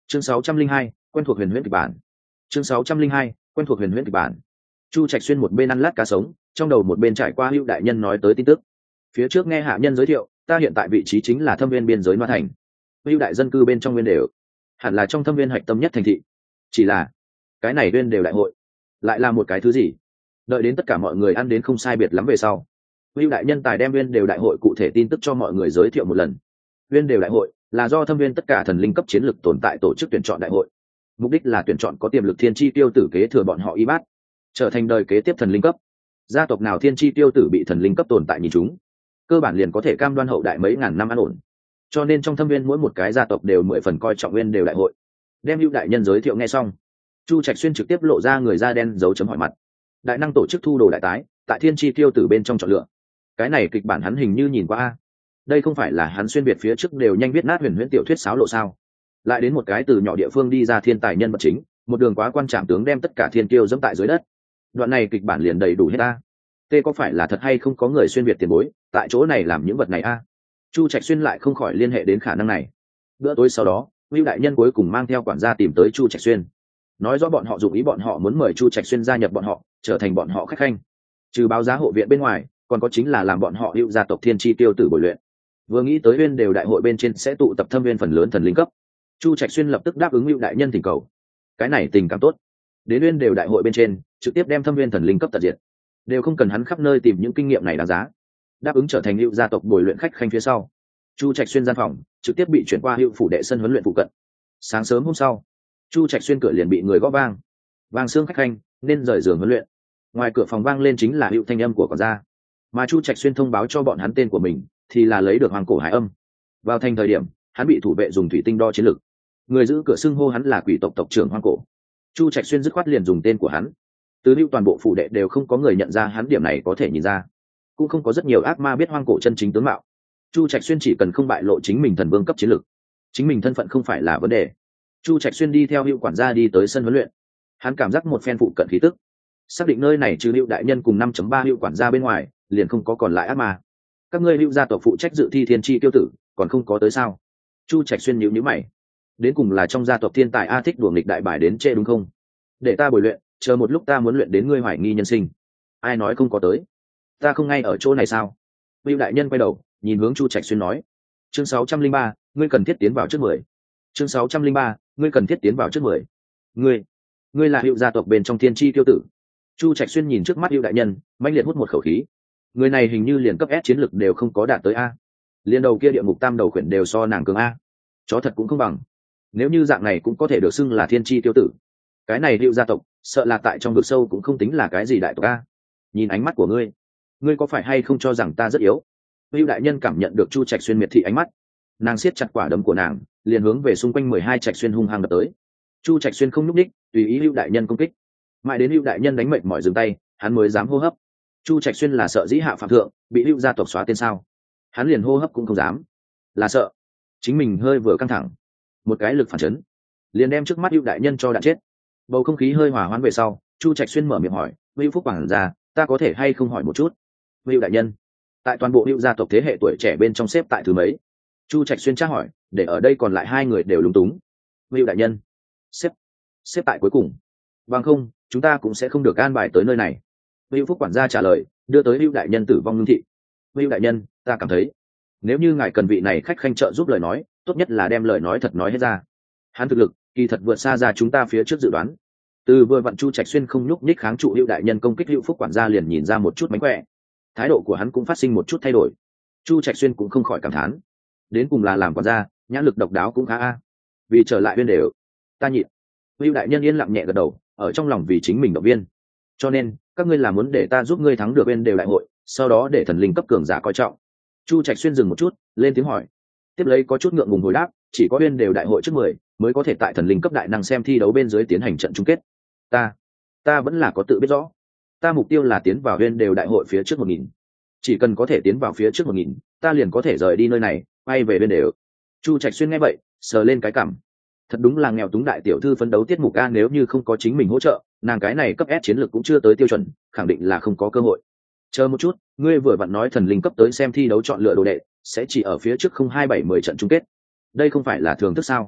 chương 602, quen thuộc huyền huyễn kịch bản. chương 602, quen thuộc huyền huyễn kịch bản. Chu Trạch Xuyên một bên ăn lát cá sống, trong đầu một bên trải qua Hữu đại nhân nói tới tin tức. Phía trước nghe hạ nhân giới thiệu, ta hiện tại vị trí chính là thâm viên biên giới Loa Thành. Hữu đại dân cư bên trong nguyên đều, hẳn là trong thâm viên hạch tâm nhất thành thị. Chỉ là, cái này nguyên đều đại hội, lại là một cái thứ gì? Đợi đến tất cả mọi người ăn đến không sai biệt lắm về sau, Hữu đại nhân tài đem nguyên đều đại hội cụ thể tin tức cho mọi người giới thiệu một lần. Nguyên đều đại hội là do thâm viên tất cả thần linh cấp chiến lược tồn tại tổ chức tuyển chọn đại hội, mục đích là tuyển chọn có tiềm lực thiên chi tiêu tử kế thừa bọn họ y bát, trở thành đời kế tiếp thần linh cấp. Gia tộc nào thiên chi tiêu tử bị thần linh cấp tồn tại nhìn chúng, cơ bản liền có thể cam đoan hậu đại mấy ngàn năm an ổn. Cho nên trong thâm viên mỗi một cái gia tộc đều 10 phần coi trọng nguyên đều đại hội. Đem Hữu đại nhân giới thiệu nghe xong, Chu Trạch Xuyên trực tiếp lộ ra người da đen dấu chấm hỏi mặt. Đại năng tổ chức thu đồ đại tái, tại thiên chi tiêu tử bên trong chọn lựa. Cái này kịch bản hắn hình như nhìn qua. Đây không phải là hắn xuyên việt phía trước đều nhanh viết nát huyền huyễn tiểu thuyết sáo lộ sao? Lại đến một cái từ nhỏ địa phương đi ra thiên tài nhân vật chính, một đường quá quan trọng tướng đem tất cả thiên kiêu dẫm tại dưới đất. Đoạn này kịch bản liền đầy đủ hết ta. Tê có phải là thật hay không có người xuyên việt tiền bối tại chỗ này làm những vật này a? Chu Trạch Xuyên lại không khỏi liên hệ đến khả năng này. Bữa tối sau đó, Hữu đại nhân cuối cùng mang theo quản gia tìm tới Chu Trạch Xuyên, nói rõ bọn họ dụng ý bọn họ muốn mời Chu Trạch Xuyên gia nhập bọn họ, trở thành bọn họ khách khanh. Trừ báo giá hộ viện bên ngoài, còn có chính là làm bọn họ Hữu gia tộc thiên chi tiêu tử bồi luyện. Vừa nghĩ tới Uyên đều đại hội bên trên sẽ tụ tập thâm viên phần lớn thần linh cấp, Chu Trạch Xuyên lập tức đáp ứng Hữu đại nhân thỉnh cầu. Cái này tình cảm tốt. Đến Uyên đều đại hội bên trên, trực tiếp đem thâm viên thần linh cấp tận diệt, đều không cần hắn khắp nơi tìm những kinh nghiệm này đáng giá. Đáp ứng trở thành Hữu gia tộc bồi luyện khách khanh phía sau, Chu Trạch Xuyên gian phòng trực tiếp bị chuyển qua Hữu phủ đệ sân huấn luyện phụ cận. Sáng sớm hôm sau, Chu Trạch Xuyên cửa liền bị người gõ vang. Vang xương khách khanh nên rời giường huấn luyện. Ngoài cửa phòng vang lên chính là Hữu thanh âm của quản gia, mà Chu Trạch Xuyên thông báo cho bọn hắn tên của mình thì là lấy được hoàng cổ hải âm. Vào thành thời điểm, hắn bị thủ vệ dùng thủy tinh đo chiến lực, người giữ cửa xưng hô hắn là quỷ tộc tộc trưởng Hoang Cổ. Chu Trạch Xuyên dứt khoát liền dùng tên của hắn. Từ Hữu toàn bộ phủ đệ đều không có người nhận ra hắn, điểm này có thể nhìn ra, cũng không có rất nhiều ác ma biết Hoang Cổ chân chính tướng mạo. Chu Trạch Xuyên chỉ cần không bại lộ chính mình thần vương cấp chiến lực, chính mình thân phận không phải là vấn đề. Chu Trạch Xuyên đi theo Hữu quản gia đi tới sân huấn luyện. Hắn cảm giác một phen phụ cận khí tức, xác định nơi này trừ Hữu đại nhân cùng 5.3 Hữu quản gia bên ngoài, liền không có còn lại ác ma. Các ngươi Hữu gia tộc phụ trách dự thi thiên chi tiêu tử, còn không có tới sao? Chu Trạch Xuyên nhíu mày. Đến cùng là trong gia tộc thiên tài a thích đùa nghịch đại bài đến trễ đúng không? Để ta bồi luyện, chờ một lúc ta muốn luyện đến ngươi hoài nghi nhân sinh. Ai nói không có tới? Ta không ngay ở chỗ này sao? Hữu đại nhân quay đầu, nhìn hướng Chu Trạch Xuyên nói. Chương 603, ngươi cần thiết tiến vào trước 10. Chương 603, ngươi cần thiết tiến vào trước 10. Ngươi là Hữu gia tộc bên trong thiên chi tiêu tử. Chu Trạch Xuyên nhìn trước mắt Hữu đại nhân, mãnh liệt hút một khẩu khí. Người này hình như liền cấp S chiến lực đều không có đạt tới a. Liên đầu kia địa ngục tam đầu khuyển đều so nàng cường a. Chó thật cũng không bằng. Nếu như dạng này cũng có thể được xưng là thiên chi tiêu tử, cái này Hữu gia tộc sợ là tại trong vực sâu cũng không tính là cái gì đại tộc a. Nhìn ánh mắt của ngươi có phải hay không cho rằng ta rất yếu? Hữu đại nhân cảm nhận được Chu Trạch Xuyên miệt thị ánh mắt, nàng siết chặt quả đấm của nàng, liền hướng về xung quanh 12 Trạch Xuyên hung hăng đập tới. Chu Trạch Xuyên không nhúc nhích, tùy ý Hữu đại nhân công kích. Mãi đến Hữu đại nhân đánh mệt mỏi dừng tay, hắn mới dám hô hấp. Chu Trạch Xuyên là sợ dĩ hạ phạm thượng, bị Hữu gia tộc xóa tên sao? Hắn liền hô hấp cũng không dám, là sợ chính mình hơi vừa căng thẳng, một cái lực phản chấn liền đem trước mắt Hữu đại nhân cho đạn chết. Bầu không khí hơi hòa hoãn về sau, Chu Trạch Xuyên mở miệng hỏi, Hữu Phúc quản gia, ta có thể hay không hỏi một chút? Hữu đại nhân tại toàn bộ Hữu gia tộc thế hệ tuổi trẻ bên trong xếp tại thứ mấy? Chu Trạch Xuyên tra hỏi, để ở đây còn lại hai người đều lúng túng. Hữu đại nhân xếp tại cuối cùng, bằng không chúng ta cũng sẽ không được an bài tới nơi này. Hữu Phúc quản gia trả lời, đưa tới Hữu đại nhân tử vong ngưng thị. Hữu đại nhân, ta cảm thấy nếu như ngài cần vị này khách khanh trợ giúp lời nói, tốt nhất là đem lời nói thật nói hết ra. Hắn thực lực kỳ thật vượt xa ra chúng ta phía trước dự đoán. Từ vừa vặn Chu Trạch Xuyên không nhúc nhích kháng trụ Hữu đại nhân công kích, Hữu Phúc quản gia liền nhìn ra một chút mánh khỏe, thái độ của hắn cũng phát sinh một chút thay đổi. Chu Trạch Xuyên cũng không khỏi cảm thán, đến cùng là làm quản gia, nhãn lực độc đáo cũng khá a. Vì trở lại Uyên đều, ta nhịn. Hữu đại nhân yên lặng nhẹ gật đầu, ở trong lòng vì chính mình động viên. Cho nên các ngươi là muốn để ta giúp ngươi thắng được Uyên đều đại hội, sau đó để thần linh cấp cường giả coi trọng. Chu Trạch Xuyên dừng một chút, lên tiếng hỏi. Tiếp lấy có chút ngượng ngùng hồi đáp, chỉ có Uyên đều đại hội trước 10 mới có thể tại thần linh cấp đại năng xem thi đấu bên dưới tiến hành trận chung kết. Ta vẫn là có tự biết rõ. Ta mục tiêu là tiến vào Uyên đều đại hội phía trước 1000. Chỉ cần có thể tiến vào phía trước 1000, ta liền có thể rời đi nơi này, quay về Uyên đều. Chu Trạch Xuyên nghe vậy, sờ lên cái cằm. Thật đúng là nghèo túng đại tiểu thư phấn đấu tiết mục a, nếu như không có chính mình hỗ trợ, nàng cái này cấp S chiến lược cũng chưa tới tiêu chuẩn, khẳng định là không có cơ hội. Chờ một chút, ngươi vừa vặn nói thần linh cấp tới xem thi đấu chọn lựa đồ đệ sẽ chỉ ở phía trước 02710 trận chung kết, đây không phải là thường thức sao?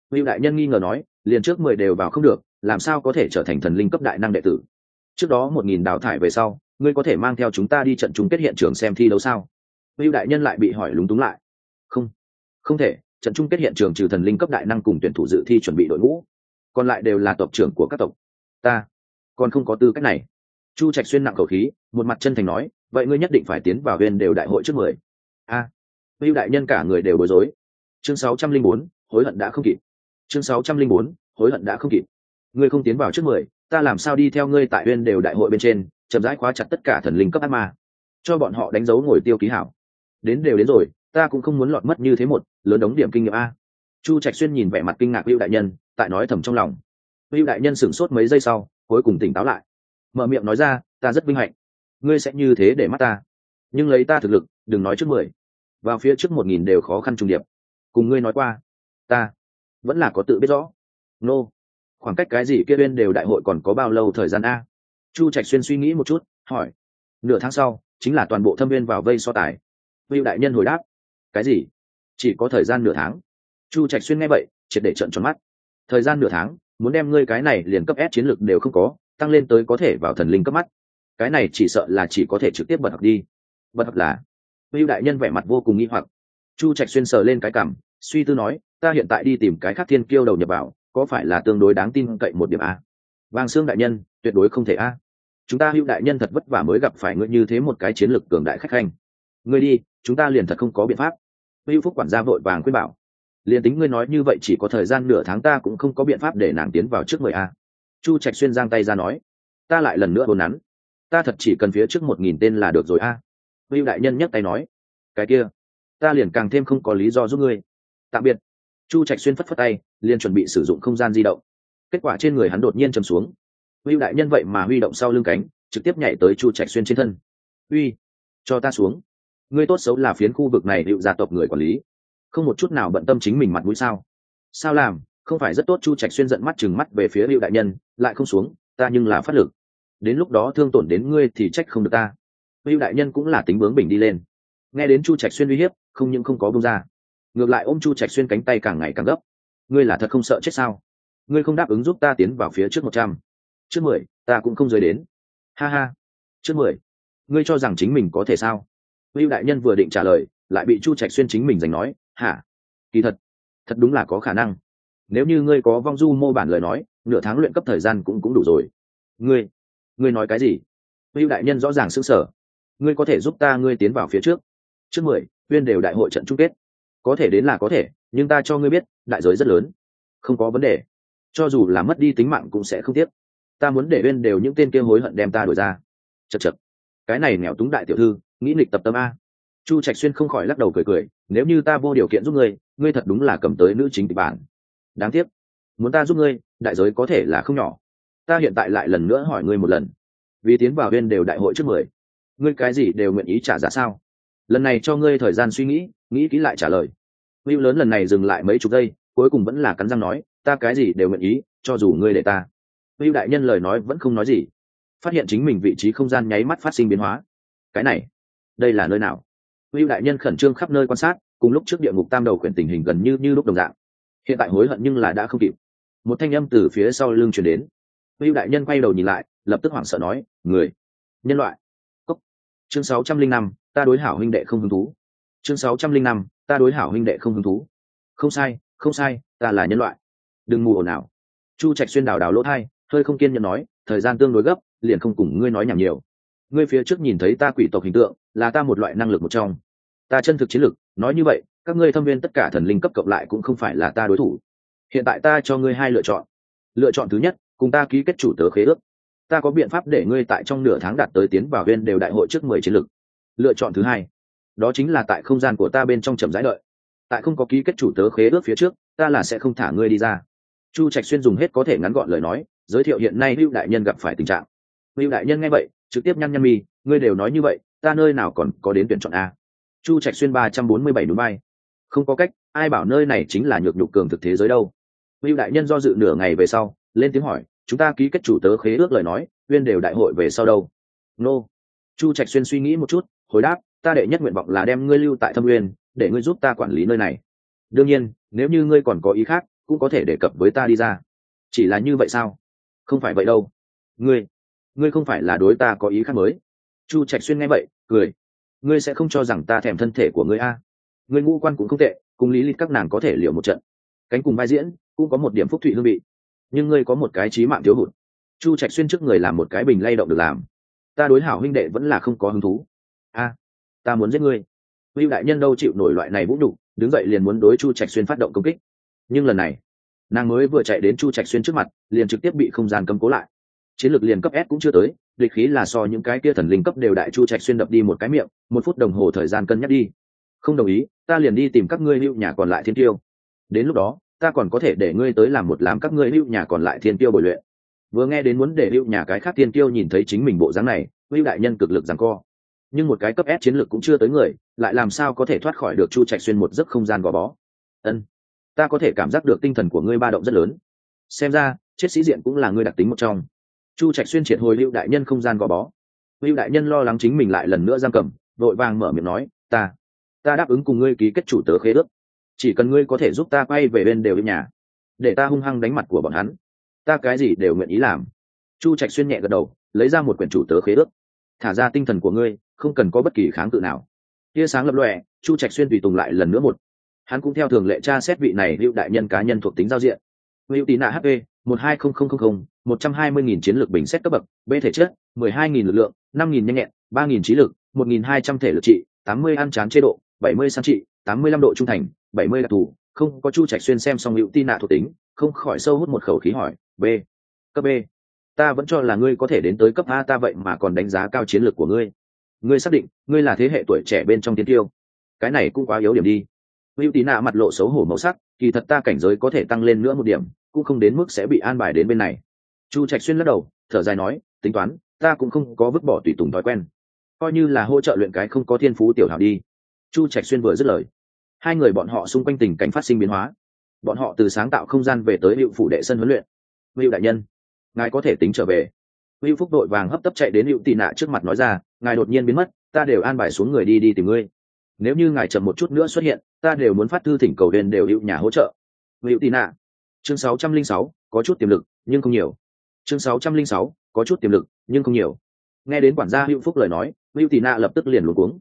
Hữu đại nhân nghi ngờ nói, liền trước 10 đều vào không được, làm sao có thể trở thành thần linh cấp đại năng đệ tử? Trước đó 1000 đào thải về sau, ngươi có thể mang theo chúng ta đi trận chung kết hiện trường xem thi đấu sao? Hữu đại nhân lại bị hỏi lúng túng lại. Không, không thể, trận chung kết hiện trường trừ thần linh cấp đại năng cùng tuyển thủ dự thi chuẩn bị đội ngũ, còn lại đều là tộc trưởng của các tộc. Ta còn không có tư cách này. Chu Trạch Xuyên nặng khẩu khí, một mặt chân thành nói, vậy ngươi nhất định phải tiến vào Huyền đều đại hội trước 10. A, Hữu đại nhân cả người đều bối rối. Chương 604, hối hận đã không kịp. Chương 604, hối hận đã không kịp. Ngươi không tiến vào trước 10, ta làm sao đi theo ngươi tại Huyền đều đại hội bên trên, chậm rãi khóa chặt tất cả thần linh cấp ác ma, cho bọn họ đánh dấu ngồi tiêu ký hảo. Đến đều đến rồi, ta cũng không muốn lọt mất như thế một lớn đống điểm kinh nghiệm a. Chu Trạch Xuyên nhìn vẻ mặt kinh ngạc Hữu đại nhân, tại nói thầm trong lòng. Hữu đại nhân sửng sốt mấy giây sau, cuối cùng tỉnh táo lại, mở miệng nói ra, ta rất vinh hạnh, ngươi sẽ như thế để mắt ta, nhưng lấy ta thực lực, đừng nói trước 10, vào phía trước 1000 đều khó khăn trùng điệp. Cùng ngươi nói qua, ta vẫn là có tự biết rõ. Nô, khoảng cách cái gì kia bên đều đại hội còn có bao lâu thời gian a? Chu Trạch Xuyên suy nghĩ một chút, hỏi. Nửa tháng sau, chính là toàn bộ thâm viên vào vây so tài. Hữu đại nhân hồi đáp. Cái gì? Chỉ có thời gian nửa tháng? Chu Trạch Xuyên nghe vậy, triệt để trợn tròn mắt. Thời gian nửa tháng, muốn đem ngươi cái này liền cấp S chiến lược đều không có, tăng lên tới có thể vào thần linh cấp mắt. Cái này chỉ sợ là chỉ có thể trực tiếp bật học đi. Bật học là? Hữu đại nhân vẻ mặt vô cùng nghi hoặc. Chu Trạch Xuyên sờ lên cái cằm, suy tư nói, ta hiện tại đi tìm cái khác thiên kiêu đầu nhập vào, có phải là tương đối đáng tin cậy một điểm a? Vàng Xương đại nhân, tuyệt đối không thể a. Chúng ta Hữu đại nhân thật vất vả mới gặp phải ngươi như thế một cái chiến lược cường đại khách khanh. Ngươi đi, chúng ta liền thật không có biện pháp. Hữu Phúc quản gia vội vàng khuyên bảo. Liền tính ngươi nói như vậy chỉ có thời gian nửa tháng ta cũng không có biện pháp để nàng tiến vào trước 10 a. Chu Trạch Xuyên giang tay ra nói, ta lại lần nữa hôn nắn, ta thật chỉ cần phía trước 1000 tên là được rồi a. Hữu đại nhân nhấc tay nói, cái kia, ta liền càng thêm không có lý do giúp ngươi. Tạm biệt. Chu Trạch Xuyên phất phất tay, liền chuẩn bị sử dụng không gian di động. Kết quả trên người hắn đột nhiên trầm xuống. Hữu đại nhân vậy mà huy động sau lưng cánh, trực tiếp nhảy tới Chu Trạch Xuyên trên thân. Uy, cho ta xuống. Ngươi tốt xấu là phiến khu vực này Hữu gia tộc người quản lý, không một chút nào bận tâm chính mình mặt mũi sao? Sao làm, không phải rất tốt? Chu Trạch Xuyên giận mắt chừng mắt về phía Hữu đại nhân, lại không xuống, ta nhưng là phát lực. Đến lúc đó thương tổn đến ngươi thì trách không được ta. Hữu đại nhân cũng là tính bướng bỉnh đi lên. Nghe đến Chu Trạch Xuyên uy hiếp, không những không có buông ra, ngược lại ôm Chu Trạch Xuyên cánh tay càng ngày càng gấp. Ngươi là thật không sợ chết sao? Ngươi không đáp ứng giúp ta tiến vào phía trước 100, trước 10, ta cũng không rời đến. Ha ha, trước 10, ngươi cho rằng chính mình có thể sao? Hữu đại nhân vừa định trả lời, lại bị Chu Trạch Xuyên chính mình giành nói, hả? Kỳ thật đúng là có khả năng. Nếu như ngươi có vong du mô bản lời nói, nửa tháng luyện cấp thời gian cũng đủ rồi. Ngươi nói cái gì? Hữu đại nhân rõ ràng sững sờ. Ngươi có thể giúp ta ngươi tiến vào phía trước 10, Uyên đều đại hội trận chung kết. Có thể đến là có thể, nhưng ta cho ngươi biết, đại giới rất lớn. Không có vấn đề, cho dù là mất đi tính mạng cũng sẽ không tiếc. Ta muốn để Uyên đều những tên kia hối hận đem ta đuổi ra. Chậc chậc, cái này nghèo túng đại tiểu thư, nghĩ nghịch tập tâm a. Chu Trạch Xuyên không khỏi lắc đầu cười, nếu như ta vô điều kiện giúp ngươi thật đúng là cầm tới nữ chính kịch bản. Đáng tiếc, muốn ta giúp ngươi, đại giới có thể là không nhỏ. Ta hiện tại lại lần nữa hỏi ngươi một lần, vì tiến vào Uyên đều đại hội trước 10, ngươi cái gì đều nguyện ý trả giá sao? Lần này cho ngươi thời gian suy nghĩ kỹ lại trả lời. Hữu lớn lần này dừng lại mấy chục giây, cuối cùng vẫn là cắn răng nói, ta cái gì đều nguyện ý, cho dù ngươi để ta. Hữu đại nhân lời nói vẫn không nói gì, phát hiện chính mình vị trí không gian nháy mắt phát sinh biến hóa. Cái này, đây là nơi nào? Hữu đại nhân khẩn trương khắp nơi quan sát, cùng lúc trước địa ngục tam đầu quyển tình hình gần như lúc đồng dạng. Hiện tại hối hận nhưng là đã không kịp. Một thanh âm từ phía sau lưng truyền đến. Hữu đại nhân quay đầu nhìn lại, lập tức hoảng sợ nói, người, nhân loại. Cốc. Chương 605, ta đối hảo huynh đệ không hứng thú. Chương 605, ta đối hảo huynh đệ không hứng thú. Không sai, ta là nhân loại. Đừng mù ồn ào. Chu Trạch Xuyên đào lỗ thai, hơi không kiên nhẫn nói, thời gian tương đối gấp, liền không cùng ngươi nói nhảm nhiều. Ngươi phía trước nhìn thấy ta quỷ tộc hình tượng, là ta một loại năng lực một trong. Ta chân thực chiến lực, nói như vậy, các ngươi thâm viên tất cả thần linh cấp cộng lại cũng không phải là ta đối thủ. Hiện tại ta cho ngươi hai lựa chọn. Lựa chọn thứ nhất, cùng ta ký kết chủ tớ khế ước. Ta có biện pháp để ngươi tại trong nửa tháng đạt tới tiến vào Uyên đều đại hội trước 10 chiến lực. Lựa chọn thứ hai, đó chính là tại không gian của ta bên trong chậm rãi đợi. Tại không có ký kết chủ tớ khế ước phía trước, ta là sẽ không thả ngươi đi ra. Chu Trạch Xuyên dùng hết có thể ngắn gọn lời nói, giới thiệu hiện nay Hữu đại nhân gặp phải tình trạng. Hữu đại nhân nghe vậy, trực tiếp nhăn mi, ngươi đều nói như vậy, ta nơi nào còn có đến tuyển chọn a? Chu Trạch Xuyên 347 núi bay. Không có cách, ai bảo nơi này chính là nhược nhục cường thực thế giới đâu. Hữu đại nhân do dự nửa ngày về sau, lên tiếng hỏi, chúng ta ký kết chủ tớ khế ước lời nói, Uyên đều đại hội về sau đâu? Nô. Chu Trạch Xuyên suy nghĩ một chút, hồi đáp, ta đệ nhất nguyện vọng là đem ngươi lưu tại Thâm Uyên, để ngươi giúp ta quản lý nơi này. Đương nhiên, nếu như ngươi còn có ý khác, cũng có thể đề cập với ta đi ra. Chỉ là như vậy sao? Không phải vậy đâu. Ngươi không phải là đối ta có ý khác mới. Chu Trạch Xuyên nghe vậy cười. Ngươi sẽ không cho rằng ta thèm thân thể của ngươi a? Ngươi ngũ quan cũng không tệ, cùng lý lịch các nàng có thể liều một trận, cánh cùng vai diễn cũng có một điểm phúc thụy hương vị, nhưng ngươi có một cái chí mạng thiếu hụt. Chu Trạch Xuyên trước người làm một cái bình lay động được làm. Ta đối hảo huynh đệ vẫn là không có hứng thú. A, ta muốn giết ngươi. Hữu đại nhân đâu chịu nổi loại này vũ nhục, đứng dậy liền muốn đối Chu Trạch Xuyên phát động công kích. Nhưng lần này, nàng mới vừa chạy đến Chu Trạch Xuyên trước mặt, liền trực tiếp bị không gian cấm cố lại. Chiến lược liền cấp S cũng chưa tới, địch khí là so những cái kia thần linh cấp đều đại. Chu Trạch Xuyên đập đi một cái miệng, 1 phút đồng hồ thời gian cân nhắc đi. Không đồng ý, ta liền đi tìm các ngươi hữu nhà còn lại thiên tiêu. Đến lúc đó, ta còn có thể để ngươi tới làm một làm các ngươi hữu nhà còn lại thiên tiêu bồi luyện. Vừa nghe đến muốn để hữu nhà cái khác thiên tiêu nhìn thấy chính mình bộ dáng này, hữu đại nhân cực lực giằng co. Nhưng một cái cấp S chiến lược cũng chưa tới người, lại làm sao có thể thoát khỏi được Chu Trạch Xuyên một giấc không gian gò bó. Ân, ta có thể cảm giác được tinh thần của ngươi ba động rất lớn. Xem ra, chết sĩ diện cũng là ngươi đặc tính một trong. Chu Trạch Xuyên triệt hồi hữu đại nhân không gian gò bó. Hữu đại nhân lo lắng chính mình lại lần nữa giam cầm, vội vàng mở miệng nói, ta đáp ứng cùng ngươi ký kết chủ tớ khế ước, chỉ cần ngươi có thể giúp ta quay về bên đều hữu nhà, để ta hung hăng đánh mặt của bọn hắn, ta cái gì đều nguyện ý làm. Chu Trạch Xuyên nhẹ gật đầu, lấy ra một quyển chủ tớ khế ước. Thả ra tinh thần của ngươi, không cần có bất kỳ kháng cự nào. Tia sáng lập lòe, Chu Trạch Xuyên tùy tùng lại lần nữa một. Hắn cũng theo thường lệ tra xét vị này hữu đại nhân cá nhân thuộc tính giao diện. Hữu tí nạ HP 120000, 120.000 chiến lược bình xét cấp bậc, B thể chất 12.000 lực lượng, 5.000 nhanh nhẹn, 3.000 trí lực, 1.200 thể lực trị, 80 ăn chán chế độ, 70 săn trị, 85 độ trung thành, 70 đặc thù. Không có. Chu Trạch Xuyên xem xong hữu tí nạ thuộc tính, không khỏi sâu hút một khẩu khí hỏi, B, cấp B. Ta vẫn cho là ngươi có thể đến tới cấp A, ta vậy mà còn đánh giá cao chiến lược của ngươi. Ngươi xác định ngươi là thế hệ tuổi trẻ bên trong tiến tiêu? Cái này cũng quá yếu điểm đi. Hữu tí nạ mặt lộ xấu hổ màu sắc, kỳ thật ta cảnh giới có thể tăng lên nữa một điểm, cũng không đến mức sẽ bị an bài đến bên này. Chu Trạch Xuyên lắc đầu, thở dài nói, tính toán, ta cũng không có vứt bỏ tùy tùng thói quen, coi như là hỗ trợ luyện cái không có thiên phú tiểu hảo đi. Chu Trạch Xuyên vừa dứt lời, hai người bọn họ xung quanh tình cảnh phát sinh biến hóa. Bọn họ từ sáng tạo không gian về tới Hữu phủ đệ sân huấn luyện. Hữu đại nhân, ngài có thể tính trở về. Hữu Phúc đội vàng hấp tấp chạy đến Hữu Tì Nạ trước mặt nói ra, ngài đột nhiên biến mất, ta đều an bài xuống người đi tìm ngươi. Nếu như ngài chậm một chút nữa xuất hiện, ta đều muốn phát thư thỉnh cầu huyền đều Hữu nhà hỗ trợ. Hữu Tì Nạ. Chương 606, có chút tiềm lực, nhưng không nhiều. Chương 606, có chút tiềm lực, nhưng không nhiều. Nghe đến quản gia Hữu Phúc lời nói, Hữu Tì Nạ lập tức liền luống cuống.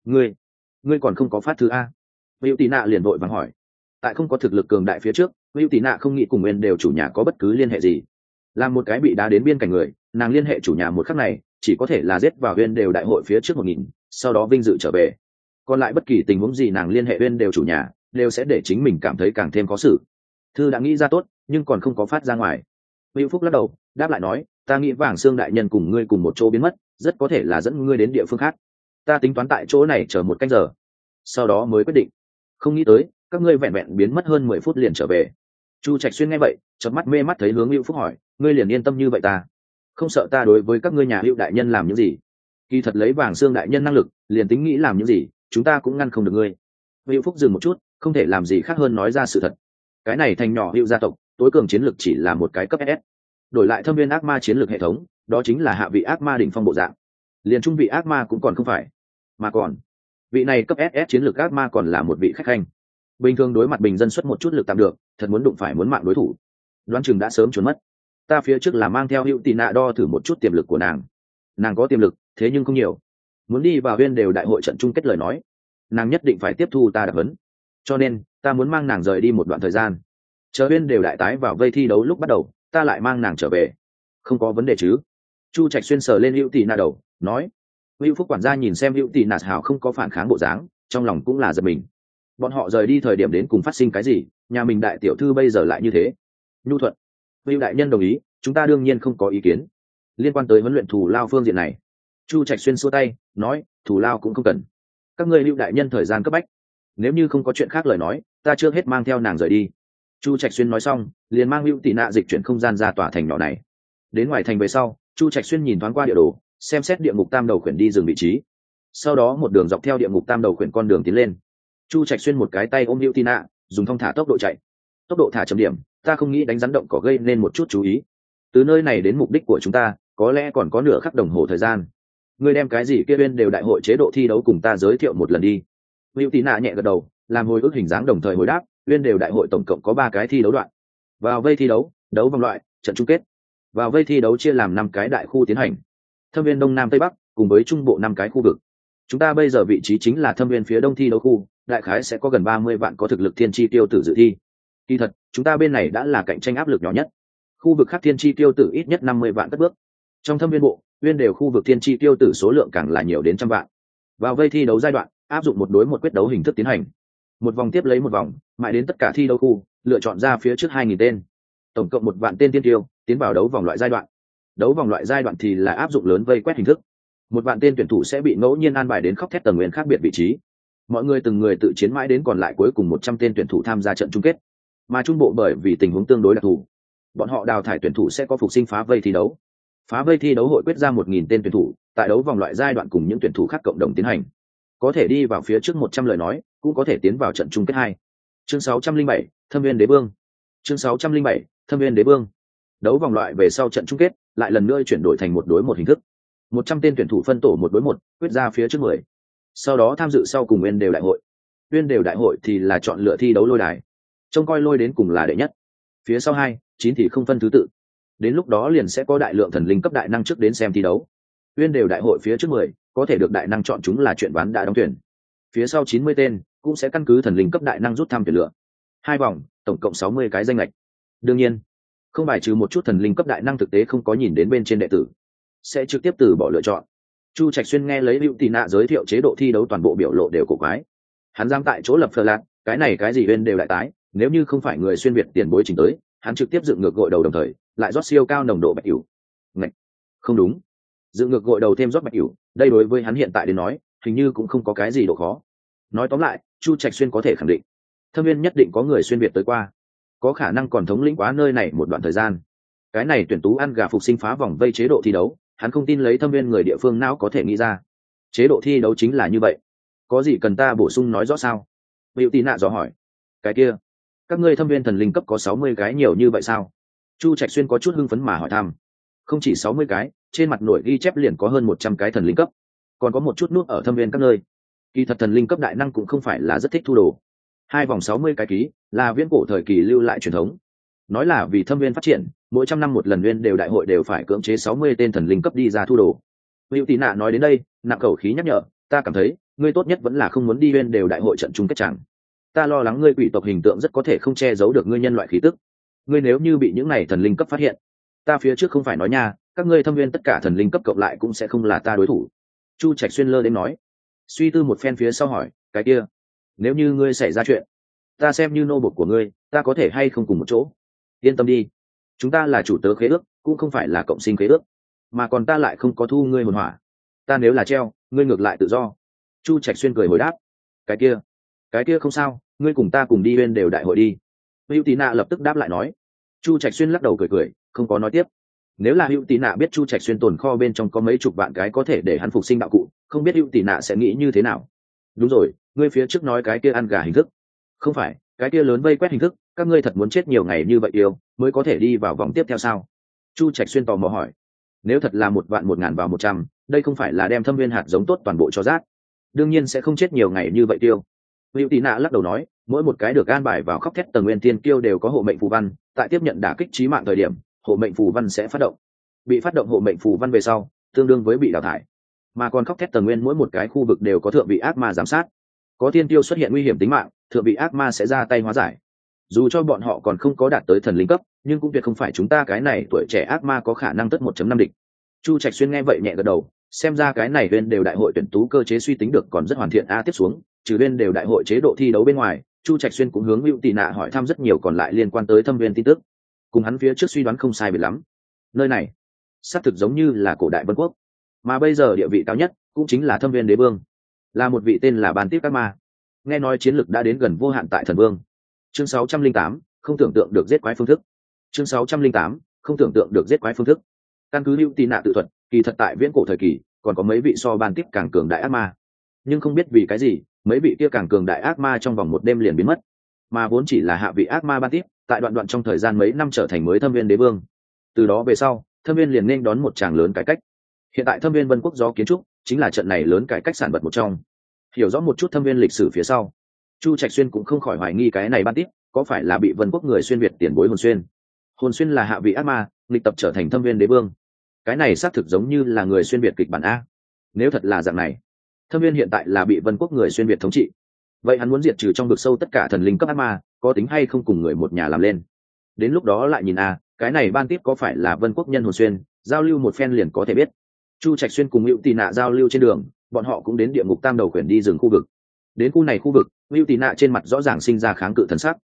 Ngươi còn không có phát thư a? Hữu Tì Nạ liền vội vàng hỏi. Tại không có thực lực cường đại phía trước, Hữu Tì Nạ không nghĩ cùng nguyên đều chủ nhà có bất cứ liên hệ gì. Làm một cái bị đá đến biên cảnh người, nàng liên hệ chủ nhà một khắc này chỉ có thể là giết vào nguyên đều đại hội phía trước 1000, sau đó vinh dự trở về. Còn lại bất kỳ tình huống gì nàng liên hệ nguyên đều chủ nhà đều sẽ để chính mình cảm thấy càng thêm khó xử. Thư đã nghĩ ra tốt, nhưng còn không có phát ra ngoài. Hữu Phúc lắc đầu, đáp lại nói, ta nghĩ Vàng Xương đại nhân cùng ngươi cùng một chỗ biến mất, rất có thể là dẫn ngươi đến địa phương khác. Ta tính toán tại chỗ này chờ 1 canh giờ, sau đó mới quyết định. Không nghĩ tới, các ngươi vẹn vẹn biến mất hơn 10 phút liền trở về. Chu Trạch Xuyên nghe vậy, chớp mắt mê mắt thấy hướng Hữu Phúc hỏi, ngươi liền yên tâm như vậy ta? Không sợ ta đối với các ngươi nhà Hữu đại nhân làm những gì? Kỳ thật lấy Vàng Xương đại nhân năng lực, liền tính nghĩ làm những gì, chúng ta cũng ngăn không được ngươi. Hữu Phúc dừng một chút, không thể làm gì khác hơn nói ra sự thật. Cái này thành nhỏ Hữu gia tộc, tối cường chiến lược chỉ là một cái cấp SS. Đổi lại thâm viên ác ma chiến lược hệ thống, đó chính là hạ vị ác ma đỉnh phong bộ dạng. Liền trung vị ác ma cũng còn không phải, mà còn vị này cấp SS chiến lược ác ma còn là một vị khách khanh. Bình thường đối mặt bình dân xuất một chút lực tạm được, thật muốn đụng phải muốn mạng đối thủ, đoán chừng đã sớm trốn mất. Ta phía trước là mang theo Hữu Tì Nạ đo thử một chút tiềm lực của nàng có tiềm lực, thế nhưng không nhiều. Muốn đi vào viên đều đại hội trận chung kết lời nói, nàng nhất định phải tiếp thu ta đặc huấn, cho nên ta muốn mang nàng rời đi một đoạn thời gian, chờ viên đều đại tái vào vây thi đấu lúc bắt đầu, ta lại mang nàng trở về. Không có vấn đề chứ? Chu Trạch Xuyên sờ lên Hữu Tì Nạ đầu, nói. Hữu Phúc quản gia nhìn xem Hữu Tì Nạ hào không có phản kháng bộ dáng, trong lòng cũng là giật mình. Bọn họ rời đi thời điểm đến cùng phát sinh cái gì, nhà mình đại tiểu thư bây giờ lại như thế. Nhu thuận. Hữu đại nhân đồng ý, chúng ta đương nhiên không có ý kiến. Liên quan tới huấn luyện thù lao phương diện này, Chu Trạch Xuyên xua tay, nói, thù lao cũng không cần. Các ngươi Hữu đại nhân thời gian cấp bách, nếu như không có chuyện khác lời nói, ta chưa hết mang theo nàng rời đi. Chu Trạch Xuyên nói xong, liền mang Hữu Tì Nạ dịch chuyển không gian ra tòa thành nhỏ này. Đến ngoài thành về sau, Chu Trạch Xuyên nhìn thoáng qua địa đồ, xem xét địa ngục tam đầu khuyển đi dừng vị trí, sau đó một đường dọc theo địa ngục tam đầu khuyển con đường tiến lên. Chu Trạch Xuyên một cái tay ôm Hữu Tì Nạ, dùng thong thả tốc độ chạy. Tốc độ thả chấm điểm, ta không nghĩ đánh rắn động cỏ gây nên một chút chú ý. Từ nơi này đến mục đích của chúng ta, có lẽ còn có nửa khắc đồng hồ thời gian. Ngươi đem cái gì kia bên đều đại hội chế độ thi đấu cùng ta giới thiệu một lần đi. Hữu Tì Nạ nhẹ gật đầu, làm hồi ức hình dáng đồng thời hồi đáp, Uyên đều đại hội tổng cộng có 3 cái thi đấu đoạn. Vào vây thi đấu, đấu vòng loại, trận chung kết. Vào vây thi đấu chia làm 5 cái đại khu tiến hành. Thâm viên Đông Nam Tây Bắc cùng với Trung Bộ 5 cái khu vực. Chúng ta bây giờ vị trí chính là thâm viên phía Đông thi đấu khu, đại khái sẽ có gần 30 vạn có thực lực thiên chi tiêu tử dự thi. Kỳ thật, chúng ta bên này đã là cạnh tranh áp lực nhỏ nhất. Khu vực khác thiên chi tiêu tử ít nhất 50 vạn cất bước. Trong thâm viên bộ, Uyên đều khu vực thiên chi tiêu tử số lượng càng là nhiều đến trăm vạn. Vào vây thi đấu giai đoạn, áp dụng một đối một quyết đấu hình thức tiến hành. Một vòng tiếp lấy một vòng, mãi đến tất cả thi đấu khu, lựa chọn ra phía trước 2000 tên. Tổng cộng 1 vạn tên tiên tiêu, tiến vào đấu vòng loại giai đoạn. Đấu vòng loại giai đoạn thì là áp dụng lớn vây quét hình thức. 1 vạn tên tuyển thủ sẽ bị ngẫu nhiên an bài đến khóc thét tầng nguyên khác biệt vị trí. Mọi người từng người tự chiến mãi đến còn lại cuối cùng 100 tên tuyển thủ tham gia trận chung kết. Mà Trung Bộ bởi vì tình huống tương đối đặc thù, bọn họ đào thải tuyển thủ sẽ có phục sinh phá vây thi đấu. Phá vây thi đấu hội quyết ra 1000 tên tuyển thủ, tại đấu vòng loại giai đoạn cùng những tuyển thủ khác cộng đồng tiến hành. Có thể đi vào phía trước 100 lời nói, cũng có thể tiến vào trận chung kết 2. Chương 607, Thâm Viên Đế Vương. Chương 607, Thâm Viên Đế Vương. Đấu vòng loại về sau trận chung kết, lại lần nữa chuyển đổi thành 1 đối 1 hình thức. 100 tên tuyển thủ phân tổ 1 đối 1, quyết ra phía trước 10. Sau đó tham dự sau cùng Uyên đều đại hội. Uyên đều đại hội thì là chọn lựa thi đấu lôi đài. Trông coi lôi đến cùng là đệ nhất. Phía sau 2, 9 thì không phân thứ tự. Đến lúc đó liền sẽ có đại lượng thần linh cấp đại năng trước đến xem thi đấu. Uyên đều đại hội phía trước 10, có thể được đại năng chọn chúng là chuyện ván đã đóng tuyển. Phía sau 90 tên cũng sẽ căn cứ thần linh cấp đại năng rút thăm tuyển lựa. 2 vòng, tổng cộng 60 cái danh lệch. Đương nhiên, không bài trừ một chút thần linh cấp đại năng thực tế không có nhìn đến bên trên đệ tử, sẽ trực tiếp từ bỏ lựa chọn. Chu Trạch Xuyên nghe lấy Hữu Tì Nạ giới thiệu chế độ thi đấu toàn bộ biểu lộ đều cổ quái. Hắn giam tại chỗ lập phờ lạc, cái này cái gì Uyên đều đại tái, nếu như không phải người xuyên việt tiền bối chỉnh tới, hắn trực tiếp dựng ngược gội đầu đồng thời, lại rót siêu cao nồng độ bạch ỉu. Ngạch, không đúng. Dựng ngược gội đầu thêm rót bạch ỉu, đây đối với hắn hiện tại đến nói, hình như cũng không có cái gì độ khó. Nói tóm lại, Chu Trạch Xuyên có thể khẳng định, Thâm Viên nhất định có người xuyên việt tới qua, có khả năng còn thống lĩnh quá nơi này một đoạn thời gian. Cái này tuyển tú ăn gà phục sinh phá vòng vây chế độ thi đấu, hắn không tin lấy Thâm Viên người địa phương nào có thể nghĩ ra. Chế độ thi đấu chính là như vậy. Có gì cần ta bổ sung nói rõ sao? Hữu Tì Nạ dò hỏi. Cái kia, các ngươi Thâm Viên thần linh cấp có 60 cái nhiều như vậy sao? Chu Trạch Xuyên có chút hưng phấn mà hỏi thăm. Không chỉ 60 cái, trên mặt nổi ghi chép liền có hơn 100 cái thần linh cấp, còn có một chút nút ở Thâm Viên các nơi. Kỳ thật thần linh cấp đại năng cũng không phải là rất thích thu đồ. 2 vòng 60 cái ký là viễn cổ thời kỳ lưu lại truyền thống. Nói là vì Thâm Viên phát triển, mỗi trăm năm một lần Uyên đều đại hội đều phải cưỡng chế 60 tên thần linh cấp đi ra thu đồ. Hữu Tì Nạ nói đến đây, nặng khẩu khí nhắc nhở, ta cảm thấy, ngươi tốt nhất vẫn là không muốn đi Uyên đều đại hội trận chung kết chẳng. Ta lo lắng ngươi quỷ tộc hình tượng rất có thể không che giấu được ngươi nhân loại khí tức. Ngươi nếu như bị những này thần linh cấp phát hiện, ta phía trước không phải nói nha, các ngươi Thâm Viên tất cả thần linh cấp cộng lại cũng sẽ không là ta đối thủ. Chu Trạch Xuyên lơ đến nói. Suy tư một phen phía sau hỏi, cái kia, nếu như ngươi xảy ra chuyện, ta xem như nô bộc của ngươi, ta có thể hay không cùng một chỗ? Yên tâm đi, chúng ta là chủ tớ khế ước, cũng không phải là cộng sinh khế ước, mà còn ta lại không có thu ngươi hồn hỏa. Ta nếu là treo, ngươi ngược lại tự do. Chu Trạch Xuyên cười hồi đáp, cái kia không sao, ngươi cùng ta cùng đi Uyên đều đại hội đi. Hữu Tì Nạ lập tức đáp lại nói. Chu Trạch Xuyên lắc đầu cười, không có nói tiếp. Nếu là Hữu Tì Nạ biết Chu Trạch Xuyên tồn kho bên trong có mấy chục vạn cái có thể để hắn phục sinh đạo cụ, không biết Hữu Tì Nạ sẽ nghĩ như thế nào. Đúng rồi, ngươi phía trước nói cái kia ăn gà hình thức. Không phải, cái kia lớn vây quét hình thức, các ngươi thật muốn chết nhiều ngày như vậy yêu, mới có thể đi vào vòng tiếp theo sao? Chu Trạch Xuyên tò mò hỏi. Nếu thật là 1 vạn 1000 vào 100, đây không phải là đem Thâm Viên hạt giống tốt toàn bộ cho rác. Đương nhiên sẽ không chết nhiều ngày như vậy tiêu. Hữu Tì Nạ lắc đầu nói, mỗi một cái được an bài vào khóc thét tầng nguyên tiên kiêu đều có hộ mệnh phù văn, tại tiếp nhận đả kích chí mạng thời điểm, hộ mệnh phù văn sẽ phát động. Bị phát động hộ mệnh phù văn về sau, tương đương với bị đào thải. Mà còn khóc thét tầng nguyên mỗi một cái khu vực đều có thượng vị ác ma giám sát. Có tiên tiêu xuất hiện nguy hiểm tính mạng, thượng vị ác ma sẽ ra tay hóa giải. Dù cho bọn họ còn không có đạt tới thần linh cấp, nhưng cũng tuyệt không phải chúng ta cái này tuổi trẻ ác ma có khả năng tất 1.5 địch. Chu Trạch Xuyên nghe vậy nhẹ gật đầu, xem ra cái này Uyên đều đại hội tuyển tú cơ chế suy tính được còn rất hoàn thiện. Tiếp xuống, trừ Uyên đều đại hội chế độ thi đấu bên ngoài, Chu Trạch Xuyên cũng hướng Hữu Tì Nạ hỏi thăm rất nhiều còn lại liên quan tới Thâm Viên tin tức. Cùng hắn phía trước suy đoán không sai biệt lắm. Nơi này, xác thực giống như là cổ đại Vân Quốc, mà bây giờ địa vị cao nhất cũng chính là Thâm Viên Đế Vương, là một vị tên là Ban Tiếp Các Ma. Nghe nói chiến lực đã đến gần vô hạn tại Thần Vương. Chương 608, không tưởng tượng được giết quái phương thức. Chương 608, không tưởng tượng được giết quái phương thức. Căn cứ Hữu Tì Nạ tự thuật, kỳ thật tại viễn cổ thời kỳ, còn có mấy vị so Ban Tiếp càng cường đại ác ma. Nhưng không biết vì cái gì, mấy vị kia càng cường đại ác ma trong vòng một đêm liền biến mất, mà vốn chỉ là hạ vị ác ma Ban Tiếp, tại đoạn trong thời gian mấy năm trở thành mới Thâm Viên Đế Vương. Từ đó về sau, Thâm Viên liền nên đón một tràng lớn cải cách. Hiện tại Thâm Viên Vân Quốc do kiến trúc chính là trận này lớn cải cách sản vật một trong. Hiểu rõ một chút Thâm Viên lịch sử phía sau, Chu Trạch Xuyên cũng không khỏi hoài nghi cái này ban tiếp có phải là bị Vân Quốc người xuyên việt tiền bối Hồn Xuyên. Hồn Xuyên là hạ vị ác ma, nghịch tập trở thành Thâm Viên đế vương. Cái này xác thực giống như là người xuyên việt kịch bản a. Nếu thật là dạng này, Thâm Viên hiện tại là bị Vân Quốc người xuyên việt thống trị, vậy hắn muốn diệt trừ trong vực sâu tất cả thần linh cấp ác ma, có tính hay không cùng người một nhà làm lên. Đến lúc đó lại nhìn a, cái này ban tiếp có phải là Vân Quốc nhân Hồn Xuyên, giao lưu một phen liền có thể biết. Chu Trạch Xuyên cùng Hữu Tì Nạ giao lưu trên đường, bọn họ cũng đến địa ngục tam đầu quyển đi rừng khu vực. Đến khu này khu vực, Hữu Tì Nạ trên mặt rõ ràng sinh ra kháng cự thần sắc.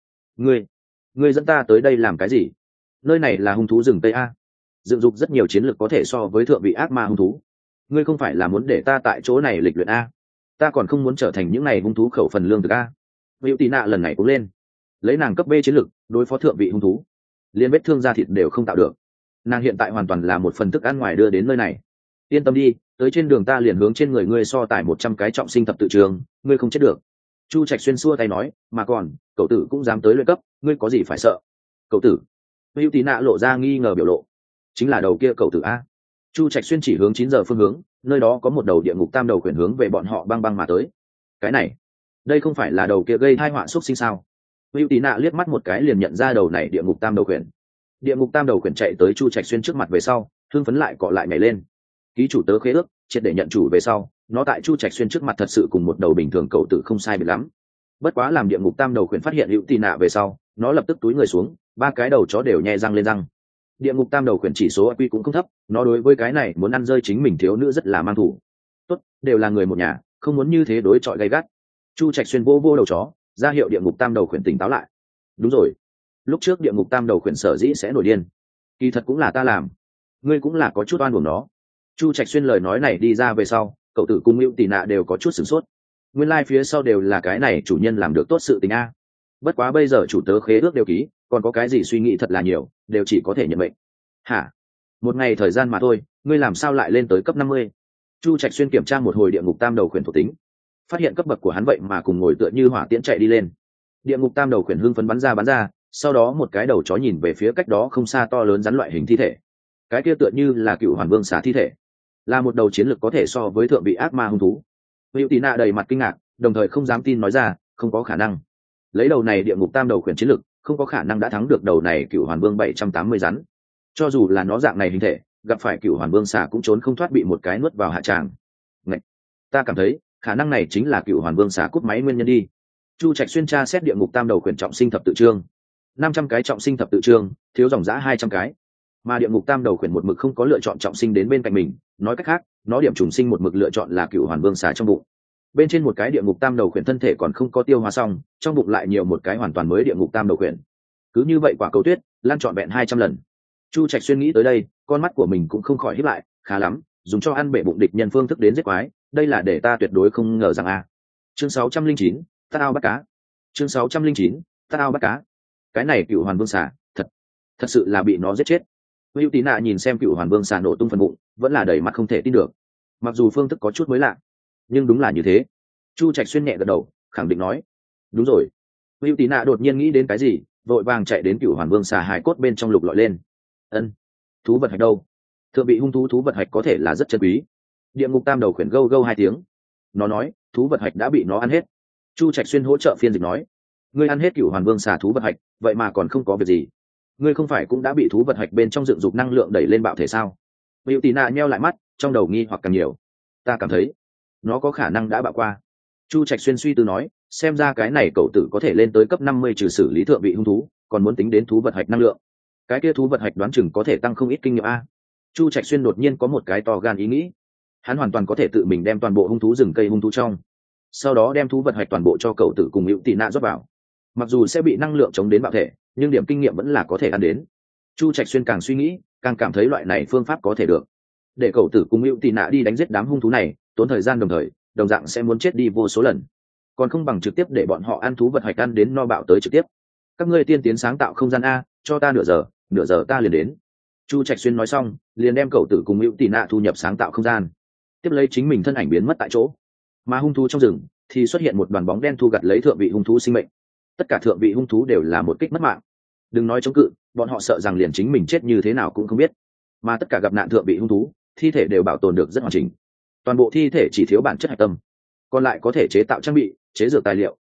Ngươi dẫn ta tới đây làm cái gì? Nơi này là hung thú rừng Tây a, dựng dục rất nhiều chiến lược có thể so với thượng vị ác ma hung thú. Ngươi không phải là muốn để ta tại chỗ này lịch luyện a? Ta còn không muốn trở thành những này hung thú khẩu phần lương thực a. Hữu Tì Nạ lần này cũng lên, lấy nàng cấp B chiến lược đối phó thượng vị hung thú, liên vết thương da thịt đều không tạo được. Nàng hiện tại hoàn toàn là một phần thức ăn ngoài đưa đến nơi này. Yên tâm đi, tới trên đường ta liền hướng trên người ngươi so tài 100 cái trọng sinh thập tự trường, ngươi không chết được. Chu Trạch Xuyên xua tay nói, mà còn cậu tử cũng dám tới luyện cấp, ngươi có gì phải sợ? Cậu tử? Hữu Tì Nạ lộ ra nghi ngờ biểu lộ. Chính là đầu kia cậu tử a. Chu Trạch Xuyên chỉ hướng 9 giờ phương hướng, nơi đó có một đầu địa ngục tam đầu quyển hướng về bọn họ băng băng mà tới. Cái này, đây không phải là đầu kia gây tai họa xúc sinh sao? Hữu Tì Nạ liếc mắt một cái liền nhận ra đầu này địa ngục tam đầu quyển. Địa ngục tam đầu quyển chạy tới Chu Trạch Xuyên trước mặt về sau, hưng phấn lại cọ lại nhảy lên. Ký chủ tớ khế ước, triệt để nhận chủ về sau, nó tại Chu Trạch Xuyên trước mặt thật sự cùng một đầu bình thường cậu tử không sai biệt lắm. Bất quá làm địa ngục tam đầu quyển phát hiện Hữu Tì Nạ về sau, nó lập tức túi người xuống, ba cái đầu chó đều nhe răng lên răng. Địa ngục tam đầu quyển chỉ số IQ cũng không thấp, nó đối với cái này muốn ăn rơi chính mình thiếu nữ rất là mang thủ. Tốt, đều là người một nhà, không muốn như thế đối chọi gay gắt. Chu Trạch Xuyên vô vô đầu chó, ra hiệu địa ngục tam đầu quyển tỉnh táo lại. Đúng rồi, lúc trước địa ngục tam đầu quyển sở dĩ sẽ nổi điên, kỳ thật cũng là ta làm, ngươi cũng là có chút oan uổng nó. Chu Trạch Xuyên lời nói này đi ra về sau, cậu tử cùng Hữu Tì Nạ đều có chút sửng sốt. Nguyên lai phía sau đều là cái này chủ nhân làm được tốt sự tình a. Bất quá bây giờ chủ tớ khế ước đều ký, còn có cái gì suy nghĩ thật là nhiều, đều chỉ có thể nhận mệnh. Hả? Một ngày thời gian mà thôi, ngươi làm sao lại lên tới cấp 50? Chu Trạch Xuyên kiểm tra một hồi địa ngục tam đầu quyển thuộc tính, phát hiện cấp bậc của hắn vậy mà cùng ngồi tựa như hỏa tiễn chạy đi lên. Địa ngục tam đầu quyển hưng phấn bắn ra, sau đó một cái đầu chó nhìn về phía cách đó không xa to lớn rắn loại hình thi thể. Cái kia tựa như là cựu hoàn vương xà thi thể, là một đầu chiến lực có thể so với thượng vị ác ma hung thú. Hữu Tì Nạ đầy mặt kinh ngạc, đồng thời không dám tin nói ra, không có khả năng. Lấy đầu này địa ngục tam đầu quyển chiến lực, không có khả năng đã thắng được đầu này cựu hoàn vương 780 rắn. Cho dù là nó dạng này hình thể, gặp phải cựu hoàn vương xà cũng trốn không thoát bị một cái nuốt vào hạ tràng. Ngậy! Ta cảm thấy khả năng này chính là cựu hoàn vương xà cút máy nguyên nhân đi. Chu Trạch Xuyên tra xét địa ngục tam đầu quyển trọng sinh thập tự chương, 500 cái trọng sinh thập tự chương, thiếu dòng giã 200 cái. Mà địa ngục tam đầu quyển một mực không có lựa chọn trọng sinh đến bên cạnh mình, nói cách khác, nó điểm trùng sinh một mực lựa chọn là cựu hoàn vương xà trong bụng. Bên trên một cái địa ngục tam đầu quyển thân thể còn không có tiêu hóa xong, trong bụng lại nhiều một cái hoàn toàn mới địa ngục tam đầu quyển. Cứ như vậy quả cầu tuyết lan trọn vẹn 200 lần. Chu Trạch Xuyên nghĩ tới đây, con mắt của mình cũng không khỏi híp lại, khá lắm, dùng cho ăn bể bụng địch nhân phương thức đến giết quái, đây là để ta tuyệt đối không ngờ rằng a. Chương 609, tát ao bắt cá. Chương 609, tát ao bắt cá. Cái này cựu hoàn vương xà, thật sự là bị nó giết chết. Hữu Tì Nạ nhìn xem cựu hoàn vương xà nổ tung phần bụng, vẫn là đầy mặt không thể tin được. Mặc dù phương thức có chút mới lạ, nhưng đúng là như thế. Chu Trạch Xuyên nhẹ gật đầu, khẳng định nói, đúng rồi. Hữu Tì Nạ đột nhiên nghĩ đến cái gì, vội vàng chạy đến cựu hoàn vương xà hài cốt bên trong lục lọi lên. Ân, thú vật hạch đâu? Thượng vị hung thú thú vật hạch có thể là rất chân quý. Địa ngục tam đầu khuyển gâu gâu 2 tiếng. Nó nói, thú vật hạch đã bị nó ăn hết. Chu Trạch Xuyên hỗ trợ phiên dịch nói, ngươi ăn hết cựu hoàn vương xà thú vật hạch, vậy mà còn không có việc gì. Ngươi không phải cũng đã bị thú vật hạch bên trong dựng dục năng lượng đẩy lên bạo thể sao? Hữu Tì Nạ nheo lại mắt, trong đầu nghi hoặc càng nhiều. Ta cảm thấy nó có khả năng đã bạo qua. Chu Trạch Xuyên suy tư nói, xem ra cái này cậu tử có thể lên tới cấp 50 trừ xử lý thượng vị hung thú, còn muốn tính đến thú vật hạch năng lượng. Cái kia thú vật hạch đoán chừng có thể tăng không ít kinh nghiệm a. Chu Trạch Xuyên đột nhiên có một cái to gan ý nghĩ, hắn hoàn toàn có thể tự mình đem toàn bộ hung thú rừng cây hung thú trong, sau đó đem thú vật hạch toàn bộ cho cậu tử cùng Hữu Tì Nạ rót vào. Mặc dù sẽ bị năng lượng chống đến bạo thể, nhưng điểm kinh nghiệm vẫn là có thể ăn đến. Chu Trạch Xuyên càng suy nghĩ, càng cảm thấy loại này phương pháp có thể được. Để cậu tử cùng Hữu Tì Nạ đi đánh giết đám hung thú này, tốn thời gian đồng dạng sẽ muốn chết đi vô số lần. Còn không bằng trực tiếp để bọn họ ăn thú vật hạch ăn đến no bạo tới trực tiếp. Các ngươi tiên tiến sáng tạo không gian a, cho ta nửa giờ ta liền đến. Chu Trạch Xuyên nói xong, liền đem cậu tử cùng Hữu Tì Nạ thu nhập sáng tạo không gian. Tiếp lấy chính mình thân ảnh biến mất tại chỗ. Mà hung thú trong rừng thì xuất hiện một đoàn bóng đen thu gặt lấy thượng vị hung thú sinh mệnh. Tất cả thượng vị hung thú đều là một kích mất mạng. Đừng nói chống cự, bọn họ sợ rằng liền chính mình chết như thế nào cũng không biết. Mà tất cả gặp nạn thượng vị hung thú, thi thể đều bảo tồn được rất hoàn chỉnh. Toàn bộ thi thể chỉ thiếu bản chất hạch tâm, còn lại có thể chế tạo trang bị, chế dược tài liệu,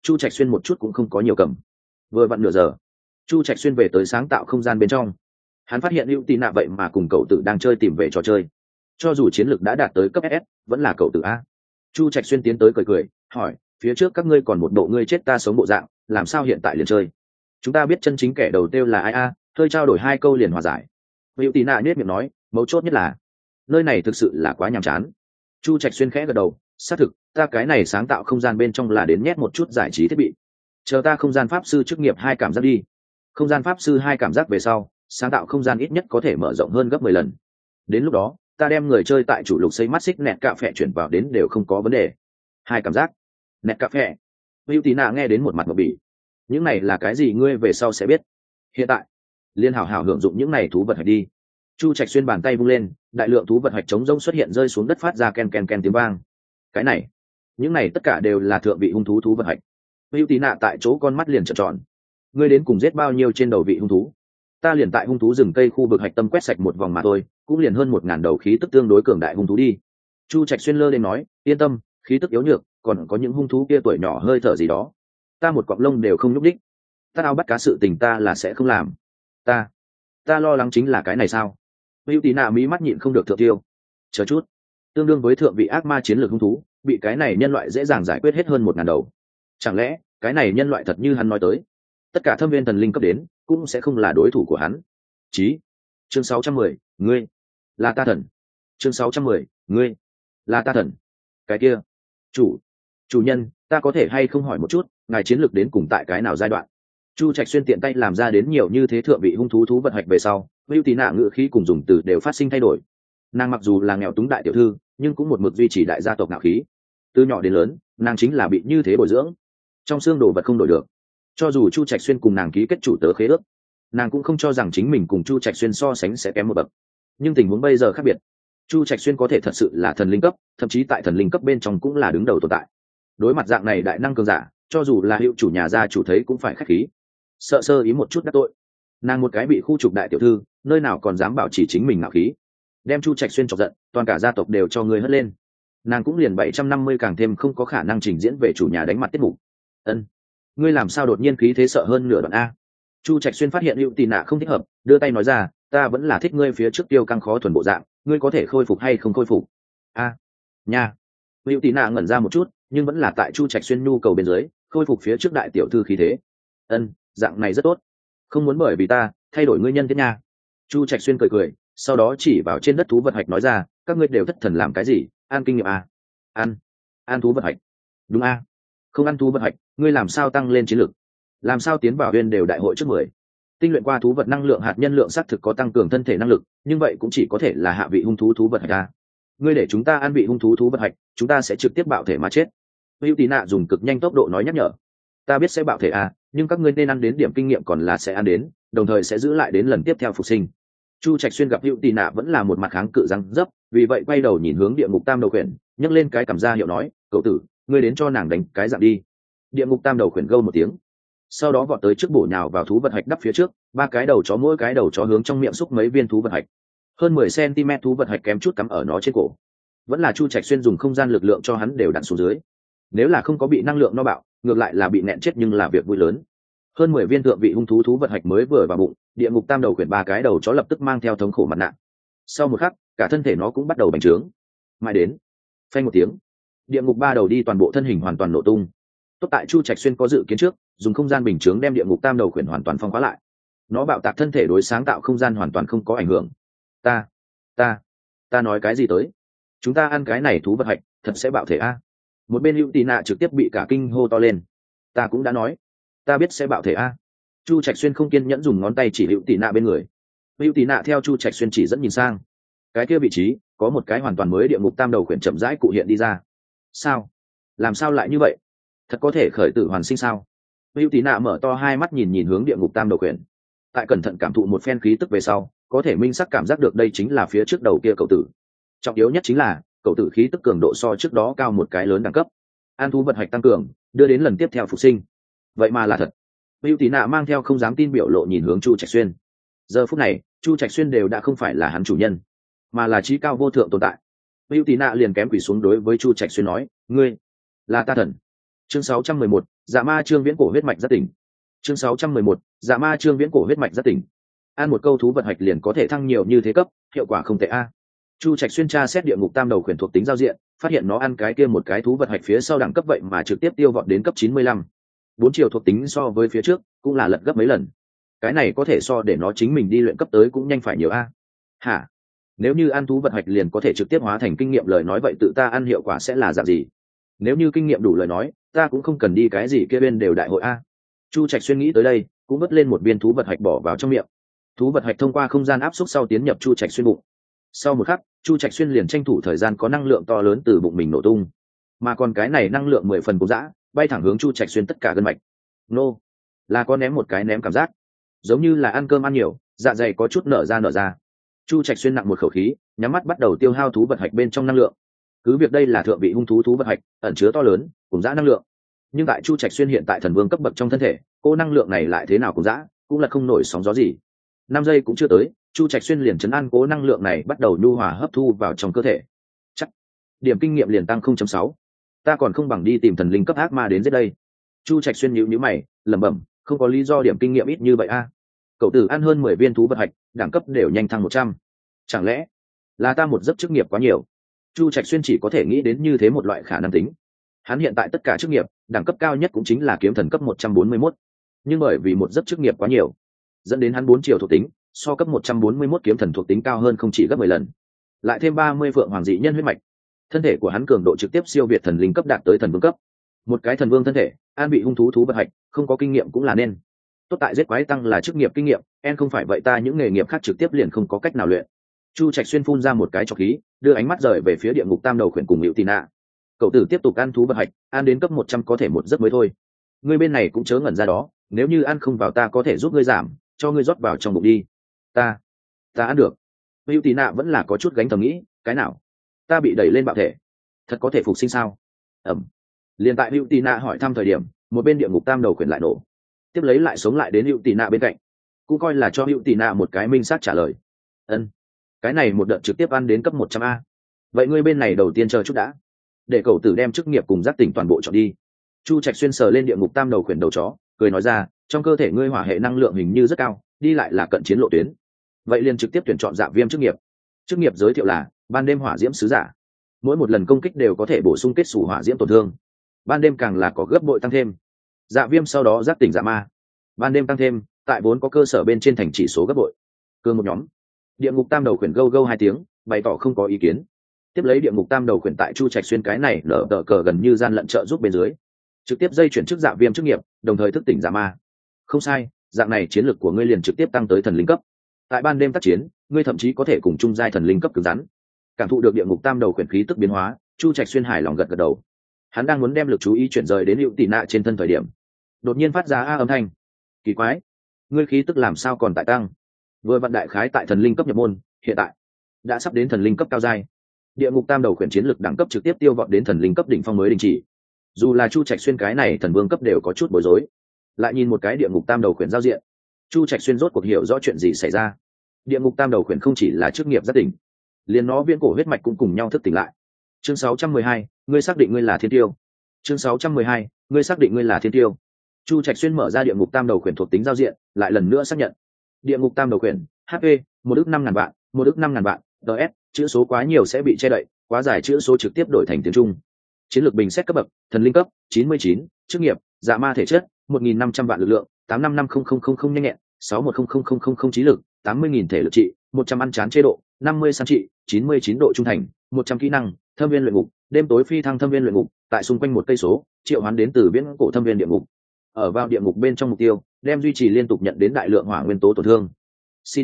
Chu Trạch Xuyên một chút cũng không có nhiều cầm. Vừa vặn nửa giờ, Chu Trạch Xuyên về tới sáng tạo không gian bên trong. Hắn phát hiện hữu tì nạ vậy mà cùng cậu tử đang chơi tìm về trò chơi. Cho dù chiến lược đã đạt tới cấp SS, vẫn là cậu tử a. Chu Trạch Xuyên tiến tới cười cười, hỏi, phía trước các ngươi còn một bộ ngươi chết ta sống bộ dạng, làm sao hiện tại liền chơi? Chúng ta biết chân chính kẻ đầu tiêu là ai a, hơi trao đổi 2 câu liền hòa giải. Hữu tì nạ nhếch miệng nói, mấu chốt nhất là nơi này thực sự là quá nhàm chán. Chu Trạch Xuyên khẽ gật đầu, xác thực, ta cái này sáng tạo không gian bên trong là đến nhét một chút giải trí thiết bị. Chờ ta không gian pháp sư chức nghiệp 2 cảm giác đi. Không gian pháp sư 2 cảm giác về sau, sáng tạo không gian ít nhất có thể mở rộng hơn gấp 10 lần. Đến lúc đó, ta đem người chơi tại chủ lục xây mắt xích nẹt cà phẹ chuyển vào đến đều không có vấn đề. 2 cảm giác. Nẹt cà phẹ. Hữu Tí Nạ nghe đến một mặt ngộp bỉ. Những này là cái gì ngươi về sau sẽ biết. Hiện tại, liên hảo hảo hưởng dụng những này thú vật hạch đi. Chu Trạch Xuyên bàn tay vung lên, đại lượng thú vật hạch chống rông xuất hiện rơi xuống đất phát ra ken ken ken tiếng vang. Cái này, những này tất cả đều là thượng vị hung thú thú vật hạch. Hữu Tí Nạ tại chỗ con mắt liền trợn tròn. Ngươi đến cùng giết bao nhiêu trên đầu vị hung thú? Ta liền tại hung thú rừng cây khu vực hạch tâm quét sạch một vòng mà thôi, cũng liền hơn 1000 đầu khí tức tương đối cường đại hung thú đi. Chu Trạch Xuyên lơ lên nói, yên tâm, khí tức yếu nhược, còn có những hung thú kia tuổi nhỏ hơi thở gì đó, ta một cọng lông đều không nhúc đích. Ta ao bắt cá sự tình ta là sẽ không làm. Ta lo lắng chính là cái này sao? Hữu Tí Nạ mí mắt nhịn không được thượng tiêu. Chờ chút, tương đương với thượng vị ác ma chiến lược hung thú, bị cái này nhân loại dễ dàng giải quyết hết hơn 1000 đầu. Chẳng lẽ cái này nhân loại thật như hắn nói tới, tất cả thâm viên thần linh cấp đến cũng sẽ không là đối thủ của hắn? Chí. Chương 610, ngươi là ta thần. Chương 610, ngươi là ta thần. Cái kia, chủ nhân, ta có thể hay không hỏi một chút, ngài chiến lược đến cùng tại cái nào giai đoạn? Chu Trạch Xuyên tiện tay làm ra đến nhiều như thế thượng vị hung thú thú vật hạch về sau, Hữu Tí Nạ ngữ khí cùng dùng từ đều phát sinh thay đổi. Nàng mặc dù là nghèo túng đại tiểu thư, nhưng cũng một mực duy trì đại gia tộc ngạo khí. Từ nhỏ đến lớn, nàng chính là bị như thế bồi dưỡng. Trong xương đồ vật không đổi được. Cho dù Chu Trạch Xuyên cùng nàng ký kết chủ tớ khế ước, nàng cũng không cho rằng chính mình cùng Chu Trạch Xuyên so sánh sẽ kém một bậc. Nhưng tình huống bây giờ khác biệt. Chu Trạch Xuyên có thể thật sự là thần linh cấp, thậm chí tại thần linh cấp bên trong cũng là đứng đầu tồn tại. Đối mặt dạng này đại năng cường giả, cho dù là hiệu chủ nhà gia chủ thấy cũng phải khách khí. Sợ sơ ý một chút đắc tội, nàng một cái bị khu trục đại tiểu thư, nơi nào còn dám bảo chỉ chính mình ngạo khí. Đem Chu Trạch Xuyên chọc giận, toàn cả gia tộc đều cho người hất lên. Nàng cũng liền 750 càng thêm không có khả năng trình diễn về chủ nhà đánh mặt tiết mục. Ân, ngươi làm sao đột nhiên khí thế sợ hơn nửa đoạn a? Chu Trạch Xuyên phát hiện Hữu Tí Nạ không thích hợp, đưa tay nói ra, ta vẫn là thích ngươi phía trước tiêu căng khó thuần bộ dạng, ngươi có thể khôi phục hay không khôi phục? Nha. Hữu Tí Nạ ngẩn ra một chút, nhưng vẫn là tại Chu Trạch Xuyên nhu cầu bên dưới, khôi phục phía trước đại tiểu thư khí thế. Ân, dạng này rất tốt. Không muốn bởi vì ta thay đổi ngươi nhân thế nha. Chu Trạch Xuyên cười cười, sau đó chỉ vào trên đất thú vật hạch nói ra, các ngươi đều thất thần làm cái gì? Ăn kinh nghiệm à? Ăn thú vật hạch. Đúng a. Không ăn thú vật hạch, ngươi làm sao tăng lên chiến lược? Làm sao tiến vào viên đều đại hội trước 10? Tinh luyện qua thú vật năng lượng hạt nhân lượng xác thực có tăng cường thân thể năng lực, nhưng vậy cũng chỉ có thể là hạ vị hung thú thú vật hạch a. Ngươi để chúng ta ăn vị hung thú thú vật hạch, chúng ta sẽ trực tiếp bạo thể mà chết. Hữu Tí Nạ dùng cực nhanh tốc độ nói nhắc nhở. Ta biết sẽ bạo thể a, nhưng các ngươi nên ăn đến điểm kinh nghiệm còn là sẽ ăn đến, đồng thời sẽ giữ lại đến lần tiếp theo phục sinh. Chu Trạch Xuyên gặp Hữu Tí Nạ vẫn là một mặt kháng cự răng dấp, vì vậy quay đầu nhìn hướng địa ngục tam đầu khuyển, nhấc lên cái cằm ra hiệu nói, cậu tử, ngươi đến cho nàng đánh cái dạng đi. Địa ngục tam đầu khuyển gâu một tiếng, sau đó vọt tới trước bổ nhào vào thú vật hạch đắp phía trước, 3 cái đầu chó mỗi cái đầu chó hướng trong miệng xúc mấy viên thú vật hạch. Hơn 10 cm thú vật hạch kém chút cắm ở nó trên cổ. Vẫn là Chu Trạch Xuyên dùng không gian lực lượng cho hắn đều đặn xuống dưới. Nếu là không có bị năng lượng no bạo, ngược lại là bị nẹn chết nhưng là việc vui lớn. Hơn 10 viên thượng vị hung thú thú vật hạch mới vừa vào bụng, địa ngục tam đầu khuyển 3 cái đầu chó lập tức mang theo thống khổ mặt nạ. Sau một khắc, cả thân thể nó cũng bắt đầu bành trướng. Mãi đến, phanh một tiếng, địa ngục 3 đầu đi toàn bộ thân hình hoàn toàn nổ tung. Tốt tại Chu Trạch Xuyên có dự kiến trước, dùng không gian bình chướng đem địa ngục tam đầu khuyển hoàn toàn phong khóa lại. Nó bạo tạc thân thể đối sáng tạo không gian hoàn toàn không có ảnh hưởng. Ta nói cái gì tới? Chúng ta ăn cái này thú vật hạch, thật sẽ bạo thể a? Một bên Hữu Tí Nạ trực tiếp bị cả kinh hô to lên. Ta cũng đã nói, ta biết sẽ bạo thể a. Chu Trạch Xuyên không kiên nhẫn dùng ngón tay chỉ Hữu Tí Nạ bên người. Hữu Tí Nạ theo Chu Trạch Xuyên chỉ dẫn nhìn sang, cái kia vị trí có một cái hoàn toàn mới địa ngục tam đầu khuyển chậm rãi cụ hiện đi ra. Sao? Làm sao lại như vậy? Thật có thể khởi tử hoàn sinh sao? Hữu Tí Nạ mở to hai mắt nhìn hướng địa ngục tam đầu khuyển. Tại cẩn thận cảm thụ một phen khí tức về sau, có thể minh sắc cảm giác được đây chính là phía trước đầu kia cậu tử. Trọng yếu nhất chính là cậu tử khí tức cường độ so trước đó cao một cái lớn đẳng cấp. An thú vật hạch tăng cường, đưa đến lần tiếp theo phục sinh. Vậy mà là thật. Hữu Tí Nạ mang theo không dám tin biểu lộ nhìn hướng Chu Trạch Xuyên. Giờ phút này, Chu Trạch Xuyên đều đã không phải là hắn chủ nhân, mà là trí cao vô thượng tồn tại. Hữu Tí Nạ liền kém quỳ xuống đối với Chu Trạch Xuyên nói, ngươi là ta thần. Chương 611, Dạ Ma Trương Viễn cổ huyết mạch giác tỉnh. Chương 611, Dạ Ma Trương Viễn cổ huyết mạch giác tỉnh. Ăn một câu thú vật hạch liền có thể thăng nhiều như thế cấp, hiệu quả không tệ a. Chu Trạch xuyên tra xét địa ngục tam đầu khuyển thuộc tính giao diện, phát hiện nó ăn cái kia một cái thú vật hạch phía sau đẳng cấp vậy mà trực tiếp tiêu vọt đến cấp 95. 4 chiều thuộc tính so với phía trước cũng là lật gấp mấy lần. Cái này có thể so để nó chính mình đi luyện cấp tới cũng nhanh phải nhiều a. Hả? Nếu như ăn thú vật hạch liền có thể trực tiếp hóa thành kinh nghiệm lời nói vậy tự ta ăn hiệu quả sẽ là dạng gì? Nếu như kinh nghiệm đủ lời nói, ta cũng không cần đi cái gì kia bên đều đại hội a. Chu Trạch xuyên nghĩ tới đây, cũng vứt lên một viên thú vật hạch bỏ vào trong miệng. Thú vật hạch thông qua không gian áp suất sau tiến nhập Chu Trạch xuyên bụng. Sau một khắc, Chu Trạch xuyên liền tranh thủ thời gian có năng lượng to lớn từ bụng mình nổ tung, mà còn cái này năng lượng 10 phần cố dã, bay thẳng hướng Chu Trạch xuyên tất cả gân mạch. Nô, là có ném một cái ném cảm giác, giống như là ăn cơm ăn nhiều, dạ dày có chút nở ra. Chu Trạch xuyên nặng một khẩu khí, nhắm mắt bắt đầu tiêu hao thú vật hạch bên trong năng lượng. Cứ việc đây là thượng vị hung thú thú vật hạch, ẩn chứa to lớn, cùng dã năng lượng, nhưng tại Chu Trạch xuyên hiện tại thần vương cấp bậc trong thân thể, cô năng lượng này lại thế nào cũng dã, cũng là không nổi sóng gió gì. 5 giây cũng chưa tới, Chu Trạch xuyên liền chấn an cố năng lượng này bắt đầu nhu hòa hấp thu vào trong cơ thể. Chắc điểm kinh nghiệm liền tăng 0.6. Ta còn không bằng đi tìm thần linh cấp ác ma đến giết đây. Chu Trạch xuyên nhíu mày, lẩm bẩm, không có lý do điểm kinh nghiệm ít như vậy a. Cậu tử ăn hơn 10 viên thú vật hạch, đẳng cấp đều nhanh thăng 100. Chẳng lẽ là ta một giấc chức nghiệp quá nhiều? Chu Trạch xuyên chỉ có thể nghĩ đến như thế một loại khả năng tính. Hắn hiện tại tất cả chức nghiệp, đẳng cấp cao nhất cũng chính là kiếm thần cấp 141. Nhưng bởi vì một giấc chức nghiệp quá nhiều, dẫn đến hắn 4 chiều thuộc tính, so cấp 141 kiếm thần thuộc tính cao hơn không chỉ gấp 10 lần. Lại thêm 30 vượng hoàng dị nhân huyết mạch, thân thể của hắn cường độ trực tiếp siêu việt thần linh cấp đạt tới thần vương cấp. Một cái thần vương thân thể, an bị hung thú thú vật hạch, không có kinh nghiệm cũng là nên. Tốt tại giết quái tăng là chức nghiệp kinh nghiệm, không phải vậy ta những nghề nghiệp khác trực tiếp liền không có cách nào luyện. Chu Trạch xuyên phun ra một cái trọc khí, đưa ánh mắt rời về phía địa ngục tam đầu khuyển cùng Hữu Tì Nạ. Cậu tử tiếp tục ăn thú vật hạch, ăn đến cấp 100 có thể một giấc mới thôi. Ngươi bên này cũng chớ ngẩn ra đó, nếu như ăn không vào ta có thể giúp ngươi giảm, cho ngươi rót vào trong bụng đi. Ta ăn được. Hữu Tì Nạ vẫn là có chút gánh thầm nghĩ, cái nào? Ta bị đẩy lên bạo thể, thật có thể phục sinh sao? Liền tại Hữu Tì Nạ hỏi thăm thời điểm, một bên địa ngục tam đầu khuyển lại nổ, tiếp lấy lại sống lại đến Hữu Tì Nạ bên cạnh, cũng coi là cho Hữu Tì Nạ một cái minh xác trả lời. Cái này một đợt trực tiếp ăn đến cấp 100 a. Vậy ngươi bên này đầu tiên chờ chút đã, để cậu tử đem chức nghiệp cùng giác tỉnh toàn bộ chọn đi. Chu Trạch xuyên sờ lên địa ngục tam đầu khuyển đầu chó, cười nói ra, trong cơ thể ngươi hỏa hệ năng lượng hình như rất cao, đi lại là cận chiến lộ tuyến. Vậy liền trực tiếp tuyển chọn Dạ Viêm chức nghiệp. Chức nghiệp giới thiệu là ban đêm hỏa diễm sứ giả, mỗi một lần công kích đều có thể bổ sung kết xù hỏa diễm tổn thương, ban đêm càng là có gấp bội tăng thêm. Dạ Viêm sau đó giác tỉnh dạ ma, ban đêm tăng thêm, tại vốn có cơ sở bên trên thành chỉ số gấp bội. Cương một nhóm. Địa ngục tam đầu khuyển gâu gâu 2 tiếng, bày tỏ không có ý kiến. Tiếp lấy địa ngục tam đầu khuyển tại Chu Trạch xuyên cái này lở tờ cờ gần như gian lận trợ giúp bên dưới, trực tiếp dây chuyển chức Dạ Viêm chức nghiệp, đồng thời thức tỉnh dạ ma. Không sai, dạng này chiến lược của ngươi liền trực tiếp tăng tới thần linh cấp. Tại ban đêm tác chiến, ngươi thậm chí có thể cùng chung giai thần linh cấp cứng rắn. Cảm thụ được địa ngục tam đầu khuyển khí tức biến hóa, Chu Trạch xuyên hài lòng gật gật đầu. Hắn đang muốn đem lực chú ý chuyển rời đến Hữu Tì Nạ trên thân thời điểm, đột nhiên phát ra âm thanh. Kỳ quái, ngươi khí tức làm sao còn tại tăng? Vừa vặn đại khái tại thần linh cấp nhập môn, hiện tại đã sắp đến thần linh cấp cao giai. Địa ngục tam đầu khuyển chiến lực đẳng cấp trực tiếp tiêu vọt đến thần linh cấp đỉnh phong mới đình chỉ. Dù là Chu Trạch xuyên cái này thần vương cấp đều có chút bối rối. Lại nhìn một cái địa ngục tam đầu khuyển giao diện, Chu Trạch xuyên rốt cuộc hiểu rõ chuyện gì xảy ra. Địa ngục tam đầu khuyển không chỉ là chức nghiệp giác tỉnh, liền nó viễn cổ huyết mạch cũng cùng nhau thức tỉnh lại. Chương 612, ngươi xác định ngươi là thiên tiêu. Chương 612, ngươi xác định ngươi là thiên tiêu. Chu Trạch xuyên mở ra địa ngục tam đầu khuyển thuộc tính giao diện, lại lần nữa xác nhận. Địa ngục tam đầu khuyển, HP 1/5000 vạn, 1/5000 vạn, DS, chữ số quá nhiều sẽ bị che đậy, quá dài chữ số trực tiếp đổi thành tiếng Trung. Chiến lược bình xét cấp bậc, thần linh cấp, 99, chức nghiệp, dạ ma thể chất, 1500 vạn lực lượng, 855000 nhanh nhẹn, 610000 trí lực, 80000 thể lực trị, 100 ăn chán chế độ, 50 săn trị, 99 độ trung thành, 100 kỹ năng, thâm viên luyện ngục, đêm tối phi thăng thâm viên luyện ngục, tại xung quanh một cây số, triệu hoán đến từ viễn cổ thâm viên địa ngục. Ở vào địa ngục bên trong mục tiêu, đem duy trì liên tục nhận đến đại lượng hỏa nguyên tố tổn thương. CD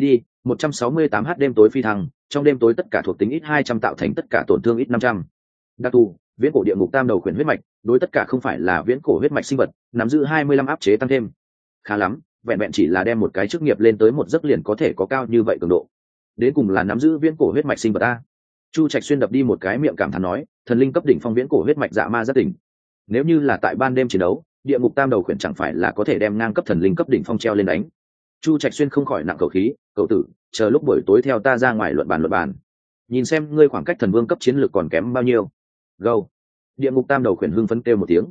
168h đêm tối phi thăng, trong đêm tối tất cả thuộc tính ít 200 tạo thành tất cả tổn thương ít 500. Đặc thù, viễn cổ địa ngục tam đầu khuyển huyết mạch, đối tất cả không phải là viễn cổ huyết mạch sinh vật, nắm giữ 25 áp chế tăng thêm. Khá lắm, vẹn vẹn chỉ là đem một cái chức nghiệp lên tới một giấc liền có thể có cao như vậy cường độ. Đến cùng là nắm giữ viễn cổ huyết mạch sinh vật a. Chu Trạch xuyên đập đi một cái miệng cảm thán nói, thần linh cấp đỉnh phong viễn cổ huyết mạch dạ ma rất tỉnh. Nếu như là tại ban đêm chiến đấu, địa ngục tam đầu khuyển chẳng phải là có thể đem ngang cấp thần linh cấp đỉnh phong treo lên đánh. Chu Trạch xuyên không khỏi nặng khẩu khí, cậu tử, chờ lúc buổi tối theo ta ra ngoài luận bàn, nhìn xem ngươi khoảng cách thần vương cấp chiến lược còn kém bao nhiêu. Go. Địa ngục tam đầu khuyển hưng phấn kêu một tiếng.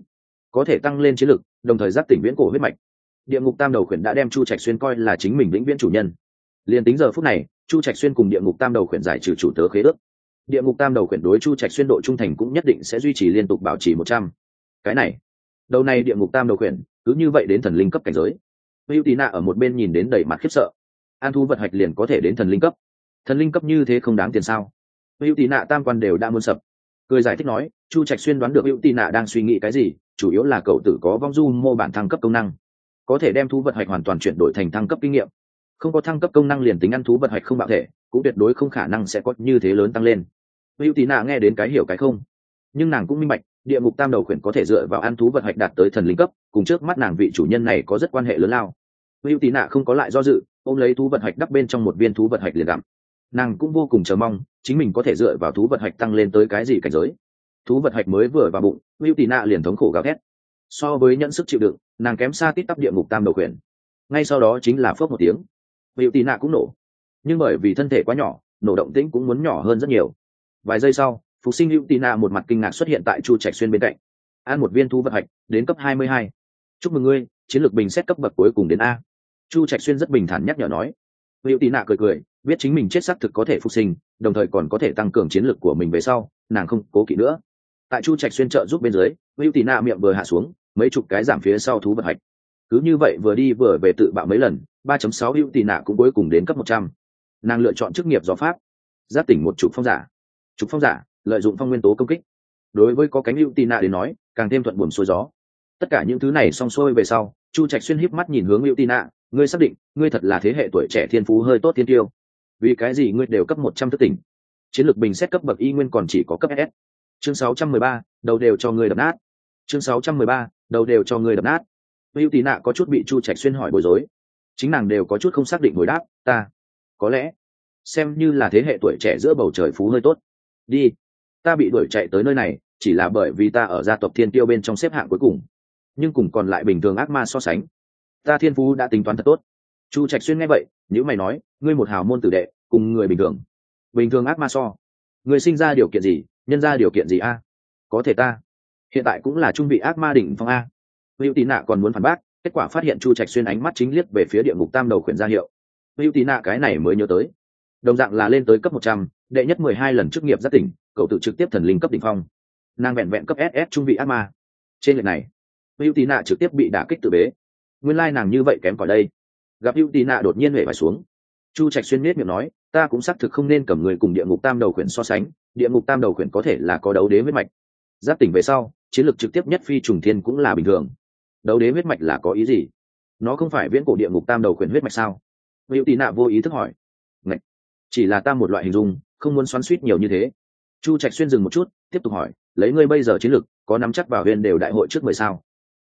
có thể tăng lên chiến lực, đồng thời giác tỉnh viễn cổ huyết mạch. Địa ngục tam đầu khuyển đã đem Chu Trạch Xuyên coi là chính mình vĩnh viễn chủ nhân. Liên tính giờ phút này, Chu Trạch Xuyên cùng địa ngục tam đầu khuyển giải trừ chủ tớ khế ước. Địa ngục tam đầu khuyển đối Chu Trạch Xuyên độ trung thành cũng nhất định sẽ duy trì liên tục bảo trì 100. Cái này, đầu này địa ngục tam đầu khuyển cứ như vậy đến thần linh cấp cảnh giới. Hữu Tí Nạ ở một bên nhìn đến đầy mặt khiếp sợ. An thú vật hạch liền có thể đến thần linh cấp. Thần linh cấp như thế không đáng tiền sao? Hữu Tí Nạ tam quan đều đã muốn sập. Cười giải thích nói, Chu Trạch Xuyên đoán được Hữu Tí Nạ đang suy nghĩ cái gì, chủ yếu là cậu tử có vong du mô bản thăng cấp công năng, có thể đem thú vật hạch hoàn toàn chuyển đổi thành thăng cấp kinh nghiệm. Không có thăng cấp công năng liền tính ăn thú vật hạch không bạo thể, cũng tuyệt đối không khả năng sẽ có như thế lớn tăng lên. Hữu Tí Nạ nghe đến cái hiểu cái không, nhưng nàng cũng minh bạch, địa ngục tam đầu khuyển có thể dựa vào ăn thú vật hạch đạt tới thần linh cấp, cùng trước mắt nàng vị chủ nhân này có rất quan hệ lớn lao. Hữu Tí Nạ không có lại do dự, ôm lấy thú vật hạch đắp bên trong một viên thú vật hạch liền gặm. Nàng cũng vô cùng chờ mong chính mình có thể dựa vào thú vật hạch tăng lên tới cái gì cảnh giới. Thú vật hạch mới vừa vào bụng, Hữu Tí Nạ liền thống khổ gào thét. So với nhận sức chịu đựng, nàng kém xa tít tắp địa ngục tam đầu khuyển. Ngay sau đó chính là phớp một tiếng, Hữu Tí Nạ cũng nổ, nhưng bởi vì thân thể quá nhỏ, nổ động tĩnh cũng muốn nhỏ hơn rất nhiều. Vài giây sau, phục sinh Hữu Tí Nạ một mặt kinh ngạc xuất hiện tại Chu Trạch Xuyên bên cạnh. Ăn một viên thú vật hạch đến cấp 22. Chúc mừng ngươi, chiến lược bình xét cấp bậc cuối cùng đến A. Chu Trạch Xuyên rất bình thản nhắc nhở nói. Hữu Tí Nạ cười cười, biết chính mình chết xác thực có thể phục sinh, đồng thời còn có thể tăng cường chiến lược của mình về sau, nàng không cố kỵ nữa. Tại Chu Trạch Xuyên trợ giúp bên dưới, Hữu Tí Nạ miệng vừa hạ xuống, mấy chục cái giảm phía sau thú vật hạch. Cứ như vậy vừa đi vừa về tự bạo mấy lần, 3.6 Hữu Tí Nạ cũng cuối cùng đến cấp 100. Nàng lựa chọn chức nghiệp gió pháp, giác tỉnh một trục phong giả. Trục phong giả lợi dụng phong nguyên tố công kích. Đối với có cánh Hữu Tí Nạ đến nói, càng thêm thuận buồm xuôi gió. Tất cả những thứ này xong xuôi về sau, Chu Trạch Xuyên híp mắt nhìn hướng Hữu Tí Nạ, ngươi xác định, ngươi thật là thế hệ tuổi trẻ thiên phú hơi tốt thiên tiêu. Vì cái gì ngươi đều cấp 100 thức tỉnh? Chiến lược bình xét cấp bậc y nguyên còn chỉ có cấp SS. Chương 613, đầu đều cho ngươi đập nát. Chương 613, đầu đều cho ngươi đập nát. Hữu Tí Nạ có chút bị Chu Trạch Xuyên hỏi bối rối. Chính nàng đều có chút không xác định hồi đáp, ta có lẽ xem như là thế hệ tuổi trẻ giữa bầu trời phú hơi tốt đi. Ta bị đuổi chạy tới nơi này chỉ là bởi vì ta ở gia tộc thiên tiêu bên trong xếp hạng cuối cùng, nhưng cùng còn lại bình thường ác ma so sánh, ta thiên phú đã tính toán thật tốt. Chu Trạch Xuyên nghe vậy, nếu mày nói, ngươi một hào môn tử đệ cùng người bình thường ác ma so, người sinh ra điều kiện gì, nhân ra điều kiện gì a? Có thể ta hiện tại cũng là trung vị ác ma đỉnh phong a. Hữu Tí Nạ còn muốn phản bác, kết quả phát hiện Chu Trạch Xuyên ánh mắt chính liếc về phía địa ngục tam đầu khuyển ra hiệu. Hữu Tí Nạ cái này mới nhớ tới, đồng dạng là lên tới cấp 100, đệ nhất 12 lần chức nghiệp giác tỉnh, cậu tự trực tiếp thần linh cấp đỉnh phong. Nàng vẹn vẹn cấp SS trung vị ác ma. Trên lệch này, Hữu Tí Nạ trực tiếp bị đả kích tự bế. Nguyên lai nàng như vậy kém cỏi đây. Gặp Hữu Tí Nạ đột nhiên huệ vải xuống, Chu Trạch Xuyên nhếch miệng nói, ta cũng xác thực không nên cầm người cùng địa ngục tam đầu khuyển so sánh, địa ngục tam đầu khuyển có thể là có đấu đế huyết mạch. Giác tỉnh về sau, chiến lược trực tiếp nhất phi trùng thiên cũng là bình thường. Đấu đế huyết mạch là có ý gì? Nó không phải viễn cổ địa ngục tam đầu khuyển huyết mạch sao? Hữu Tí Nạ vô ý thức hỏi. Ngạch, chỉ là ta một loại hình dung, không muốn xoắn xuýt nhiều như thế. Chu Trạch Xuyên dừng một chút, tiếp tục hỏi, lấy ngươi bây giờ chiến lược, có nắm chắc vào huyền đều đại hội trước 10 sao?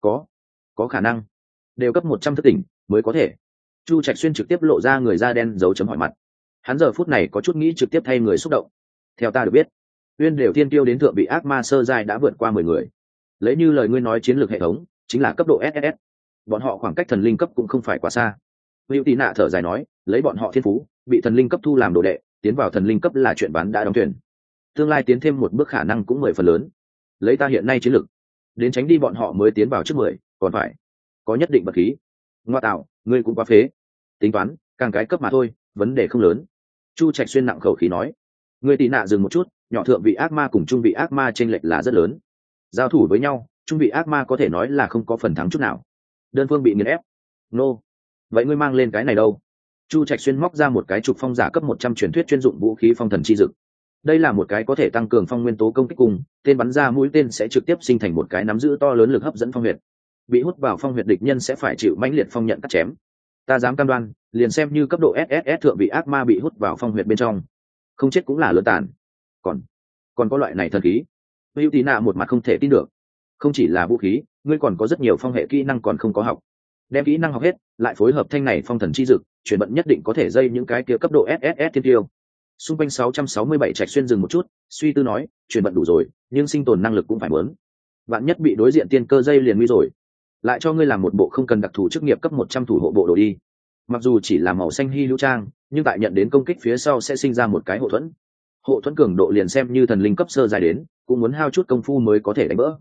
Có khả năng. Đều cấp 100 thức tỉnh mới có thể. Chu Trạch Xuyên trực tiếp lộ ra người da đen dấu chấm hỏi mặt. Hắn giờ phút này có chút nghĩ trực tiếp thay người xúc động. Theo ta được biết, Uyên đều thiên tiêu đến thượng vị ác ma sơ giai đã vượt qua 10 người. Lấy như lời ngươi nói chiến lược hệ thống, chính là cấp độ SS. Bọn họ khoảng cách thần linh cấp cũng không phải quá xa. Hữu Tí Nạ thở dài nói, lấy bọn họ thiên phú, bị thần linh cấp thu làm đồ đệ, tiến vào thần linh cấp là chuyện bán đã đóng thuyền. Tương lai tiến thêm một bước khả năng cũng 10 phần lớn. Lấy ta hiện nay chiến lược, đến tránh đi bọn họ mới tiến vào trước 10, còn phải có nhất định bậc khí. Ngoa tạo, ngươi cũng quá phế. Tính toán, càng cái cấp mà thôi, vấn đề không lớn. Chu Trạch Xuyên nặng khẩu khí nói. Ngươi Tí Nạ dừng một chút, nhỏ thượng vị ác ma cùng trung vị ác ma chênh lệch là rất lớn. Giao thủ với nhau, trung vị ác ma có thể nói là không có phần thắng chút nào. Đơn phương bị nghiền ép. Nô. Vậy ngươi mang lên cái này đâu? Chu Trạch Xuyên móc ra một cái trục phong giả cấp 100 truyền thuyết chuyên dụng vũ khí phong thần chi dực. Đây là một cái có thể tăng cường phong nguyên tố công kích cùng, tên bắn ra mũi tên sẽ trực tiếp sinh thành một cái nắm giữ to lớn lực hấp dẫn phong huyệt. Bị hút vào phong huyệt địch nhân sẽ phải chịu mãnh liệt phong nhận cắt chém. Ta dám cam đoan, liền xem như cấp độ SSS thượng vị ác ma bị hút vào phong huyệt bên trong, không chết cũng là lớn tàn. Còn có loại này thần khí. Hữu Tí Nạ một mặt không thể tin được. Không chỉ là vũ khí, ngươi còn có rất nhiều phong hệ kỹ năng còn không có học. Đem kỹ năng học hết, lại phối hợp thanh này phong thần chi dực, chuyển bận nhất định có thể dây những cái kia cấp độ SSS thiên tiêu. Xung quanh 667 Trạch Xuyên dừng một chút, suy tư nói, chuyển bận đủ rồi, nhưng sinh tồn năng lực cũng phải muốn. Bạn nhất bị đối diện tiên cơ dây liền nguy rồi. Lại cho ngươi làm một bộ không cần đặc thù chức nghiệp cấp 100 thủ hộ bộ đồ đi. Mặc dù chỉ là màu xanh hy hữu trang, nhưng tại nhận đến công kích phía sau sẽ sinh ra một cái hộ thuẫn. Hộ thuẫn cường độ liền xem như thần linh cấp sơ dài đến, cũng muốn hao chút công phu mới có thể đánh vỡ.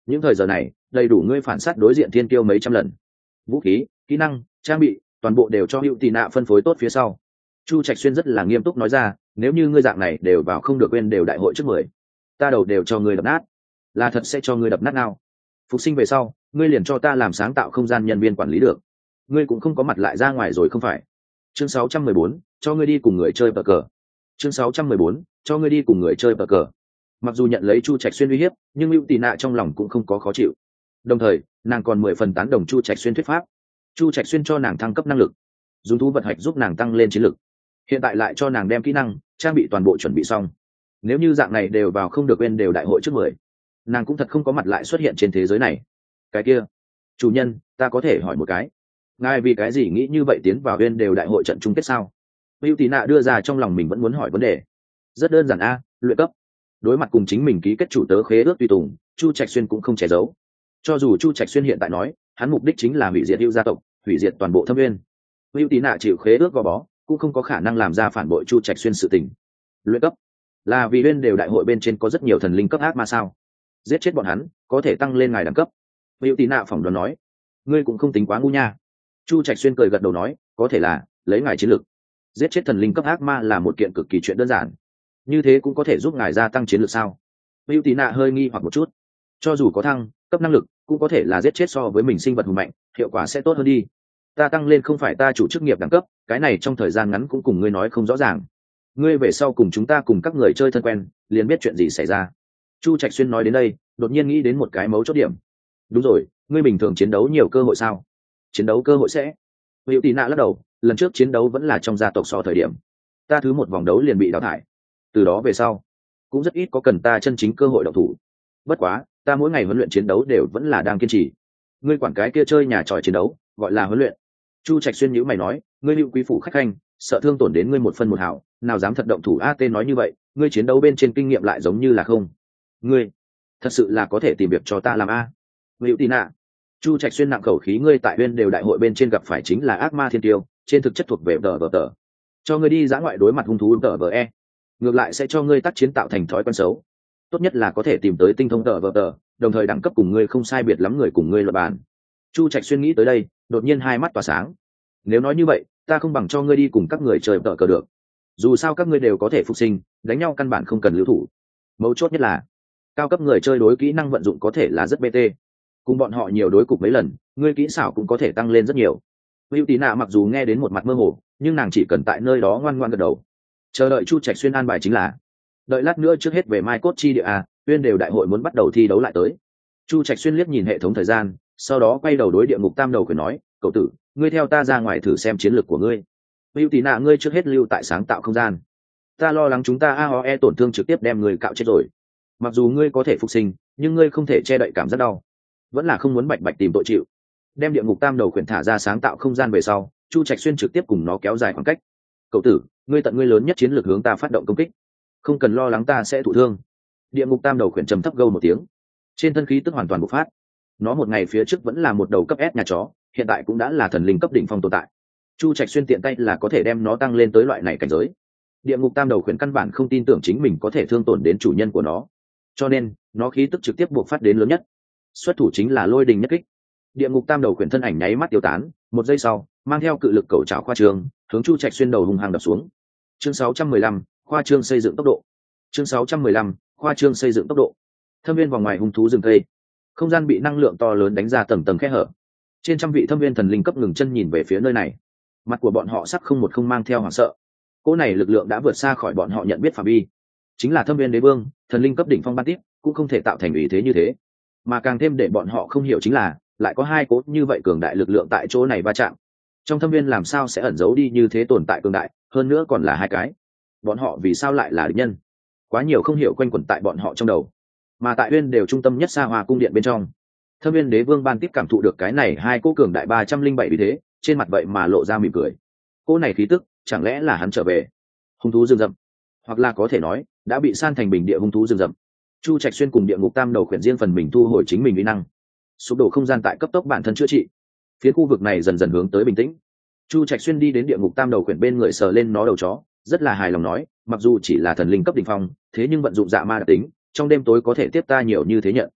những thời giờ này đầy đủ ngươi phản sát đối diện thiên tiêu mấy trăm lần. Vũ khí, kỹ năng, trang bị toàn bộ đều cho hữu tì nạ phân phối tốt phía sau. Chu Trạch Xuyên rất là nghiêm túc nói ra, nếu như ngươi dạng này đều vào không được quên đều đại hội trước 10, ta đầu đều cho ngươi đập nát. Là thật sẽ cho ngươi đập nát nào? Phục sinh về sau ngươi liền cho ta làm sáng tạo không gian nhân viên quản lý được, ngươi cũng không có mặt lại ra ngoài rồi không phải. Chương 614, cho ngươi đi cùng người chơi bờ cờ. Chương 614, cho ngươi đi cùng người chơi bờ cờ. Mặc dù nhận lấy Chu Trạch Xuyên uy hiếp, nhưng Lưu Tì Nạ trong lòng cũng không có khó chịu. Đồng thời, nàng còn 10 phần tán đồng Chu Trạch Xuyên thuyết pháp. Chu Trạch Xuyên cho nàng thăng cấp năng lực, dùng thú vật hạch giúp nàng tăng lên chiến lực. Hiện tại lại cho nàng đem kỹ năng, trang bị toàn bộ chuẩn bị xong. Nếu như dạng này đều vào không được bên đều đại hội trước 10, nàng cũng thật không có mặt lại xuất hiện trên thế giới này. Cái kia, chủ nhân, ta có thể hỏi một cái, ngài vì cái gì nghĩ như vậy tiến vào bên đều đại hội trận chung kết sao? Lưu Tì Nạ đưa ra trong lòng mình vẫn muốn hỏi vấn đề. Rất đơn giản a, luyện cấp. Đối mặt cùng chính mình ký kết chủ tớ khế ước tùy tùng, Chu Trạch Xuyên cũng không che giấu. Cho dù Chu Trạch Xuyên hiện tại nói hắn mục đích chính là hủy diệt Hưu gia tộc, hủy diệt toàn bộ Thâm Nguyên, Lưu Tì Nạ chịu khế ước gò bó cũng không có khả năng làm ra phản bội Chu Trạch Xuyên sự tình. Luyện cấp là vì bên đều đại hội bên trên có rất nhiều thần linh cấp ác ma sao? Giết chết bọn hắn có thể tăng lên ngài đẳng cấp. Lưu Tì Nạ phỏng đoán nói, ngươi cũng không tính quá ngu nha. Chu Trạch Xuyên cười gật đầu nói, có thể là lấy ngài chiến lược giết chết thần linh cấp ác ma là một kiện cực kỳ chuyện đơn giản, như thế cũng có thể giúp ngài gia tăng chiến lược sao? Lưu Tì Nạ hơi nghi hoặc một chút, cho dù có thăng cấp năng lực cũng có thể là giết chết so với mình sinh vật hùng mạnh, hiệu quả sẽ tốt hơn đi. Ta tăng lên không phải ta chủ chức nghiệp đẳng cấp, cái này trong thời gian ngắn cũng cùng ngươi nói không rõ ràng. Ngươi về sau cùng chúng ta cùng các người chơi thân quen liền biết chuyện gì xảy ra. Chu Trạch Xuyên nói đến đây đột nhiên nghĩ đến một cái mấu chốt điểm. Đúng rồi, ngươi bình thường chiến đấu nhiều cơ hội sao? Chiến đấu cơ hội sẽ. Hữu Tì Nạ lắc đầu, lần trước chiến đấu vẫn là trong gia tộc so thời điểm, ta thứ một vòng đấu liền bị đào thải, từ đó về sau cũng rất ít có cần ta chân chính cơ hội động thủ. Bất quá ta mỗi ngày huấn luyện chiến đấu đều vẫn là đang kiên trì. Ngươi quản cái kia chơi nhà tròi chiến đấu gọi là huấn luyện? Chu Trạch Xuyên nhíu mày nói, ngươi Lưu quý phủ khách khanh, sợ thương tổn đến ngươi một phân một hào, nào dám thật động thủ. AT nói như vậy, ngươi chiến đấu bên trên kinh nghiệm lại giống như là không. Ngươi thật sự là có thể tìm việc cho ta làm a? Hữu Tì Nạ. Chu Trạch Xuyên nặng khẩu khí, ngươi tại Uyên đều đại hội bên trên gặp phải chính là ác ma thiên tiêu, trên thực chất thuộc về tờ, cho ngươi đi dã ngoại đối mặt hung thú tờ, ngược lại sẽ cho ngươi tác chiến tạo thành thói quen xấu. Tốt nhất là có thể tìm tới tinh thông tờ, đồng thời đẳng cấp cùng ngươi không sai biệt lắm người cùng ngươi luận bàn. Chu Trạch Xuyên nghĩ tới đây đột nhiên hai mắt tỏa sáng. Nếu nói như vậy, ta không bằng cho ngươi đi cùng các người chơi tờ cờ được, dù sao các ngươi đều có thể phục sinh, đánh nhau căn bản không cần lưu thủ. Mấu chốt nhất là cao cấp người chơi đối kỹ năng vận dụng có thể là rất bt, cùng bọn họ nhiều đối cục mấy lần, ngươi kỹ xảo cũng có thể tăng lên rất nhiều. Lưu Tì Nạ mặc dù nghe đến một mặt mơ hồ, nhưng nàng chỉ cần tại nơi đó ngoan ngoan gật đầu, chờ đợi Chu Trạch Xuyên an bài chính là. Đợi lát nữa trước hết về Mai Cốt chi địa a, Uyên đều đại hội muốn bắt đầu thi đấu lại tới. Chu Trạch Xuyên liếc nhìn hệ thống thời gian, sau đó quay đầu đối địa ngục tam đầu cười nói, cậu tử, ngươi theo ta ra ngoài thử xem chiến lược của ngươi. Lưu Tì Nạ, ngươi trước hết lưu tại sáng tạo không gian, ta lo lắng chúng ta AOE tổn thương trực tiếp đem người cạo chết rồi. Mặc dù ngươi có thể phục sinh, nhưng ngươi không thể che đậy cảm giác đau, vẫn là không muốn bạch bạch tìm tội chịu. Đem địa ngục tam đầu khuyển thả ra sáng tạo không gian về sau, Chu Trạch Xuyên trực tiếp cùng nó kéo dài khoảng cách. Cậu tử, ngươi tận ngươi lớn nhất chiến lược hướng ta phát động công kích, không cần lo lắng ta sẽ thụ thương. Địa ngục tam đầu khuyển trầm thấp gâu một tiếng, trên thân khí tức hoàn toàn bộc phát. Nó một ngày phía trước vẫn là một đầu cấp S nhà chó, hiện tại cũng đã là thần linh cấp đỉnh phong tồn tại. Chu Trạch Xuyên tiện tay là có thể đem nó tăng lên tới loại này cảnh giới. Địa ngục tam đầu khuyển căn bản không tin tưởng chính mình có thể thương tổn đến chủ nhân của nó, cho nên nó khí tức trực tiếp bộc phát đến lớn nhất, xuất thủ chính là lôi đình nhất kích. Địa ngục tam đầu khuyển thân ảnh nháy mắt tiêu tán, một giây sau mang theo cự lực cầu trảo khoa trương hướng Chu Trạch Xuyên đầu hung hăng đập xuống. Chương 615, khoa trương xây dựng tốc độ. Chương 615, khoa trương xây dựng tốc độ. Thâm viên vòng ngoài hung thú rừng cây, không gian bị năng lượng to lớn đánh ra tầng tầng khe hở. Trên trăm vị thâm viên thần linh cấp ngừng chân nhìn về phía nơi này, mặt của bọn họ sắc không một không mang theo hoảng sợ. Cỗ này lực lượng đã vượt xa khỏi bọn họ nhận biết phạm vi, chính là thâm viên đế vương, thần linh cấp đỉnh phong ban tiếp cũng không thể tạo thành ủy thế như thế. Mà càng thêm để bọn họ không hiểu chính là lại có hai cỗ như vậy cường đại lực lượng tại chỗ này va chạm. Trong thâm viên làm sao sẽ ẩn giấu đi như thế tồn tại cường đại, hơn nữa còn là hai cái. Bọn họ vì sao lại là địch nhân? Quá nhiều không hiểu quanh quẩn tại bọn họ trong đầu. Mà tại Uyên đều trung tâm nhất xa hoa cung điện bên trong, thâm viên đế vương ban tiếp cảm thụ được cái này hai cỗ cường đại 307 vì thế, trên mặt vậy mà lộ ra mỉm cười. Cỗ này khí tức, chẳng lẽ là hắn trở về? Hung thú rừng rậm, hoặc là có thể nói đã bị san thành bình địa hung thú rừng rậm. Chu Trạch Xuyên cùng địa ngục tam đầu khuyển riêng phần mình thu hồi chính mình uy năng, sụp đổ không gian tại cấp tốc bản thân chữa trị. Phía khu vực này dần dần hướng tới bình tĩnh. Chu Trạch Xuyên đi đến địa ngục tam đầu khuyển bên người, sờ lên nó đầu chó, rất là hài lòng nói, mặc dù chỉ là thần linh cấp đỉnh phong, thế nhưng vận dụng dạ ma đặc tính, trong đêm tối có thể tiếp ta nhiều như thế nhận.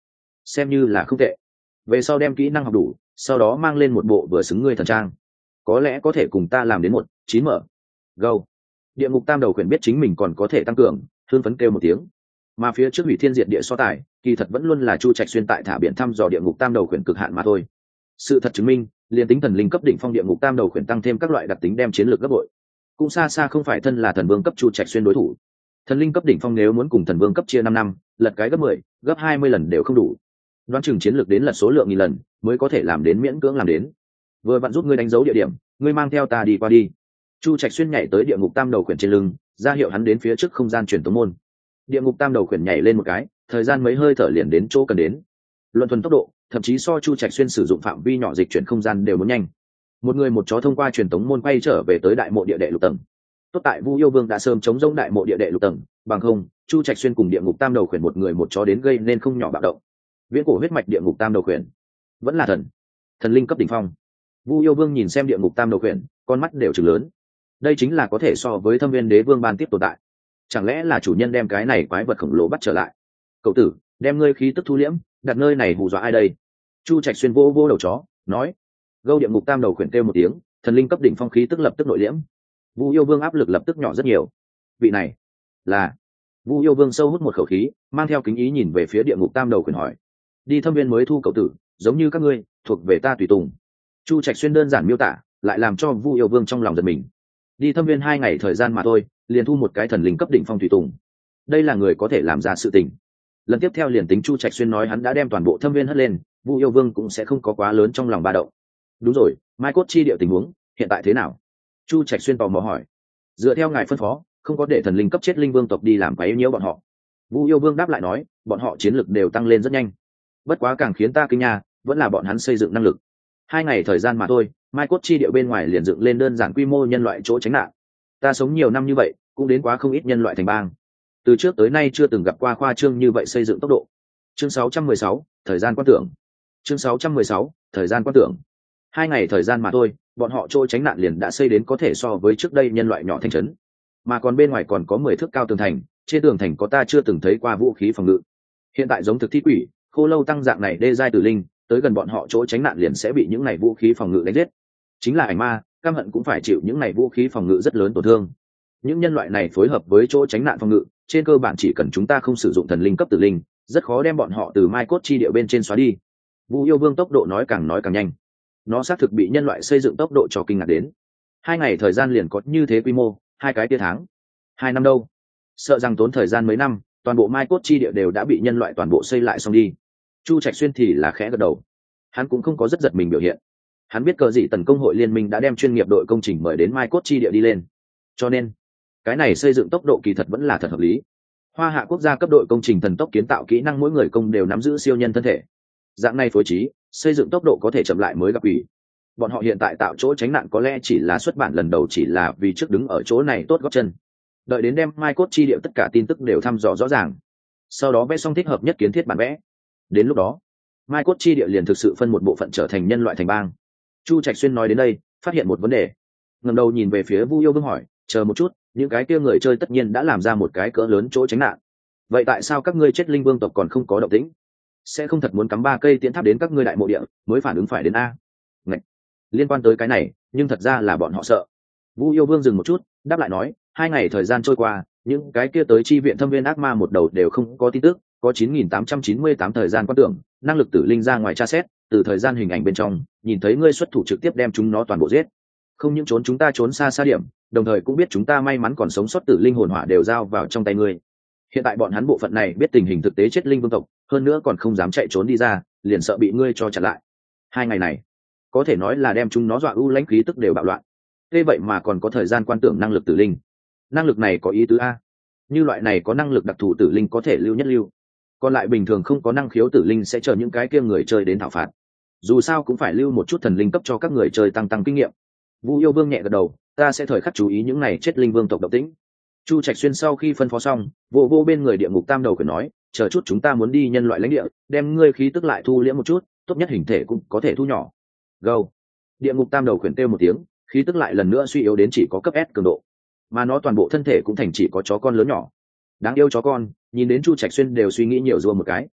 xem như là không tệ. Về sau đem kỹ năng học đủ, sau đó mang lên một bộ vừa xứng ngươi thần trang, có lẽ có thể cùng ta làm đến 1-9 mở. Go. Địa ngục tam đầu khuyển biết chính mình còn có thể tăng cường, hương phấn kêu một tiếng. Mà phía trước hủy thiên diệt địa so tài, kỳ thật vẫn luôn là Chu Trạch Xuyên tại thả biển thăm dò địa ngục tam đầu khuyển cực hạn mà thôi. Sự thật chứng minh, liền tính thần linh cấp đỉnh phong địa ngục tam đầu khuyển tăng thêm các loại đặc tính đem chiến lược gấp bội, cũng xa xa không phải thân là thần vương cấp Chu Trạch Xuyên đối thủ. Thần linh cấp đỉnh phong nếu muốn cùng thần vương cấp chia 5 năm, lật cái gấp 10, gấp 20 lần đều không đủ. Đoán chừng chiến lược đến lật số lượng nghìn lần mới có thể làm đến, miễn cưỡng làm đến. Vừa vặn giúp ngươi đánh dấu địa điểm, ngươi mang theo ta đi qua đi. Chu Trạch Xuyên nhảy tới địa ngục tam đầu khuyển trên lưng, ra hiệu hắn đến phía trước không gian truyền tống môn. Địa ngục tam đầu khuyển nhảy lên một cái, thời gian mấy hơi thở liền đến chỗ cần đến. Luận thuần tốc độ, thậm chí so Chu Trạch Xuyên sử dụng phạm vi nhỏ dịch chuyển không gian đều muốn nhanh. Một người một chó thông qua truyền tống môn quay trở về tới đại mộ địa đệ lục tầng. Tốt tại Vu Yêu Vương đã sớm chống rỗng đại mộ địa đệ lục tầng, bằng không, Chu Trạch Xuyên cùng địa ngục tam đầu khuyển một người một chó đến gây nên không nhỏ bạo động. Viễn cổ huyết mạch địa ngục tam đầu khuyển, vẫn là thần linh cấp đỉnh phong. Vu Yêu Vương nhìn xem địa ngục tam đầu khuyển, con mắt đều trừng lớn. Đây chính là có thể so với Thâm Viên Đế Vương ban tiếp tồn tại. Chẳng lẽ là chủ nhân đem cái này quái vật khổng lồ bắt trở lại? Cậu tử, đem ngươi khí tức thu liễm, đặt nơi này hù dọa ai đây? Chu Trạch Xuyên vô vô đầu chó, nói. Gâu địa ngục tam đầu khuyển kêu một tiếng, thần linh cấp đỉnh phong khí tức lập tức nội liễm. Vu Yêu Vương áp lực lập tức nhỏ rất nhiều. Vị này là... Vu Yêu Vương sâu hút một khẩu khí, mang theo kính ý nhìn về phía địa ngục tam đầu khuyển hỏi. Đi Thâm Viên mới thu cậu tử, giống như các ngươi, thuộc về ta tùy tùng. Chu Trạch Xuyên đơn giản miêu tả, lại làm cho Vu Yêu Vương trong lòng giật mình. Đi Thâm Viên 2 ngày thời gian mà thôi, liền thu một cái thần linh cấp đỉnh phong tùy tùng. Đây là người có thể làm ra sự tình. Lần tiếp theo liền tính Chu Trạch Xuyên nói hắn đã đem toàn bộ Thâm Viên hất lên, Vu Yêu Vương cũng sẽ không có quá lớn trong lòng ba động. Đúng rồi, Mai Cốt chi điệu tình huống hiện tại thế nào? Chu Trạch Xuyên tò mò hỏi. Dựa theo ngài phân phó, không có để thần linh cấp chết linh vương tộc đi làm quấy nhiễu bọn họ. Vu Yêu Vương đáp lại nói, bọn họ chiến lực đều tăng lên rất nhanh. Bất quá càng khiến ta kinh nha, vẫn là bọn hắn xây dựng năng lực. 2 ngày thời gian mà thôi, Mai Cốt chi điệu bên ngoài liền dựng lên đơn giản quy mô nhân loại chỗ tránh nạn. Ta sống nhiều năm như vậy, cũng đến quá không ít nhân loại thành bang. Từ trước tới nay chưa từng gặp qua khoa trương như vậy xây dựng tốc độ. Chương 616, thời gian quan tưởng. Chương 616, thời gian quan tưởng. 2 ngày thời gian mà thôi, bọn họ chỗ tránh nạn liền đã xây đến có thể so với trước đây nhân loại nhỏ thành trấn. Mà còn bên ngoài còn có 10 thước cao tường thành, trên tường thành có ta chưa từng thấy qua vũ khí phòng ngự. Hiện tại giống thực thi quỷ, khô lâu tăng dạng này đê giai tử linh, tới gần bọn họ chỗ tránh nạn liền sẽ bị những này vũ khí phòng ngự đánh giết. Chính là ảnh ma, cam hận cũng phải chịu những này vũ khí phòng ngự rất lớn tổn thương. Những nhân loại này phối hợp với chỗ tránh nạn phòng ngự, trên cơ bản chỉ cần chúng ta không sử dụng thần linh cấp tử linh, rất khó đem bọn họ từ Mai Cốt chi địa bên trên xóa đi. Vu Yêu Vương tốc độ nói càng nhanh. Nó xác thực bị nhân loại xây dựng tốc độ cho kinh ngạc đến. 2 ngày thời gian liền có như thế quy mô, 2 cái tia tháng. 2 năm đâu? Sợ rằng tốn thời gian mấy năm, toàn bộ Mai Cốt chi địa đều đã bị nhân loại toàn bộ xây lại xong đi. Chu Trạch Xuyên thì là khẽ gật đầu. Hắn cũng không có rất giật mình biểu hiện. Hắn biết cờ gì tần công hội liên minh đã đem chuyên nghiệp đội công trình mời đến Mai Cốt chi địa đi lên. Cho nên, cái này xây dựng tốc độ kỳ thật vẫn là thật hợp lý. Hoa Hạ quốc gia cấp đội công trình thần tốc kiến tạo kỹ năng mỗi người công đều nắm giữ siêu nhân thân thể. Dạng này phối trí, xây dựng tốc độ có thể chậm lại mới gặp ủy. Bọn họ hiện tại tạo chỗ tránh nạn có lẽ chỉ là xuất bản lần đầu, chỉ là vì trước đứng ở chỗ này tốt góp chân. Đợi đến đem Mai Cốt chi địa tất cả tin tức đều thăm dò rõ ràng, sau đó vẽ xong thích hợp nhất kiến thiết bản vẽ. Đến lúc đó, Mai Cốt chi địa liền thực sự phân một bộ phận trở thành nhân loại thành bang. Chu Trạch Xuyên nói đến đây, phát hiện một vấn đề, ngẩng đầu nhìn về phía Vu Yêu Vương hỏi, chờ một chút, những cái kia người chơi tất nhiên đã làm ra một cái cỡ lớn chỗ tránh nạn, vậy tại sao các ngươi chết linh vương tộc còn không có động tĩnh? Sẽ không thật muốn cắm 3 cây tiễn tháp đến các ngươi đại mộ địa mới phản ứng phải đến a? Ngạch. Liên quan tới cái này, nhưng thật ra là bọn họ sợ. Vu Yêu Vương dừng một chút, đáp lại nói, 2 ngày thời gian trôi qua, những cái kia tới chi viện Thâm Viên ác ma một đầu đều không có tin tức, có 9898 thời gian quan tưởng, năng lực tử linh ra ngoài tra xét, từ thời gian hình ảnh bên trong, nhìn thấy ngươi xuất thủ trực tiếp đem chúng nó toàn bộ giết. Không những trốn chúng ta trốn xa xa điểm, đồng thời cũng biết chúng ta may mắn còn sống sót, tử linh hồn hỏa đều giao vào trong tay ngươi. Hiện tại bọn hắn bộ phận này biết tình hình thực tế chết linh vương tộc, hơn nữa còn không dám chạy trốn đi ra, liền sợ bị ngươi cho chặn lại. 2 ngày này, có thể nói là đem chúng nó dọa u lãnh khí tức đều bạo loạn. Thế vậy mà còn có thời gian quan tưởng năng lực tử linh. Năng lực này có ý tứ a. Như loại này có năng lực đặc thù tử linh có thể lưu nhất lưu. Còn lại bình thường không có năng khiếu tử linh sẽ chờ những cái kia người chơi đến thảo phạt. Dù sao cũng phải lưu một chút thần linh cấp cho các người chơi tăng kinh nghiệm. Vu Yêu Vương nhẹ gật đầu, ta sẽ thời khắc chú ý những này chết linh vương tộc động tĩnh. Chu Trạch Xuyên sau khi phân phó xong, vô bên người địa ngục tam đầu khuyển nói, chờ chút chúng ta muốn đi nhân loại lãnh địa, đem ngươi khí tức lại thu liễm một chút, tốt nhất hình thể cũng có thể thu nhỏ. Go. Địa ngục tam đầu khuyển kêu một tiếng, khí tức lại lần nữa suy yếu đến chỉ có cấp S cường độ, mà nó toàn bộ thân thể cũng thành chỉ có chó con lớn nhỏ. Đáng yêu chó con, nhìn đến Chu Trạch Xuyên đều suy nghĩ nhiều rùa một cái.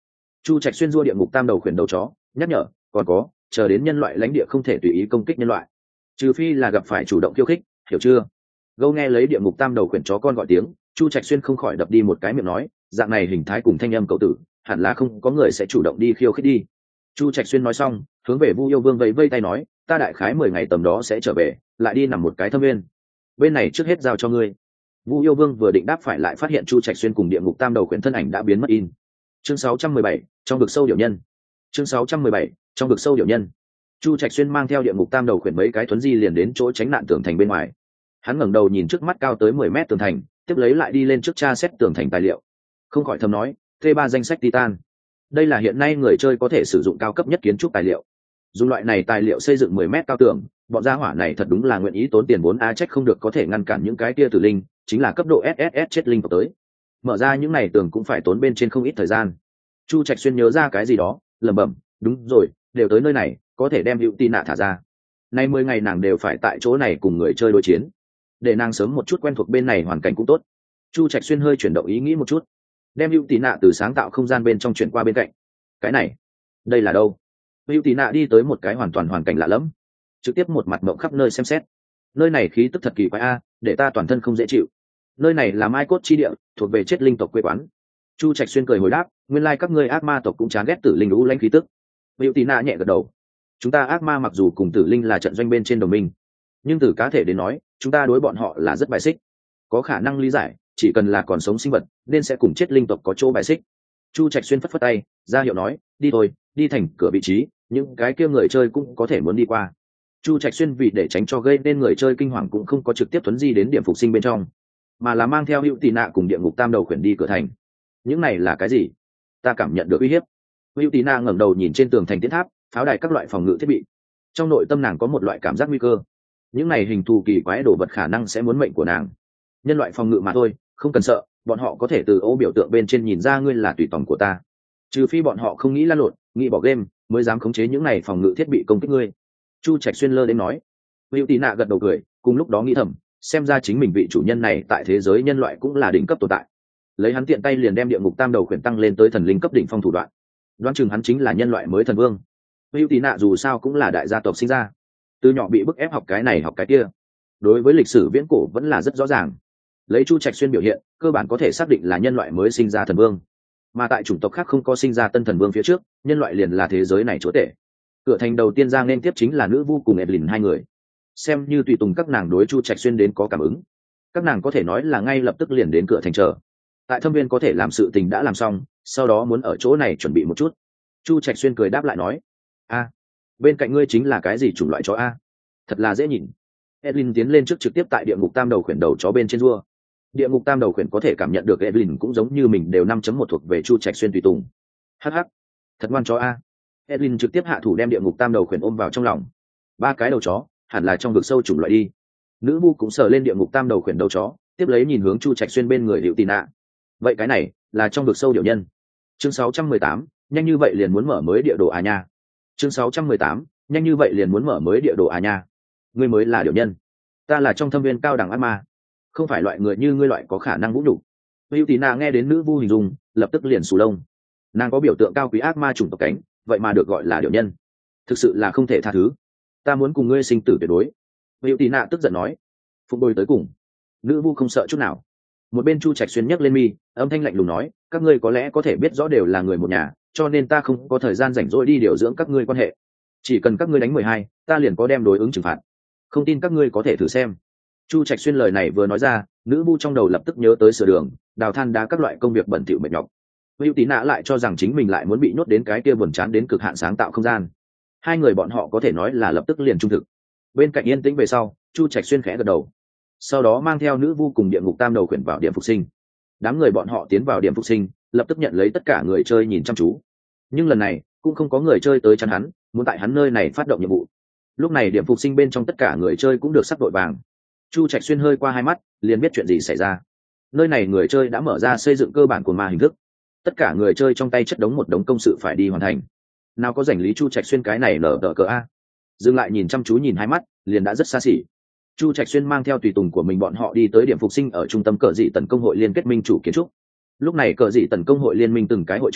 Chu Trạch xuyên rua địa ngục tam đầu khuyển đầu chó nhắc nhở, còn có, chờ đến nhân loại lãnh địa không thể tùy ý công kích nhân loại, trừ phi là gặp phải chủ động khiêu khích, hiểu chưa? Gâu nghe lấy địa ngục tam đầu khuyển chó con gọi tiếng, Chu Trạch xuyên không khỏi đập đi một cái miệng nói, dạng này hình thái cùng thanh âm cậu tử, hẳn là không có người sẽ chủ động đi khiêu khích đi. Chu Trạch xuyên nói xong, hướng về Vu Yêu Vương vẫy vây tay nói, ta đại khái 10 ngày tầm đó sẽ trở về, lại đi nằm một cái thâm viên. Bên này trước hết giao cho ngươi. Vu Yêu Vương vừa định đáp phải lại phát hiện Chu Trạch xuyên cùng địa ngục tam đầu khuyển thân ảnh đã biến mất in. Chương 617, trong vực sâu điểu nhân. Chương 617, trong vực sâu điểu nhân. Chu Trạch xuyên mang theo địa ngục tam đầu khuyển mấy cái thuấn di liền đến chỗ tránh nạn tường thành bên ngoài. Hắn ngẩng đầu nhìn trước mắt cao tới 10 mét tường thành, tiếp lấy lại đi lên trước tra xét tường thành tài liệu. Không khỏi thầm nói, T3 danh sách Titan. Đây là hiện nay người chơi có thể sử dụng cao cấp nhất kiến trúc tài liệu. Dùng loại này tài liệu xây dựng 10 mét cao tường, bọn gia hỏa này thật đúng là nguyện ý tốn tiền vốn a, trách không được có thể ngăn cản những cái kia tử linh, chính là cấp độ SSS chết linh vào tới. Mở ra những này tường cũng phải tốn bên trên không ít thời gian. Chu Trạch xuyên nhớ ra cái gì đó, lẩm bẩm, đúng rồi, đều tới nơi này, có thể đem Hữu Tì Nạ thả ra. Nay 10 ngày nàng đều phải tại chỗ này cùng người chơi đối chiến, để nàng sớm một chút quen thuộc bên này hoàn cảnh cũng tốt. Chu Trạch xuyên hơi chuyển động ý nghĩ một chút, đem Hữu Tì Nạ từ sáng tạo không gian bên trong chuyển qua bên cạnh. Cái này, đây là đâu? Hữu Tì Nạ đi tới một cái hoàn toàn hoàn cảnh lạ lẫm, trực tiếp một mặt mộng khắp nơi xem xét. Nơi này khí tức thật kỳ quái a, để ta toàn thân không dễ chịu. Nơi này là Mai Cốt chi địa, thuộc về chết linh tộc quê quán. Chu Trạch xuyên cười hồi đáp, nguyên lai các ngươi ác ma tộc cũng chán ghét tử linh lũ lãnh khí tức. Hữu Tì Nạ nhẹ gật đầu. Chúng ta ác ma mặc dù cùng tử linh là trận doanh bên trên đồng minh, nhưng từ cá thể đến nói, chúng ta đối bọn họ là rất bài xích. Có khả năng lý giải, chỉ cần là còn sống sinh vật, nên sẽ cùng chết linh tộc có chỗ bài xích. Chu Trạch xuyên phất phất tay, ra hiệu nói, đi thôi, đi thành cửa vị trí, những cái kia người chơi cũng có thể muốn đi qua. Chu Trạch xuyên vì để tránh cho gây nên người chơi kinh hoàng cũng không có trực tiếp tuấn di đến điểm phục sinh bên trong, mà là mang theo Hữu Tì Nạ cùng địa ngục tam đầu khuyển đi cửa thành. Những này là cái gì? Ta cảm nhận được uy hiếp. Hữu Tì Nạ ngẩng đầu nhìn trên tường thành tiến tháp, pháo đài các loại phòng ngự thiết bị. Trong nội tâm nàng có một loại cảm giác nguy cơ. Những này hình thù kỳ quái đồ vật khả năng sẽ muốn mệnh của nàng. Nhân loại phòng ngự mà thôi, không cần sợ, bọn họ có thể từ ô biểu tượng bên trên nhìn ra ngươi là tùy tòng của ta. Trừ phi bọn họ không nghĩ lăn lộn, nghĩ bỏ game, mới dám khống chế những này phòng ngự thiết bị công kích ngươi. Chu Trạch xuyên lơ đến nói. Hữu Tì Nạ gật đầu cười, cùng lúc đó nghĩ thầm, xem ra chính mình vị chủ nhân này tại thế giới nhân loại cũng là đỉnh cấp tồn tại. Lấy hắn tiện tay liền đem địa ngục tam đầu khuyển tăng lên tới thần linh cấp đỉnh phong thủ đoạn, đoán chừng hắn chính là nhân loại mới thần vương. Hữu Tì Nạ dù sao cũng là đại gia tộc sinh ra, từ nhỏ bị bức ép học cái này học cái kia, đối với lịch sử viễn cổ vẫn là rất rõ ràng. Lấy Chu Trạch xuyên biểu hiện, cơ bản có thể xác định là nhân loại mới sinh ra thần vương, mà tại chủng tộc khác không có sinh ra tân thần vương phía trước, nhân loại liền là thế giới này chúa tể. Cửa thành đầu tiên ra nên tiếp chính là nữ vu cùng Evelyn hai người, xem như tùy tùng các nàng đối Chu Trạch xuyên đến có cảm ứng, các nàng có thể nói là ngay lập tức liền đến cửa thành chờ. Tại thâm viên có thể làm sự tình đã làm xong, sau đó muốn ở chỗ này chuẩn bị một chút. Chu Trạch xuyên cười đáp lại nói, a, bên cạnh ngươi chính là cái gì chủng loại chó a? Thật là dễ nhìn. Evelyn tiến lên trước trực tiếp tại địa ngục tam đầu khuyển đầu chó bên trên rua. Địa ngục tam đầu khuyển có thể cảm nhận được Evelyn cũng giống như mình đều 5.1 thuộc về Chu Trạch xuyên tùy tùng. Hắc hắc, thật ngoan chó a. Evelyn trực tiếp hạ thủ đem địa ngục tam đầu khuyển ôm vào trong lòng. Ba cái đầu chó, hẳn là trong vực sâu chủng loại đi. Nữ vu cũng sờ lên địa ngục tam đầu khuyển đầu chó, tiếp lấy nhìn hướng Chu Trạch xuyên bên người Hữu Tì Nạ. Vậy cái này là trong vực sâu điểu nhân. Chương 618, nhanh như vậy liền muốn mở mới địa đồ à nha. Chương 618, nhanh như vậy liền muốn mở mới địa đồ à nha. Ngươi mới là điểu nhân, ta là trong thâm viên cao đẳng ác ma, không phải loại người như ngươi loại có khả năng vũ nhục. Hữu Tì Nạ nghe đến nữ vu hình dung, lập tức liền sù lông. Nàng có biểu tượng cao quý ác ma chủng tộc cánh, vậy mà được gọi là điểu nhân, thực sự là không thể tha thứ. Ta muốn cùng ngươi sinh tử tuyệt đối. Hữu Tì Nạ tức giận nói. Phụng bồi tới cùng. Nữ vu không sợ chút nào. Một bên Chu Trạch xuyên nhấc lên mi, âm thanh lạnh lùng nói, các ngươi có lẽ có thể biết rõ đều là người một nhà, cho nên ta không có thời gian rảnh rỗi đi điều dưỡng các ngươi quan hệ. Chỉ cần các ngươi đánh 12, ta liền có đem đối ứng trừng phạt. Không tin các ngươi có thể thử xem. Chu Trạch xuyên lời này vừa nói ra, nữ vu trong đầu lập tức nhớ tới sửa đường, đào than đá các loại công việc bẩn thỉu mệt nhọc. Hữu Tì Nạ lại cho rằng chính mình lại muốn bị nhốt đến cái kia buồn chán đến cực hạn sáng tạo không gian. Hai người bọn họ có thể nói là lập tức liền trung thực. Bên cạnh yên tĩnh về sau, Chu Trạch xuyên khẽ gật đầu, sau đó mang theo nữ vu cùng địa ngục tam đầu khuyển vào điểm phục sinh. Đám người bọn họ tiến vào điểm phục sinh, lập tức nhận lấy tất cả người chơi nhìn chăm chú. Nhưng lần này cũng không có người chơi tới chắn hắn, muốn tại hắn nơi này phát động nhiệm vụ. Lúc này điểm phục sinh bên trong tất cả người chơi cũng được sắc đội vàng. Chu Trạch xuyên hơi qua hai mắt, liền biết chuyện gì xảy ra. Nơi này người chơi đã mở ra xây dựng cơ bản của ma hình thức, tất cả người chơi trong tay chất đống một đống công sự phải đi hoàn thành. Nào có rảnh lý Chu Trạch xuyên cái này nở đỡ cờ a. Dừng lại nhìn chăm chú nhìn hai mắt, liền đã rất xa xỉ. Chu Trạch xuyên mang theo tùy tùng của mình bọn họ đi tới điểm phục sinh ở trung tâm cờ dị tần công hội liên kết minh chủ kiến trúc. Lúc này cờ dị tần công hội liên minh từng cái hội trưởng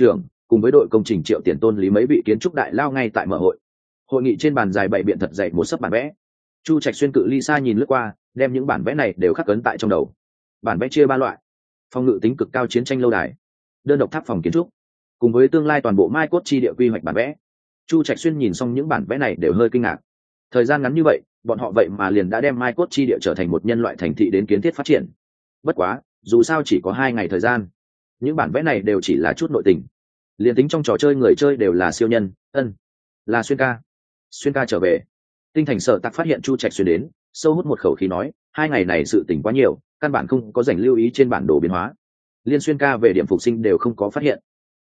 cùng với đội công trình Triệu Tiền Tôn Lý mấy vị kiến trúc đại lao ngay tại mở hội. Hội nghị trên bàn dài bày biện thật dày một sấp bản vẽ. Chu Trạch Xuyên cự ly xa nhìn lướt qua, đem những bản vẽ này đều khắc ấn tại trong đầu. Bản vẽ chia ba loại: phòng ngự tính cực cao chiến tranh lâu đài, đơn độc tháp phòng kiến trúc, cùng với tương lai toàn bộ Mai Cốt chi địa quy hoạch bản vẽ. Chu Trạch Xuyên nhìn xong những bản vẽ này đều hơi kinh ngạc. Thời gian ngắn như vậy, bọn họ vậy mà liền đã đem Mai Cốt chi địa trở thành một nhân loại thành thị đến kiến thiết phát triển. Bất quá, dù sao chỉ có 2 ngày thời gian, những bản vẽ này đều chỉ là chút nội tình. Liền tính trong trò chơi người chơi đều là siêu nhân, là Xuyên ca trở về. Tinh Thành Sở Tạc phát hiện Chu Trạch Xuyên đến, sâu hút một khẩu khí nói, 2 ngày này sự tình quá nhiều, căn bản không có dành lưu ý trên bản đồ biến hóa. Liên Xuyên ca về điểm phục sinh đều không có phát hiện.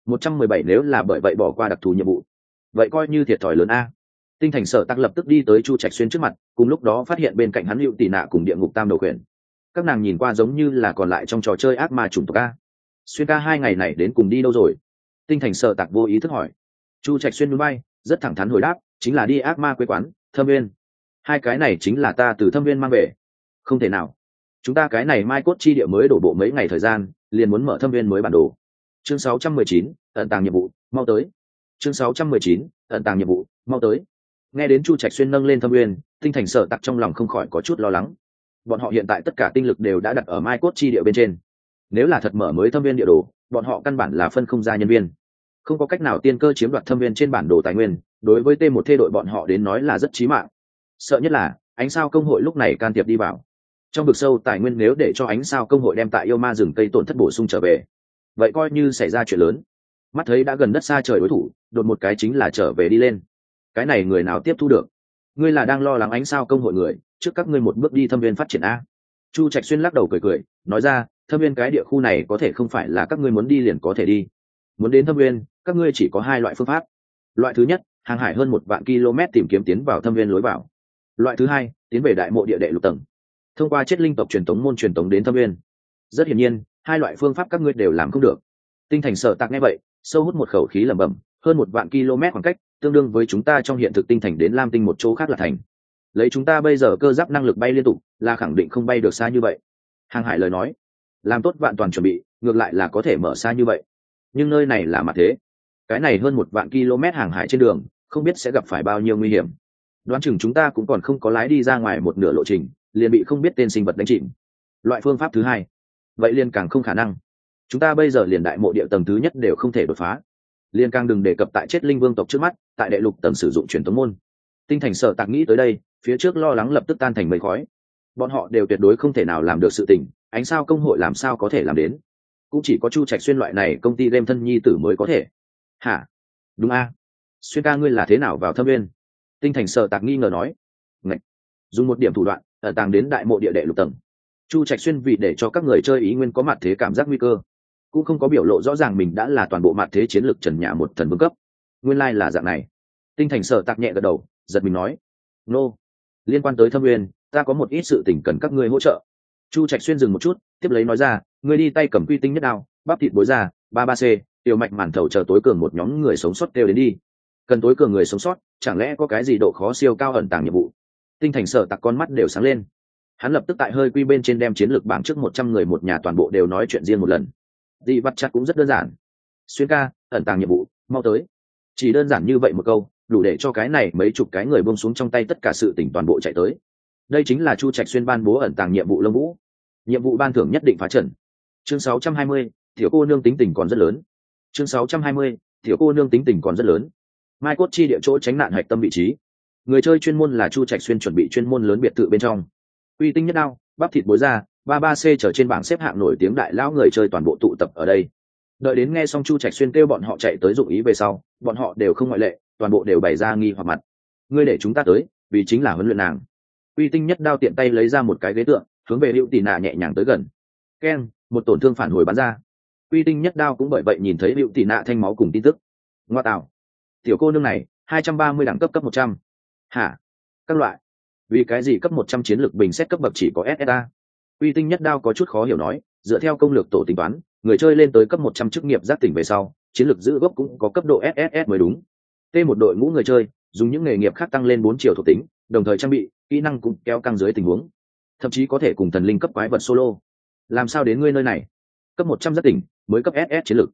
117 nếu là bởi vậy bỏ qua đặc thù nhiệm vụ, vậy coi như thiệt thòi lớn a. Tinh Thành Sở Tạc lập tức đi tới Chu Trạch Xuyên trước mặt, cùng lúc đó phát hiện bên cạnh hắn Hữu Tỷ Nạ cùng Địa Ngục Tam Đầu Quyền. Các nàng nhìn qua giống như là còn lại trong trò chơi ác ma chủng tộc a. Xuyên ca 2 ngày này đến cùng đi đâu rồi? Tinh Thành Sở Tạc vô ý thức hỏi. Chu Trạch Xuyên núi bay, rất thẳng thắn hồi đáp, chính là đi ác ma quê quán, Thâm Viên. 2 cái này chính là ta từ Thâm Viên mang về. Không thể nào, chúng ta cái này Mai Cốt chi địa mới đổ bộ mấy ngày thời gian, liền muốn mở Thâm Viên mới bản đồ. Chương 619, ẩn tàng nhiệm vụ, mau tới. Chương 619, ẩn tàng nhiệm vụ, mau tới. Nghe đến Chu Trạch Xuyên nâng lên Thâm Viên, Tinh Thành Sở Tạc trong lòng không khỏi có chút lo lắng. Bọn họ hiện tại tất cả tinh lực đều đã đặt ở Mai Cốt chi địa bên trên. Nếu là thật mở mới Thâm Viên địa đồ, bọn họ căn bản là phân không ra nhân viên, không có cách nào tiên cơ chiếm đoạt Thâm Viên trên bản đồ tài nguyên, đối với T1 thê đội bọn họ đến nói là rất chí mạng. Sợ nhất là ánh sao công hội lúc này can thiệp đi vào trong vực sâu tài nguyên, nếu để cho ánh sao công hội đem tại yêu ma rừng cây tổn thất bổ sung trở về, vậy coi như xảy ra chuyện lớn. Mắt thấy đã gần đất xa trời đối thủ, đột một cái chính là trở về đi lên, cái này người nào tiếp thu được? Ngươi là đang lo lắng ánh sao công hội người trước các ngươi một bước đi Thâm Viên phát triển a? Chu Trạch Xuyên lắc đầu cười cười, nói ra, Thâm Viên cái địa khu này có thể không phải là các ngươi muốn đi liền có thể đi. Muốn đến Thâm Viên, các ngươi chỉ có 2 loại phương pháp. Loại thứ nhất, hàng hải hơn 1 vạn km tìm kiếm tiến vào Thâm Viên lối vào. Loại thứ hai, tiến về đại mộ địa đệ lục tầng, thông qua chết linh tộc truyền tống môn truyền tống đến Thâm Viên. Rất hiển nhiên, 2 loại phương pháp các ngươi đều làm không được. Tinh Thành Sở Tạc nghe vậy, sâu hút một khẩu khí lẩm bẩm, hơn 1 vạn km khoảng cách, tương đương với chúng ta trong hiện thực tinh thành đến Lam Tinh một chỗ khác là thành. Lấy chúng ta bây giờ cơ giáp năng lực bay liên tục, là khẳng định không bay được xa như vậy. Hàng hải lời nói, làm tốt vạn toàn chuẩn bị, ngược lại là có thể mở xa như vậy. Nhưng nơi này là mặt thế, cái này hơn 1 vạn km hàng hải trên đường, không biết sẽ gặp phải bao nhiêu nguy hiểm. Đoán chừng chúng ta cũng còn không có lái đi ra ngoài một nửa lộ trình, liền bị không biết tên sinh vật đánh chìm. Loại phương pháp thứ hai, vậy liền càng không khả năng. Chúng ta bây giờ liền đại mộ địa tầng thứ nhất đều không thể đột phá, liền càng đừng đề cập tại chết linh vương tộc trước mắt, tại đệ lục tầng sử dụng truyền tống môn. Tinh Thành Sở Tạc nghĩ tới đây, phía trước lo lắng lập tức tan thành mây khói. Bọn họ đều tuyệt đối không thể nào làm được sự tình, ánh sao công hội làm sao có thể làm đến? Cũng chỉ có Chu Trạch Xuyên loại này công ty game thân nhi tử mới có thể. Hả? Đúng a. Xuyên ca ngươi là thế nào vào Thâm Viên? Tinh Thành Sở Tạc nghi ngờ nói. Ngạch. Dùng một điểm thủ đoạn, ẩn tàng đến đại mộ địa đệ lục tầng. Chu Trạch Xuyên vì để cho các người chơi ý nguyên có mặt thế cảm giác nguy cơ, cũng không có biểu lộ rõ ràng mình đã là toàn bộ mặt thế chiến lược trần nhà một thần vương cấp. Nguyên lai là dạng này. Tinh Thành Sở Tạc nhẹ gật đầu, giật mình nói, nô, liên quan tới Thâm Nguyên, ta có một ít sự tình cần các ngươi hỗ trợ. Chu Trạch Xuyên dừng một chút, tiếp lấy nói ra, ngươi đi tay cầm quy tinh nhất đao, bắp thịt bối ra, 33C, tiểu mạch màn thầu chờ tối cường một nhóm người sống sót kêu đến đi. Cần tối cường người sống sót, chẳng lẽ có cái gì độ khó siêu cao ẩn tàng nhiệm vụ? Tinh Thành Sở Tạc con mắt đều sáng lên. Hắn lập tức tại hơi quy bên trên đem chiến lược bảng trước 100 người một nhà toàn bộ đều nói chuyện riêng một lần. Dị vật chặt cũng rất đơn giản. Xuyên ca, ẩn tàng nhiệm vụ, mau tới. Chỉ đơn giản như vậy một câu, đủ để cho cái này mấy chục cái người buông xuống trong tay tất cả sự tỉnh toàn bộ chạy tới. Đây chính là Chu Trạch Xuyên ban bố ẩn tàng nhiệm vụ Lông Vũ. Nhiệm vụ ban thưởng nhất định phá trận. Chương 620, tiểu cô nương tính tình còn rất lớn. Chương 620, tiểu cô nương tính tình còn rất lớn. Mai Cốt chi địa chỗ tránh nạn hạch tâm vị trí. Người chơi chuyên môn là Chu Trạch Xuyên chuẩn bị chuyên môn lớn biệt thự bên trong. Uy tinh nhất đao, bắp thịt bối ra, 33C trở trên bảng xếp hạng nổi tiếng đại lão người chơi toàn bộ tụ tập ở đây. Đợi đến nghe xong Chu Trạch Xuyên kêu bọn họ chạy tới dụng ý về sau, bọn họ đều không ngoại lệ, toàn bộ đều bày ra nghi hoặc mặt. Ngươi để chúng ta tới, vì chính là huấn luyện nàng. Uy tinh nhất đao tiện tay lấy ra một cái ghế tượng, hướng về Hữu Tỷ Nạ nhẹ nhàng tới gần. Keng, một tổn thương phản hồi bắn ra. Uy tinh nhất đao cũng bởi vậy nhìn thấy Hữu Tỷ Nạ thanh máu cùng tin tức. Ngoa tạo, tiểu cô nương này 230 đẳng cấp 100. Hả? Các loại, vì cái gì cấp 100 chiến lược bình xét cấp bậc chỉ có SSA? Uy tinh nhất đao có chút khó hiểu nói, dựa theo công lược tổ tính toán, người chơi lên tới cấp 100 chức nghiệp giác tỉnh về sau, chiến lược giữ gốc cũng có cấp độ SSS mới đúng. T1 đội ngũ người chơi, dùng những nghề nghiệp khác tăng lên 4 chiều thuộc tính, đồng thời trang bị, kỹ năng cũng kéo căng dưới tình huống. Thậm chí có thể cùng thần linh cấp quái vật solo. Làm sao đến ngươi nơi này? Cấp 100 giác tỉnh, mới cấp SS chiến lược.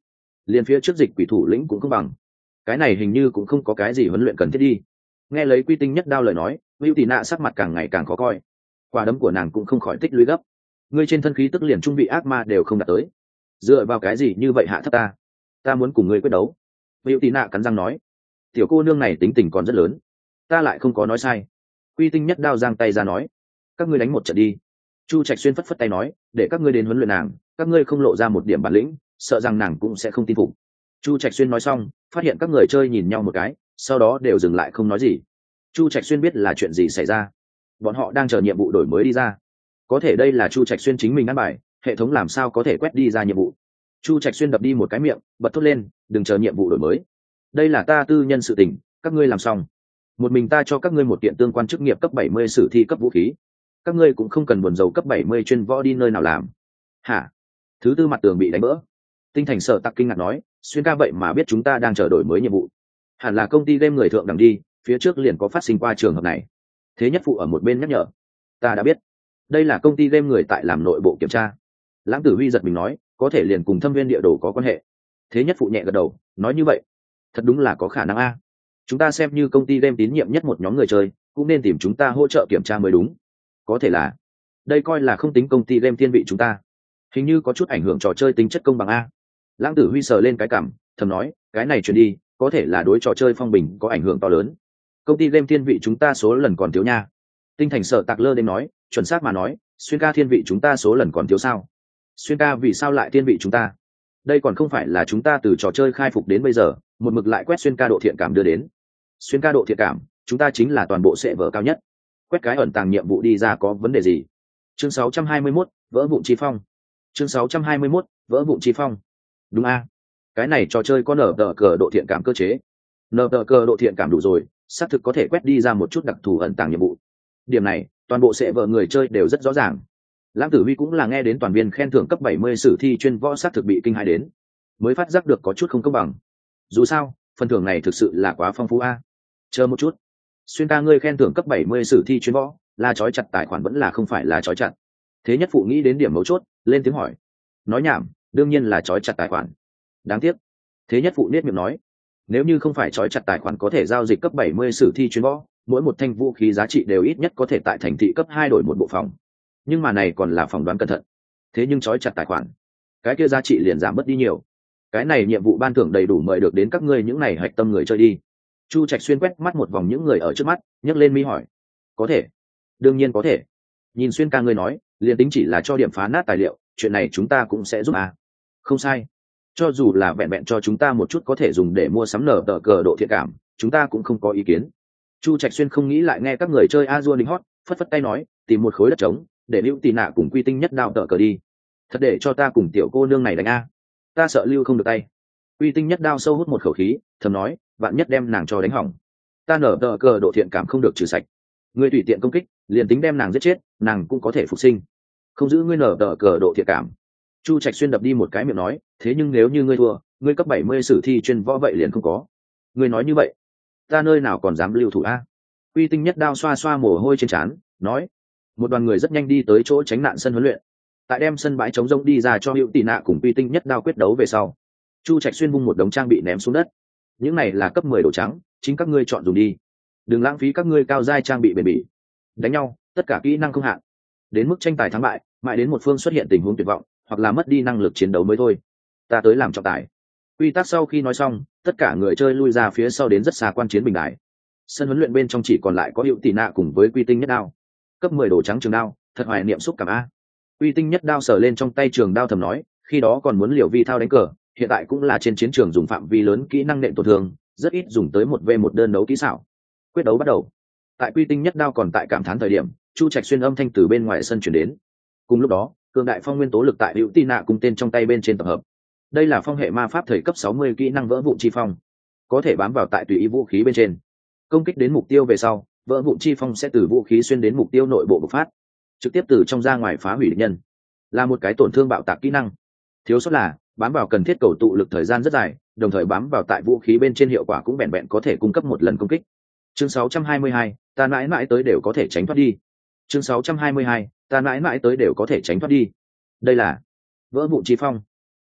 liền phía trước dịch quỷ thủ lĩnh cũng không bằng. Cái này hình như cũng không có cái gì huấn luyện cần thiết đi. Nghe lấy Quy Tinh Nhất Đao lời nói, Hữu Tỷ Nạ sắc mặt càng ngày càng khó coi. Quả đấm của nàng cũng không khỏi tích lũy gấp. Ngươi trên thân khí tức liền trung vị ác ma đều không đạt tới, dựa vào cái gì như vậy hạ thấp ta? Ta muốn cùng ngươi quyết đấu. Hữu Tỷ Nạ cắn răng nói. Tiểu cô nương này tính tình còn rất lớn, ta lại không có nói sai. Quy Tinh Nhất Đao giang tay ra nói. Các ngươi đánh một trận đi. Chu Trạch Xuyên phất phất tay nói, để các ngươi đến huấn luyện nàng, các ngươi không lộ ra một điểm bản lĩnh, sợ rằng nàng cũng sẽ không tin phục. Chu Trạch Xuyên nói xong, phát hiện các người chơi nhìn nhau một cái, sau đó đều dừng lại không nói gì. Chu Trạch Xuyên biết là chuyện gì xảy ra, bọn họ đang chờ nhiệm vụ đổi mới đi ra. Có thể đây là Chu Trạch Xuyên chính mình ăn bài, hệ thống làm sao có thể quét đi ra nhiệm vụ. Chu Trạch Xuyên đập đi một cái miệng, bật thốt lên, đừng chờ nhiệm vụ đổi mới, đây là ta tư nhân sự tình, các ngươi làm xong, một mình ta cho các ngươi một kiện tương quan chức nghiệp cấp 70 sử thi cấp vũ khí, các ngươi cũng không cần buồn dầu cấp 70 chuyên võ đi nơi nào làm. Hả? Thứ tư mặt tường bị đánh vỡ. Tinh Thành Sở Tặc kinh ngạc nói, Xuyên ca vậy mà biết chúng ta đang chờ đổi mới nhiệm vụ, hẳn là công ty game người thượng đẳng đi, phía trước liền có phát sinh qua trường hợp này. Thế Nhất Phụ ở một bên nhắc nhở, ta đã biết, đây là công ty game người tại làm nội bộ kiểm tra. Lãng Tử Huy giật mình nói, có thể liền cùng Thâm Viên địa đồ có quan hệ. Thế Nhất Phụ nhẹ gật đầu, nói như vậy thật đúng là có khả năng a. Chúng ta xem như công ty game tín nhiệm nhất một nhóm người chơi, cũng nên tìm chúng ta hỗ trợ kiểm tra mới đúng. Có thể là đây coi là không tính công ty game thiên vị chúng ta, hình như có chút ảnh hưởng trò chơi tính chất công bằng a. Lãng Tử Huy sờ lên cái cảm, thầm nói, cái này chuyển đi có thể là đối trò chơi phong bình có ảnh hưởng to lớn. Công ty game thiên vị chúng ta số lần còn thiếu nha. Tinh Thành Sở Tạc lơ đến nói, chuẩn xác mà nói, Xuyên ca thiên vị chúng ta số lần còn thiếu sao? Xuyên ca vì sao lại thiên vị chúng ta? Đây còn không phải là chúng ta từ trò chơi khai phục đến bây giờ một mực lại quét Xuyên ca độ thiện cảm đưa đến. Xuyên ca độ thiện cảm chúng ta chính là toàn bộ sẽ vở cao nhất, quét cái ẩn tàng nhiệm vụ đi ra có vấn đề gì? Chương 621, vỡ vụn chi phong. Chương 621, vỡ vụn chi phong. Đúng a, cái này trò chơi có nở tờ cờ độ thiện cảm cơ chế, nở tờ cờ độ thiện cảm đủ rồi, xác thực có thể quét đi ra một chút đặc thù ẩn tàng nhiệm vụ. Điểm này toàn bộ sẽ vở người chơi đều rất rõ ràng. Lãng Tử Huy cũng là nghe đến toàn viên khen thưởng cấp 70 sử thi chuyên võ xác thực bị kinh hãi đến, mới phát giác được có chút không công bằng. Dù sao phần thưởng này thực sự là quá phong phú a. Chờ một chút, Xuyên ca ngươi khen thưởng cấp 70 sử thi chuyên võ là trói chặt tài khoản vẫn là không phải là trói chặt? Thế Nhất Phụ nghĩ đến điểm mấu chốt, lên tiếng hỏi. Nói nhảm, đương nhiên là trói chặt tài khoản. Đáng tiếc. Thế Nhất Phụ niết miệng nói, nếu như không phải trói chặt tài khoản có thể giao dịch cấp 70 sử thi chuyên võ, mỗi một thanh vũ khí giá trị đều ít nhất có thể tại thành thị cấp 2 đổi một bộ phòng. Nhưng mà này còn là phỏng đoán cẩn thận. Thế nhưng trói chặt tài khoản, cái kia giá trị liền giảm mất đi nhiều. Cái này nhiệm vụ ban thưởng đầy đủ mời được đến các ngươi những này hạch tâm người chơi đi. Chu Trạch Xuyên quét mắt một vòng những người ở trước mắt, nhấc lên mi hỏi, có thể? Đương nhiên có thể. Nhìn Xuyên ca ngươi nói, liền tính chỉ là cho điểm phá nát tài liệu, chuyện này chúng ta cũng sẽ giúp à. Không sai, cho dù là vẹn vẹn cho chúng ta một chút có thể dùng để mua sắm nở tờ cờ độ thiện cảm, chúng ta cũng không có ý kiến. Chu Trạch Xuyên không nghĩ lại nghe các người chơi Azure đính hót, phất phất tay nói, tìm một khối đất trống để Hữu Tỷ Nạ cùng Quy Tinh Nhất Đao tờ cờ đi. Thật để cho ta cùng tiểu cô nương này đánh a, ta sợ lưu không được tay. Quy Tinh Nhất Đao sâu hút một khẩu khí, thầm nói, vạn nhất đem nàng cho đánh hỏng, ta nở tờ cờ độ thiện cảm không được trừ sạch. Ngươi tùy tiện công kích, liền tính đem nàng giết chết, nàng cũng có thể phục sinh, không giữ ngươi nở tờ cờ độ thiện cảm. Chu Trạch Xuyên đập đi một cái miệng nói, thế nhưng nếu như ngươi thua, ngươi cấp 70 sử thi chuyên võ vậy liền không có. Ngươi nói như vậy, ta nơi nào còn dám lưu thủ a? Quy Tinh Nhất Đao xoa xoa mồ hôi trên trán, nói. Một đoàn người rất nhanh đi tới chỗ tránh nạn sân huấn luyện. Tại đem sân bãi trống rỗng đi ra cho Hữu Tỷ Nạ cùng Quy Tinh Nhất Đao quyết đấu về sau, Chu Trạch Xuyên vung một đống trang bị ném xuống đất. Những này là cấp 10 đồ trắng, chính các ngươi chọn dùng đi, đừng lãng phí các ngươi cao giai trang bị bền bỉ. Đánh nhau, tất cả kỹ năng không hạn, đến mức tranh tài thắng bại, mãi đến một phương xuất hiện tình huống tuyệt vọng, hoặc là mất đi năng lực chiến đấu mới thôi. Ta tới làm trọng tài. Quy tắc sau khi nói xong, tất cả người chơi lui ra phía sau đến rất xa quan chiến bình đài. Sân huấn luyện bên trong chỉ còn lại có Hữu Tỷ Nạ cùng với Quy Tinh Nhất Đao. Cấp 10 đồ trắng trường đao, thật hoài niệm xúc cảm a. Quy Tinh Nhất Đao sờ lên trong tay trường đao thầm nói, khi đó còn muốn liều vi thao đánh cờ, hiện tại cũng là trên chiến trường dùng phạm vi lớn kỹ năng nện tổn thương, rất ít dùng tới 1v1 đơn đấu kỹ xảo. Quyết đấu bắt đầu. Tại Quy Tinh Nhất Đao còn tại cảm thán thời điểm, Chu Trạch Xuyên âm thanh từ bên ngoài sân truyền đến. Cùng lúc đó, cường đại phong nguyên tố lực tại Hữu Tỷ Nạ cùng tên trong tay bên trên tập hợp. Đây là phong hệ ma pháp thời cấp 60 kỹ năng vỡ vụn chi phong, có thể bám vào tại tùy ý vũ khí bên trên, công kích đến mục tiêu về sau, vỡ vụn chi phong sẽ từ vũ khí xuyên đến mục tiêu nội bộ bộc phát, trực tiếp từ trong ra ngoài phá hủy địch nhân, là một cái tổn thương bạo tạc kỹ năng. Thiếu sót là bám vào cần thiết cầu tụ lực thời gian rất dài, đồng thời bám vào tại vũ khí bên trên hiệu quả cũng vẹn vẹn có thể cung cấp một lần công kích. Chương 622, ta mãi mãi tới đều có thể tránh thoát đi. Chương 622, ta mãi mãi tới đều có thể tránh thoát đi. Đây là vỡ vụn chi phong.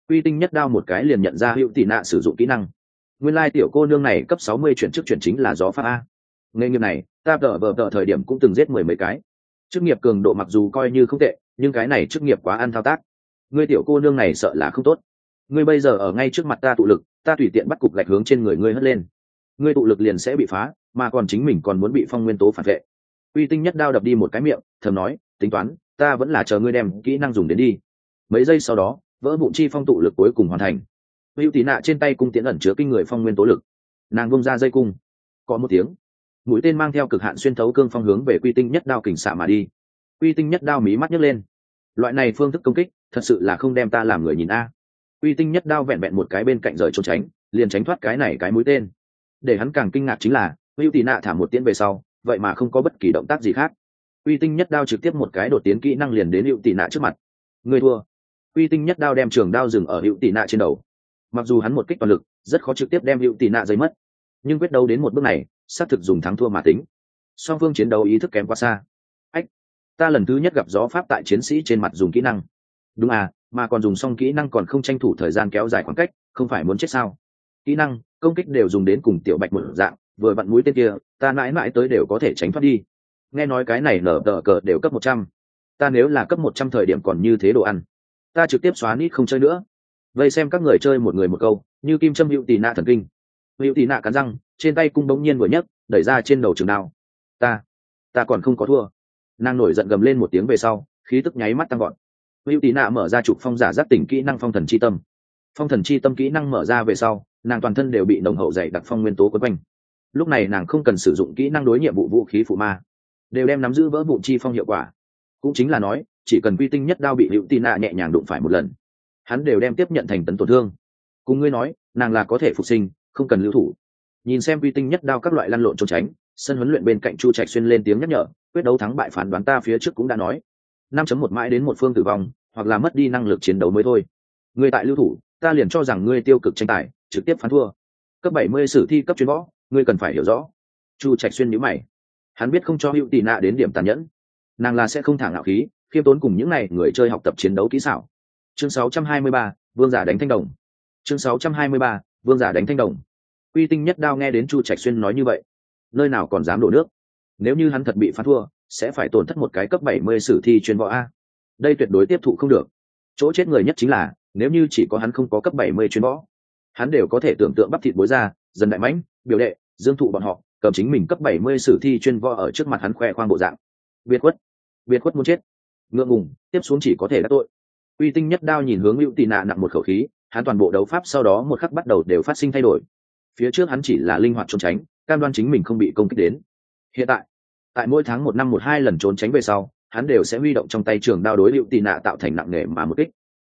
Quy Tinh nhất đao một cái liền nhận ra hữu tỷ nạ sử dụng kỹ năng. Nguyên lai tiểu cô nương này cấp 60 chuyển chức chuyển chính là gió pháp a. Nghề nghiệp này ta tờ thời điểm cũng từng giết mười mấy cái. Chức nghiệp cường độ mặc dù coi như không tệ, nhưng cái này chức nghiệp quá ăn thao tác. Ngươi tiểu cô nương này sợ là không tốt. Ngươi bây giờ ở ngay trước mặt ta tụ lực, ta tùy tiện bắt cục gạch hướng trên người ngươi hất lên, ngươi tụ lực liền sẽ bị phá, mà còn chính mình còn muốn bị phong nguyên tố phản vệ. Uy Tinh nhất đao đập đi một cái miệng, thầm nói, tính toán, ta vẫn là chờ ngươi đem kỹ năng dùng đến đi. Mấy giây sau đó, vỡ vụn chi phong tụ lực cuối cùng hoàn thành. Hữu Tí Nạ trên tay cung tiễn ẩn chứa kinh người phong nguyên tố lực, nàng vung ra dây cung, có một tiếng, mũi tên mang theo cực hạn xuyên thấu cương phong hướng về Quy Tinh nhất đao kình xạ mà đi. Quy Tinh nhất đao mí mắt nhấc lên, loại này phương thức công kích thật sự là không đem ta làm người nhìn a. Uy Tinh nhất đao vẹn vẹn một cái bên cạnh rời trốn tránh, liền tránh thoát cái này cái mũi tên. Để hắn càng kinh ngạc chính là Hữu Tí Nạ thả một tiễn về sau, vậy mà không có bất kỳ động tác gì khác. Uy Tinh nhất đao trực tiếp một cái đột tiến kỹ năng liền đến Hữu Tí Nạ trước mặt. Người thua. Uy Tinh nhất đao đem trường đao dừng ở Hữu Tí Nạ trên đầu. Mặc dù hắn một kích toàn lực, rất khó trực tiếp đem Hữu Tí Nạ giấy mất, nhưng quyết đấu đến một bước này, xác thực dùng thắng thua mà tính. Song phương chiến đấu ý thức kém quá xa. Ách, ta lần thứ nhất gặp gió pháp tại chiến sĩ trên mặt dùng kỹ năng. Đúng à, mà còn dùng xong kỹ năng còn không tranh thủ thời gian kéo dài khoảng cách, không phải muốn chết sao? Kỹ năng công kích đều dùng đến cùng tiểu bạch một dạng, vừa vặn mũi tên kia ta mãi mãi tới đều có thể tránh thoát đi. Nghe nói cái này nở tờ cờ đều cấp 100, ta nếu là cấp 100 thời điểm còn như thế đồ ăn, ta trực tiếp xóa nít không chơi nữa. Vây xem các người chơi một người một câu, như kim châm Hữu Tí Nạ thần kinh. Hữu Tí Nạ cắn răng, trên tay cung bỗng nhiên vừa nhấc, đẩy ra trên đầu trường đao. Ta còn không có thua. Nàng nổi giận gầm lên một tiếng về sau, khí tức nháy mắt tăng gọn. Hữu Tí Nạ mở ra trục phong giả giác tỉnh kỹ năng phong thần chi tâm. Phong thần chi tâm kỹ năng mở ra về sau, nàng toàn thân đều bị nồng hậu dày đặc phong nguyên tố quấn quanh. Lúc này nàng không cần sử dụng kỹ năng đối nhiệm vụ vũ khí phụ ma, đều đem nắm giữ vỡ vụn chi phong hiệu quả. Cũng chính là nói, chỉ cần Quy Tinh nhất đao bị Hữu Tí Nạ nhẹ nhàng đụng phải một lần, hắn đều đem tiếp nhận thành tấn tổn thương. Cùng ngươi nói, nàng là có thể phục sinh, không cần lưu thủ. Nhìn xem Quy Tinh nhất đao các loại lăn lộn trốn tránh, sân huấn luyện bên cạnh Chu Trạch Xuyên lên tiếng nhắc nhở, quyết đấu thắng bại phán đoán ta phía trước cũng đã nói, 5.1 mãi đến một phương tử vong, hoặc là mất đi năng lực chiến đấu mới thôi. Ngươi tại lưu thủ, ta liền cho rằng ngươi tiêu cực tranh tài, trực tiếp phán thua. Cấp 70 sử thi cấp chuyên võ, ngươi cần phải hiểu rõ. Chu Trạch Xuyên nhíu mày, hắn biết không cho Hữu Tí Nạ đến điểm tàn nhẫn, nàng là sẽ không thả ngạo khí, khiêm tốn cùng những này người chơi học tập chiến đấu kỹ xảo. Chương 623, vương giả đánh thanh đồng. Chương 623, vương giả đánh thanh đồng. Quy Tinh nhất đao nghe đến Chu Trạch Xuyên nói như vậy, nơi nào còn dám đổ nước. Nếu như hắn thật bị phá thua, sẽ phải tổn thất một cái cấp 70 sử thi chuyên võ a. Đây tuyệt đối tiếp thụ không được. Chỗ chết người nhất chính là, nếu như chỉ có hắn không có cấp 70 chuyên võ, hắn đều có thể tưởng tượng bắp thịt bối ra, Dần Đại Mãnh, Biểu Đệ, Dương Thụ bọn họ, cầm chính mình cấp 70 sử thi chuyên võ ở trước mặt hắn khoe khoang bộ dạng. Biệt khuất muốn chết. Ngượng ngùng, tiếp xuống chỉ có thể đắc tội. Uy Tinh nhất đao nhìn hướng Hữu Tí Nạ nặng một khẩu khí, hắn toàn bộ đấu pháp sau đó một khắc bắt đầu đều phát sinh thay đổi. Phía trước hắn chỉ là linh hoạt trốn tránh, cam đoan chính mình không bị công kích đến. Hiện tại mỗi tháng 1 năm 1-2 lần trốn tránh về sau, hắn đều sẽ huy động trong tay trường đao đối Hữu Tí Nạ tạo thành nặng nề mà một kích.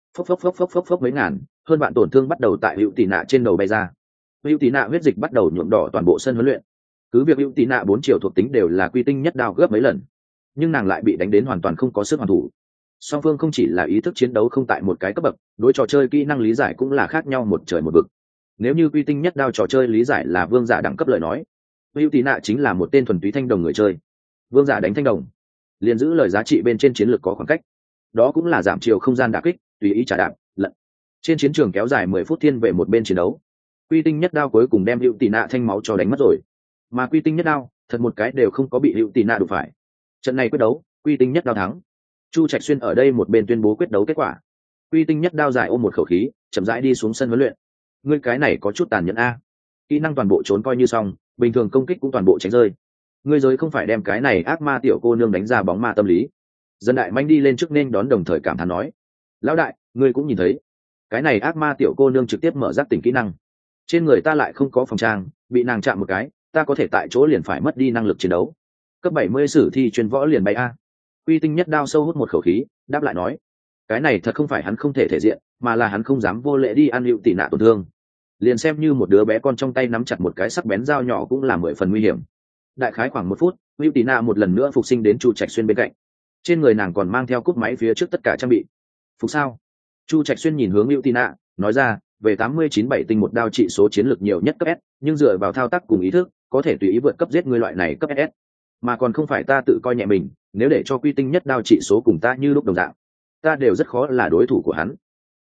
Phốc mấy ngàn, hơn vạn tổn thương bắt đầu tại Hữu Tí Nạ trên đầu bay ra. Hữu Tí Nạ huyết dịch bắt đầu nhuộm đỏ toàn bộ sân huấn luyện. Cứ việc Hữu Tí Nạ 4 triệu thuộc tính đều là Quy Tinh nhất đao gấp mấy lần, nhưng nàng lại bị đánh đến hoàn toàn không có sức hoàn thủ. Song phương không chỉ là ý thức chiến đấu không tại một cái cấp bậc, đối trò chơi kỹ năng lý giải cũng là khác nhau một trời một vực. Nếu như Quy Tinh nhất đao trò chơi lý giải là vương giả đẳng cấp lời nói, Hữu Tí Nạ chính là một tên thuần túy thanh đồng người chơi. Vương giả đánh thanh đồng, liền giữ lời giá trị bên trên chiến lược có khoảng cách. Đó cũng là giảm chiều không gian đả kích, tùy ý trả đạp, lận. Trên chiến trường kéo dài 10 phút thiên về một bên chiến đấu. Quy Tinh nhất đao cuối cùng đem Hữu Tí Nạ thanh máu cho đánh mất rồi. Mà Quy Tinh nhất đao, thật một cái đều không có bị Hữu Tí Nạ đụng phải. Trận này quyết đấu, Quy Tinh nhất đao thắng. Chu Trạch Xuyên ở đây một bên tuyên bố quyết đấu kết quả. Quy Tinh nhất đao dài ôm một khẩu khí, chậm rãi đi xuống sân huấn luyện. Ngươi cái này có chút tàn nhẫn a. Kỹ năng toàn bộ trốn coi như xong, bình thường công kích cũng toàn bộ tránh rơi. Ngươi giới không phải đem cái này ác ma tiểu cô nương đánh ra bóng ma tâm lý. Dân Đại Manh đi lên trước nên đón đồng thời cảm thán nói, lão đại, ngươi cũng nhìn thấy, cái này ác ma tiểu cô nương trực tiếp mở giác tỉnh kỹ năng, trên người ta lại không có phòng trang, bị nàng chạm một cái, ta có thể tại chỗ liền phải mất đi năng lực chiến đấu. Cấp 70 sử thi chuyên võ liền bay a. Quy Tinh nhất đao sâu hút một khẩu khí, đáp lại nói, cái này thật không phải hắn không thể thể diện, mà là hắn không dám vô lễ đi ăn Hữu Tí Nạ tổn thương. Liền xem như một đứa bé con trong tay nắm chặt một cái sắc bén dao nhỏ cũng là 10 phần nguy hiểm. Đại khái khoảng 1 phút, Hữu Tí Nạ một lần nữa phục sinh đến Chu Trạch Xuyên bên cạnh. Trên người nàng còn mang theo cúp máy phía trước tất cả trang bị. Phục sao? Chu Trạch Xuyên nhìn hướng Hữu Tí Nạ, nói ra, về 89-7 tinh một đao trị số chiến lược nhiều nhất cấp S, nhưng dựa vào thao tác cùng ý thức, có thể tùy ý vượt cấp giết người loại này cấp SS. Mà còn không phải ta tự coi nhẹ mình, nếu để cho Quy Tinh nhất đao trị số cùng ta như lúc đồng dạng, ta đều rất khó là đối thủ của hắn.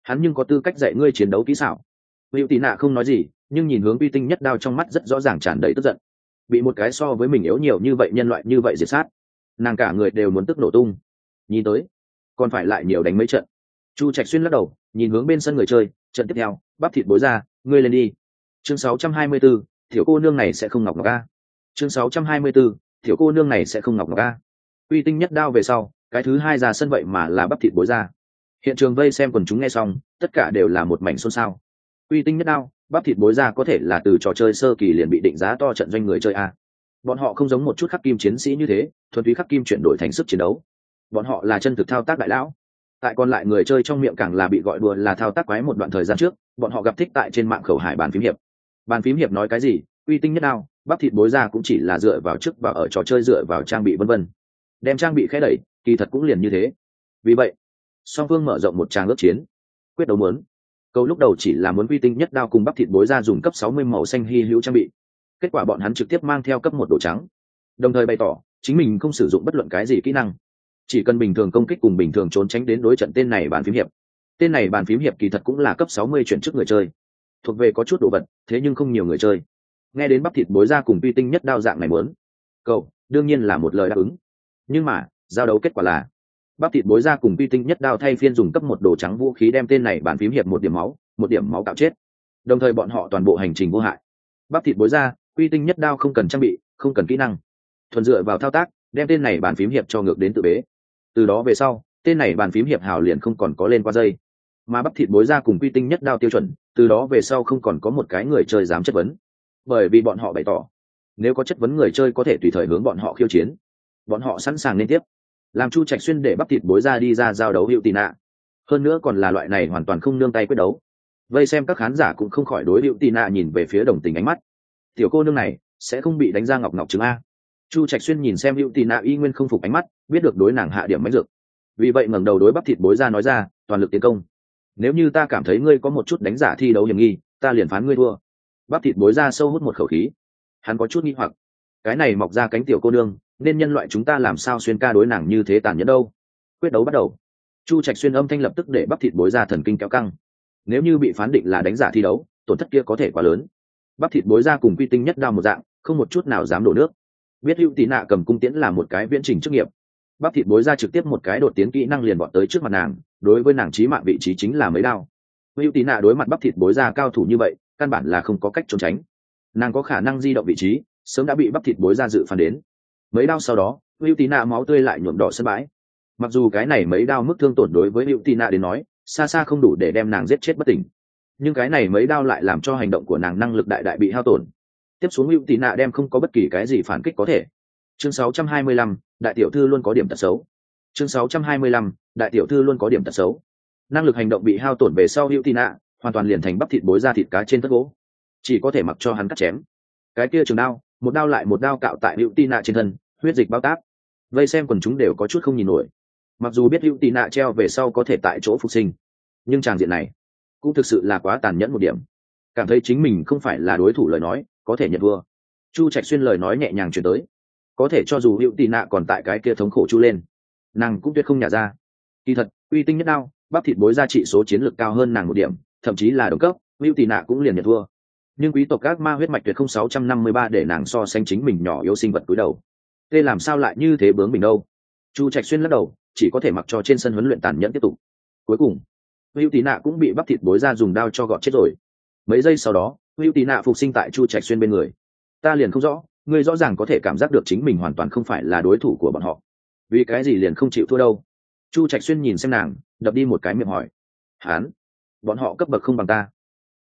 hắn nhưng có tư cách dạy ngươi chiến đấu kỹ xảo. Hữu Tì Nạ không nói gì, nhưng nhìn hướng Uy Tinh Nhất Đao trong mắt rất rõ ràng tràn đầy tức giận. Bị một cái so với mình yếu nhiều như vậy nhân loại như vậy diệt sát, nàng cả người đều muốn tức nổ tung. Nhìn tới còn phải lại nhiều đánh mấy trận. Chu Trạch Xuyên lắc đầu, nhìn hướng bên sân người chơi, trận tiếp theo, bắp thịt bối ra, ngươi lên đi. Chương 624, tiểu cô nương này sẽ không ngọc ngọc a. Chương 624, tiểu cô nương này sẽ không ngọc ngọc a. Uy Tinh Nhất Đao về sau, cái thứ hai ra sân vậy mà là bắp thịt bối ra. Hiện trường vây xem quần chúng nghe xong, tất cả đều là một mảnh xôn xao. Uy Tinh Nhất Đao, bắp thịt bối ra có thể là từ trò chơi sơ kỳ liền bị định giá to trận doanh người chơi a. Bọn họ không giống một chút khắc kim chiến sĩ như thế, thuần túy khắc kim chuyển đổi thành sức chiến đấu. Bọn họ là chân thực thao tác đại lão. Tại còn lại người chơi trong miệng càng là bị gọi đùa là thao tác quái một đoạn thời gian trước, bọn họ gặp thích tại trên mạng khẩu hải bàn phím hiệp. Bàn phím hiệp nói cái gì, Uy Tinh Nhất Đao, bắp thịt bối ra cũng chỉ là dựa vào trước và ở trò chơi dựa vào trang bị vân vân. Đem trang bị khẽ đẩy, kỳ thật cũng liền như thế. Vì vậy, song phương mở rộng một tràng ước chiến. Quyết đấu muốn. Câu lúc đầu chỉ là muốn Uy Tinh Nhất Đao cùng bắp thịt bối ra dùng cấp 60 màu xanh hy hữu trang bị. Kết quả bọn hắn trực tiếp mang theo cấp 1 đồ trắng. Đồng thời bày tỏ, chính mình không sử dụng bất luận cái gì kỹ năng, chỉ cần bình thường công kích cùng bình thường trốn tránh đến đối trận tên này bàn phím hiệp. Tên này bàn phím hiệp kỳ thật cũng là cấp 60 chuyển chức người chơi, thuộc về có chút đồ vật, thế nhưng không nhiều người chơi. Nghe đến bắp thịt bối ra cùng Uy Tinh Nhất Đao dạng này muốn, cậu đương nhiên là một lời đáp ứng. Nhưng mà giao đấu kết quả là bắp thịt bối ra cùng Uy Tinh Nhất Đao thay phiên dùng cấp 1 đồ trắng vũ khí đem tên này bàn phím hiệp một điểm máu cạo chết. Đồng thời bọn họ toàn bộ hành trình vô hại. Bắp thịt bối ra, Uy Tinh Nhất Đao không cần trang bị, không cần kỹ năng, thuần dựa vào thao tác đem tên này bàn phím hiệp cho ngược đến tự bế. Từ đó về sau, tên này bàn phím hiệp hào liền không còn có lên qua dây, mà bắp thịt bối ra cùng Uy Tinh Nhất Đao tiêu chuẩn, từ đó về sau không còn có một cái người chơi dám chất vấn, bởi vì bọn họ bày tỏ, nếu có chất vấn người chơi có thể tùy thời hướng bọn họ khiêu chiến, bọn họ sẵn sàng liên tiếp. Làm Chu Trạch Xuyên để bắp thịt bối ra đi ra giao đấu Hữu Tì Nạ, hơn nữa còn là loại này hoàn toàn không nương tay quyết đấu. Vây xem các khán giả cũng không khỏi đối Hữu Tì Nạ nhìn về phía đồng tình ánh mắt. Tiểu cô nương này sẽ không bị đánh ra ngọc ngọc trứng a. Chu Trạch Xuyên nhìn xem Hữu Tì Nạ y nguyên không phục ánh mắt, biết được đối nàng hạ điểm mánh dược, vì vậy ngẩng đầu đối bắp thịt bối ra nói ra, toàn lực tiến công. Nếu như ta cảm thấy ngươi có một chút đánh giả thi đấu hiểm nghi, ta liền phán ngươi thua. Bắp thịt bối ra sâu hút một khẩu khí, hắn có chút nghi hoặc, cái này mọc ra cánh tiểu cô nương, nên nhân loại chúng ta làm sao xuyên ca đối nàng như thế tàn nhẫn đâu. Quyết đấu bắt đầu. Chu Trạch Xuyên âm thanh lập tức để bắp thịt bối ra thần kinh kéo căng. Nếu như bị phán định là đánh giả thi đấu, tổn thất kia có thể quá lớn. Bắp thịt bối ra cùng Uy Tinh Nhất Đao một dạng, không một chút nào dám đổ nước. Biết Hữu Tì Nạ cầm cung tiễn là một cái viễn trình chức nghiệp, bắp thịt bối ra trực tiếp một cái đột tiến kỹ năng liền vọt tới trước mặt nàng, đối với nàng chí mạng vị trí chính là mấy đao. Hữu Tì Nạ đối mặt bắp thịt bối ra cao thủ như vậy, căn bản là không có cách trốn tránh. Nàng có khả năng di động vị trí, sớm đã bị bắp thịt bối ra dự phán đến. Mấy đao sau đó, Hữu Tì Nạ máu tươi lại nhuộm đỏ sân bãi. Mặc dù cái này mấy đao mức thương tổn đối với Hữu Tì Nạ đến nói, xa xa không đủ để đem nàng giết chết bất tỉnh, nhưng cái này mấy đao lại làm cho hành động của nàng năng lực đại đại bị hao tổn. Tiếp xuống Hữu Tì Nạ đem không có bất kỳ cái gì phản kích có thể. Chương 625, đại tiểu thư luôn có điểm tật xấu. Chương 625, đại tiểu thư luôn có điểm tật xấu. Năng lực hành động bị hao tổn về sau Hữu Tì Nạ hoàn toàn liền thành bắp thịt bối ra thịt cá trên tất gỗ, chỉ có thể mặc cho hắn cắt chém. Cái kia trường đao, một đao lại một đao cạo tại Hữu Tì Nạ trên thân, huyết dịch bao táp. Vây xem quần chúng đều có chút không nhìn nổi. Mặc dù biết Hữu Tì Nạ treo về sau có thể tại chỗ phục sinh, nhưng tràng diện này cũng thực sự là quá tàn nhẫn một điểm. Cảm thấy chính mình không phải là đối thủ lời nói, có thể nhận thua. Chu Trạch Xuyên lời nói nhẹ nhàng truyền tới, có thể cho dù Hữu Tì Nạ còn tại cái kia thống khổ chu lên, nàng cũng tuyệt không nhả ra. Kỳ thật, Uy Tinh Nhất Đao, bắp thịt bối ra trị số chiến lược cao hơn nàng một điểm, thậm chí là đồng cấp, Hữu Tì Nạ cũng liền nhận thua. Nhưng quý tộc các ma huyết mạch tuyệt không 653 để nàng so sánh chính mình nhỏ yếu sinh vật cúi đầu. Thế làm sao lại như thế bướng mình đâu? Chu Trạch Xuyên lắc đầu, chỉ có thể mặc cho trên sân huấn luyện tàn nhẫn tiếp tục. Cuối cùng, Hữu Tì Nạ cũng bị bắp thịt bối ra dùng đao cho gọt chết rồi. Mấy giây sau đó, Hữu Tì Nạ phục sinh tại Chu Trạch Xuyên bên người. Ta liền không rõ, ngươi rõ ràng có thể cảm giác được chính mình hoàn toàn không phải là đối thủ của bọn họ, vì cái gì liền không chịu thua đâu? Chu Trạch Xuyên nhìn xem nàng, đập đi một cái miệng hỏi. Hán, bọn họ cấp bậc không bằng ta.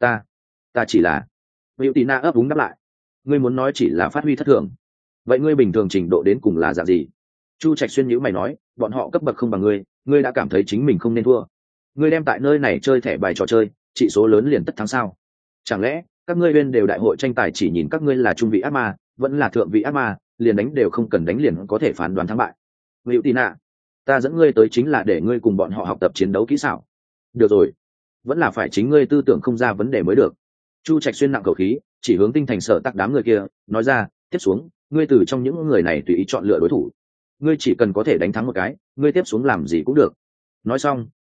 Ta chỉ là. Hữu Tì Nạ ấp úng đáp lại. Ngươi muốn nói chỉ là phát huy thất thường, vậy ngươi bình thường trình độ đến cùng là dạng gì? Chu Trạch Xuyên nhíu mày nói, bọn họ cấp bậc không bằng ngươi đã cảm thấy chính mình không nên thua. Ngươi đem tại nơi này chơi thẻ bài trò chơi, trị số lớn liền tất thắng sao? Chẳng lẽ các ngươi bên đều đại hội tranh tài chỉ nhìn các ngươi là trung vị ác ma, vẫn là thượng vị ác ma, liền đánh đều không cần đánh liền có thể phán đoán thắng bại? Hữu Tì Nạ, ta dẫn ngươi tới chính là để ngươi cùng bọn họ học tập chiến đấu kỹ xảo. Được rồi, vẫn là phải chính ngươi tư tưởng không ra vấn đề mới được. Chu Trạch Xuyên nặng khẩu khí, chỉ hướng Tinh Thành Sở Tắc đám người kia, nói ra, tiếp xuống, ngươi từ trong những người này tùy ý chọn lựa đối thủ. Ngươi chỉ cần có thể đánh thắng một cái, ngươi tiếp xuống làm gì cũng được. Nói xong,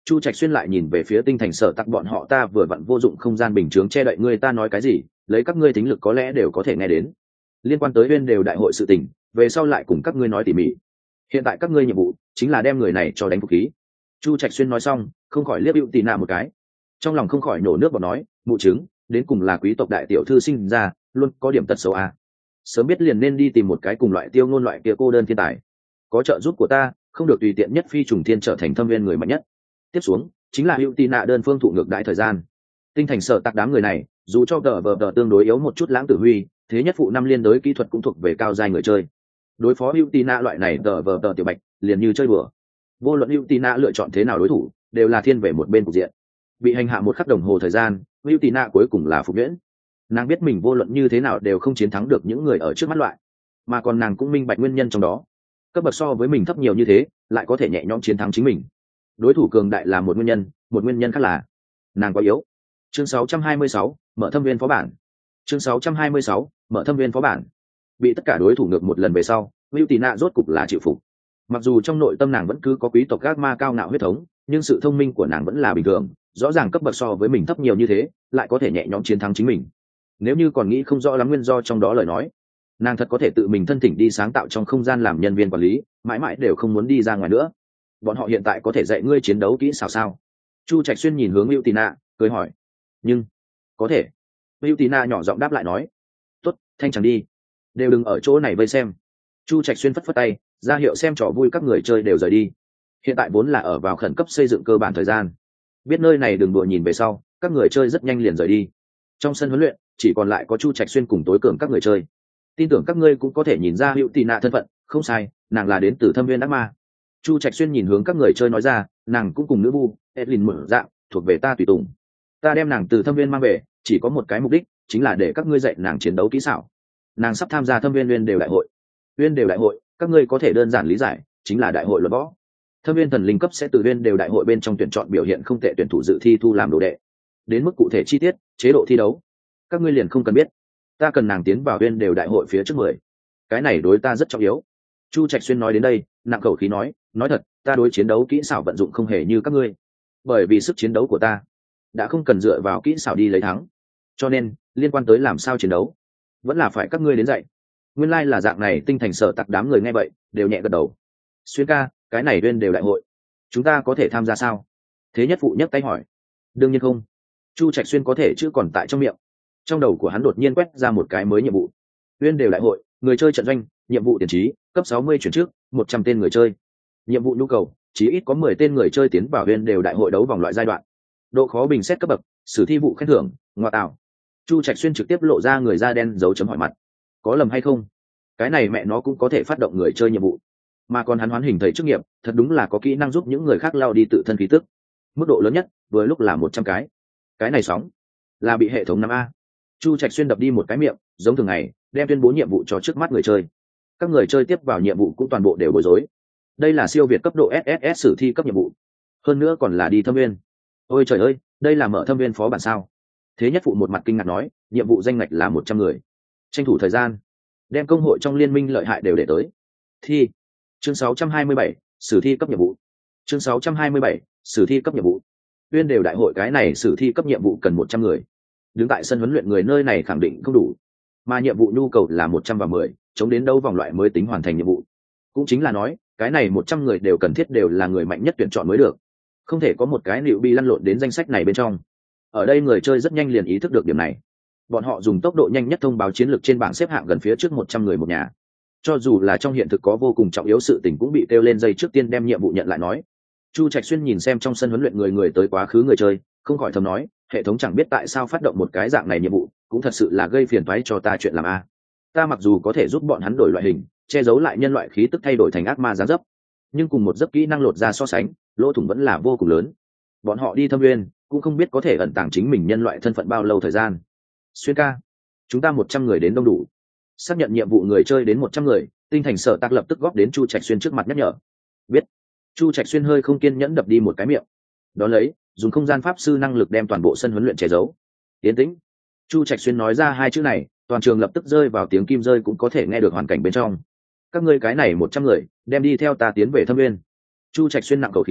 Chu Trạch Xuyên lại nhìn về phía tinh thành sở tặc bọn họ, ta vừa vặn vô dụng không gian bình chướng che đậy ngươi, ta nói cái gì lấy các ngươi tính lực có lẽ đều có thể nghe đến. Liên quan tới Uyên đều đại hội sự tình, về sau lại cùng các ngươi nói tỉ mỉ. Hiện tại các ngươi nhiệm vụ chính là đem người này cho đánh phục khí. Chu Trạch Xuyên nói xong, không khỏi liếc Hữu Tì Nạ một cái, trong lòng không khỏi nổ nước bọt nói, mụ chứng, đến cùng là quý tộc đại tiểu thư sinh ra, luôn có điểm tật xấu à. Sớm biết liền nên đi tìm một cái cùng loại Tiêu Ngôn loại kia cô đơn thiên tài. Có trợ giúp của ta, không được tùy tiện nhất phi trùng thiên trở thành thâm viên người mạnh nhất. Tiếp xuống chính là Hữu Tì Nạ đơn phương thụ ngược đại thời gian. Tinh thành sở tạc đám người này, dù cho tờ tương đối yếu một chút, Lãng Tử Huy thế nhất phụ năm liên đối kỹ thuật cũng thuộc về cao giai người chơi. Đối phó Hữu Tì Nạ loại này tờ tiểu bạch liền như chơi bừa. Vô luận Hữu Tì Nạ lựa chọn thế nào đối thủ, đều là thiên về một bên cục diện. Bị hành hạ một khắc đồng hồ thời gian, Hữu Tì Nạ cuối cùng là phục nhuyễn. Nàng biết mình vô luận như thế nào đều không chiến thắng được những người ở trước mắt loại, mà còn nàng cũng minh bạch nguyên nhân trong đó. Cấp bậc so với mình thấp nhiều như thế, lại có thể nhẹ nhõm chiến thắng chính mình. Đối thủ cường đại là một nguyên nhân khác là nàng quá yếu. Chương 626, mở thâm viên phó bản. Chương 626, mở thâm viên phó bản. Bị tất cả đối thủ ngược một lần về sau, Hữu Tì Nạ rốt cục là chịu phục. Mặc dù trong nội tâm nàng vẫn cứ có quý tộc gác ma cao ngạo huyết thống, nhưng sự thông minh của nàng vẫn là bình thường, rõ ràng cấp bậc so với mình thấp nhiều như thế, lại có thể nhẹ nhõm chiến thắng chính mình. Nếu như còn nghĩ không rõ lắm nguyên do trong đó lời nói, nàng thật có thể tự mình thân thỉnh đi sáng tạo trong không gian làm nhân viên quản lý, mãi mãi đều không muốn đi ra ngoài nữa. Bọn họ hiện tại có thể dạy ngươi chiến đấu kỹ xảo sao? Chu Trạch Xuyên nhìn hướng Hữu Tì Nạ, cười hỏi. Nhưng có thể. Hữu Tì Nạ nhỏ giọng đáp lại nói. Tốt, thanh chẳng đi, đều đừng ở chỗ này vây xem. Chu Trạch Xuyên phất phất tay, ra hiệu xem trò vui các người chơi đều rời đi. Hiện tại vốn là ở vào khẩn cấp xây dựng cơ bản thời gian, biết nơi này đừng đùa nhìn về sau, các người chơi rất nhanh liền rời đi. Trong sân huấn luyện chỉ còn lại có Chu Trạch Xuyên cùng tối cường các người chơi. Tin tưởng các ngươi cũng có thể nhìn ra Hữu Tì Nạ thân phận, không sai, nàng là đến từ thâm viên ác ma. Chu Trạch Xuyên nhìn hướng các người chơi nói ra, nàng cũng cùng nữ vu Edlin mở dạng, thuộc về ta tùy tùng. Ta đem nàng từ thâm viên mang về, chỉ có một cái mục đích, chính là để các ngươi dạy nàng chiến đấu kỹ xảo. Nàng sắp tham gia thâm viên Uyên đều đại hội. Uyên đều đại hội, các ngươi có thể đơn giản lý giải, chính là đại hội luận võ. Thâm viên thần linh cấp sẽ từ Uyên đều đại hội bên trong tuyển chọn biểu hiện không tệ tuyển thủ dự thi thu làm đồ đệ. Đến mức cụ thể chi tiết, chế độ thi đấu, các ngươi liền không cần biết. Ta cần nàng tiến vào Uyên đều đại hội phía trước 10. Cái này đối ta rất trọng yếu. Chu Trạch Xuyên nói đến đây, nặng khẩu khí nói thật, ta đối chiến đấu kỹ xảo vận dụng không hề như các ngươi. Bởi vì sức chiến đấu của ta đã không cần dựa vào kỹ xảo đi lấy thắng, cho nên liên quan tới làm sao chiến đấu, vẫn là phải các ngươi đến dạy. Nguyên lai là dạng này. Tinh thành sở tặc đám người nghe vậy đều nhẹ gật đầu. Xuyên ca, cái này Uyên đều đại hội chúng ta có thể tham gia sao? Thế nhất phụ nhấc tay hỏi. Đương nhiên không. Chu Trạch Xuyên có thể chứ còn tại trong miệng. Trong đầu của hắn đột nhiên quét ra một cái mới nhiệm vụ. Uyên đều đại hội, người chơi trận doanh, nhiệm vụ tiền trí, cấp 60 chuyển trước, 100 tên người chơi. Nhiệm vụ nhu cầu, chỉ ít có 10 tên người chơi tiến vào Uyên đều đại hội đấu vòng loại giai đoạn. Độ khó bình xét cấp bậc, sử thi vụ khen thưởng, ngoại tạo. Chu Trạch Xuyên trực tiếp lộ ra người da đen dấu chấm hỏi mặt. Có lầm hay không? Cái này mẹ nó cũng có thể phát động người chơi nhiệm vụ, mà còn hắn hoán hình thầy chức nghiệp, thật đúng là có kỹ năng giúp những người khác lao đi tự thân khí tức. Mức độ lớn nhất vừa lúc là 100 cái. Cái này sóng là bị hệ thống 5A. Chu Trạch Xuyên đập đi một cái miệng, giống thường ngày đem tuyên bố nhiệm vụ cho trước mắt người chơi. Các người chơi tiếp vào nhiệm vụ cũng toàn bộ đều bối rối. Đây là siêu việt cấp độ SSS sử thi cấp nhiệm vụ, hơn nữa còn là đi thâm viên. Ôi trời ơi, đây là mở thâm viên phó bản sao? Thế nhất phụ một mặt kinh ngạc nói, nhiệm vụ danh ngạch là 100 người. Tranh thủ thời gian, đem công hội trong liên minh lợi hại đều để tới. Thi. Chương 627, sử thi cấp nhiệm vụ. Chương 627, sử thi cấp nhiệm vụ. Uyên đều đại hội cái này sử thi cấp nhiệm vụ cần 100 người. Đứng tại sân huấn luyện người nơi này khẳng định không đủ, mà nhiệm vụ nhu cầu là 100 và 10, chống đến đấu vòng loại mới tính hoàn thành nhiệm vụ. Cũng chính là nói, cái này 100 người đều cần thiết đều là người mạnh nhất tuyển chọn mới được, không thể có một cái liệu bi lăn lộn đến danh sách này bên trong. Ở đây người chơi rất nhanh liền ý thức được điểm này. Bọn họ dùng tốc độ nhanh nhất thông báo chiến lược trên bảng xếp hạng gần phía trước 100 người một nhà. Cho dù là trong hiện thực có vô cùng trọng yếu sự tình cũng bị kêu lên dây trước tiên đem nhiệm vụ nhận lại nói. Chu Trạch Xuyên nhìn xem trong sân huấn luyện người tới quá khứ người chơi, không khỏi thầm nói, hệ thống chẳng biết tại sao phát động một cái dạng này nhiệm vụ, cũng thật sự là gây phiền toái cho ta chuyện làm a. Ta mặc dù có thể giúp bọn hắn đổi loại hình, che giấu lại nhân loại khí tức thay đổi thành ác ma dáng dấp, nhưng cùng một giấc kỹ năng lột ra so sánh, lỗ thủng vẫn là vô cùng lớn. Bọn họ đi thâm nguyên, cũng không biết có thể ẩn tàng chính mình nhân loại thân phận bao lâu thời gian. Xuyên ca, chúng ta 100 người đến đông đủ. Xác nhận nhiệm vụ người chơi đến 100 người, Tinh thành sở tạc lập tức góp đến Chu Trạch Xuyên trước mặt nhắc nhở. Biết. Chu Trạch Xuyên hơi không kiên nhẫn đập đi một cái miệng. Đó lấy, dùng không gian pháp sư năng lực đem toàn bộ sân huấn luyện che giấu. Yên tĩnh. Chu Trạch Xuyên nói ra hai chữ này, toàn trường lập tức rơi vào tiếng kim rơi cũng có thể nghe được hoàn cảnh bên trong. Các ngươi cái này 100 người, đem đi theo ta tiến về thâm nguyên. Chu Trạch Xuyên nặng khẩu khí,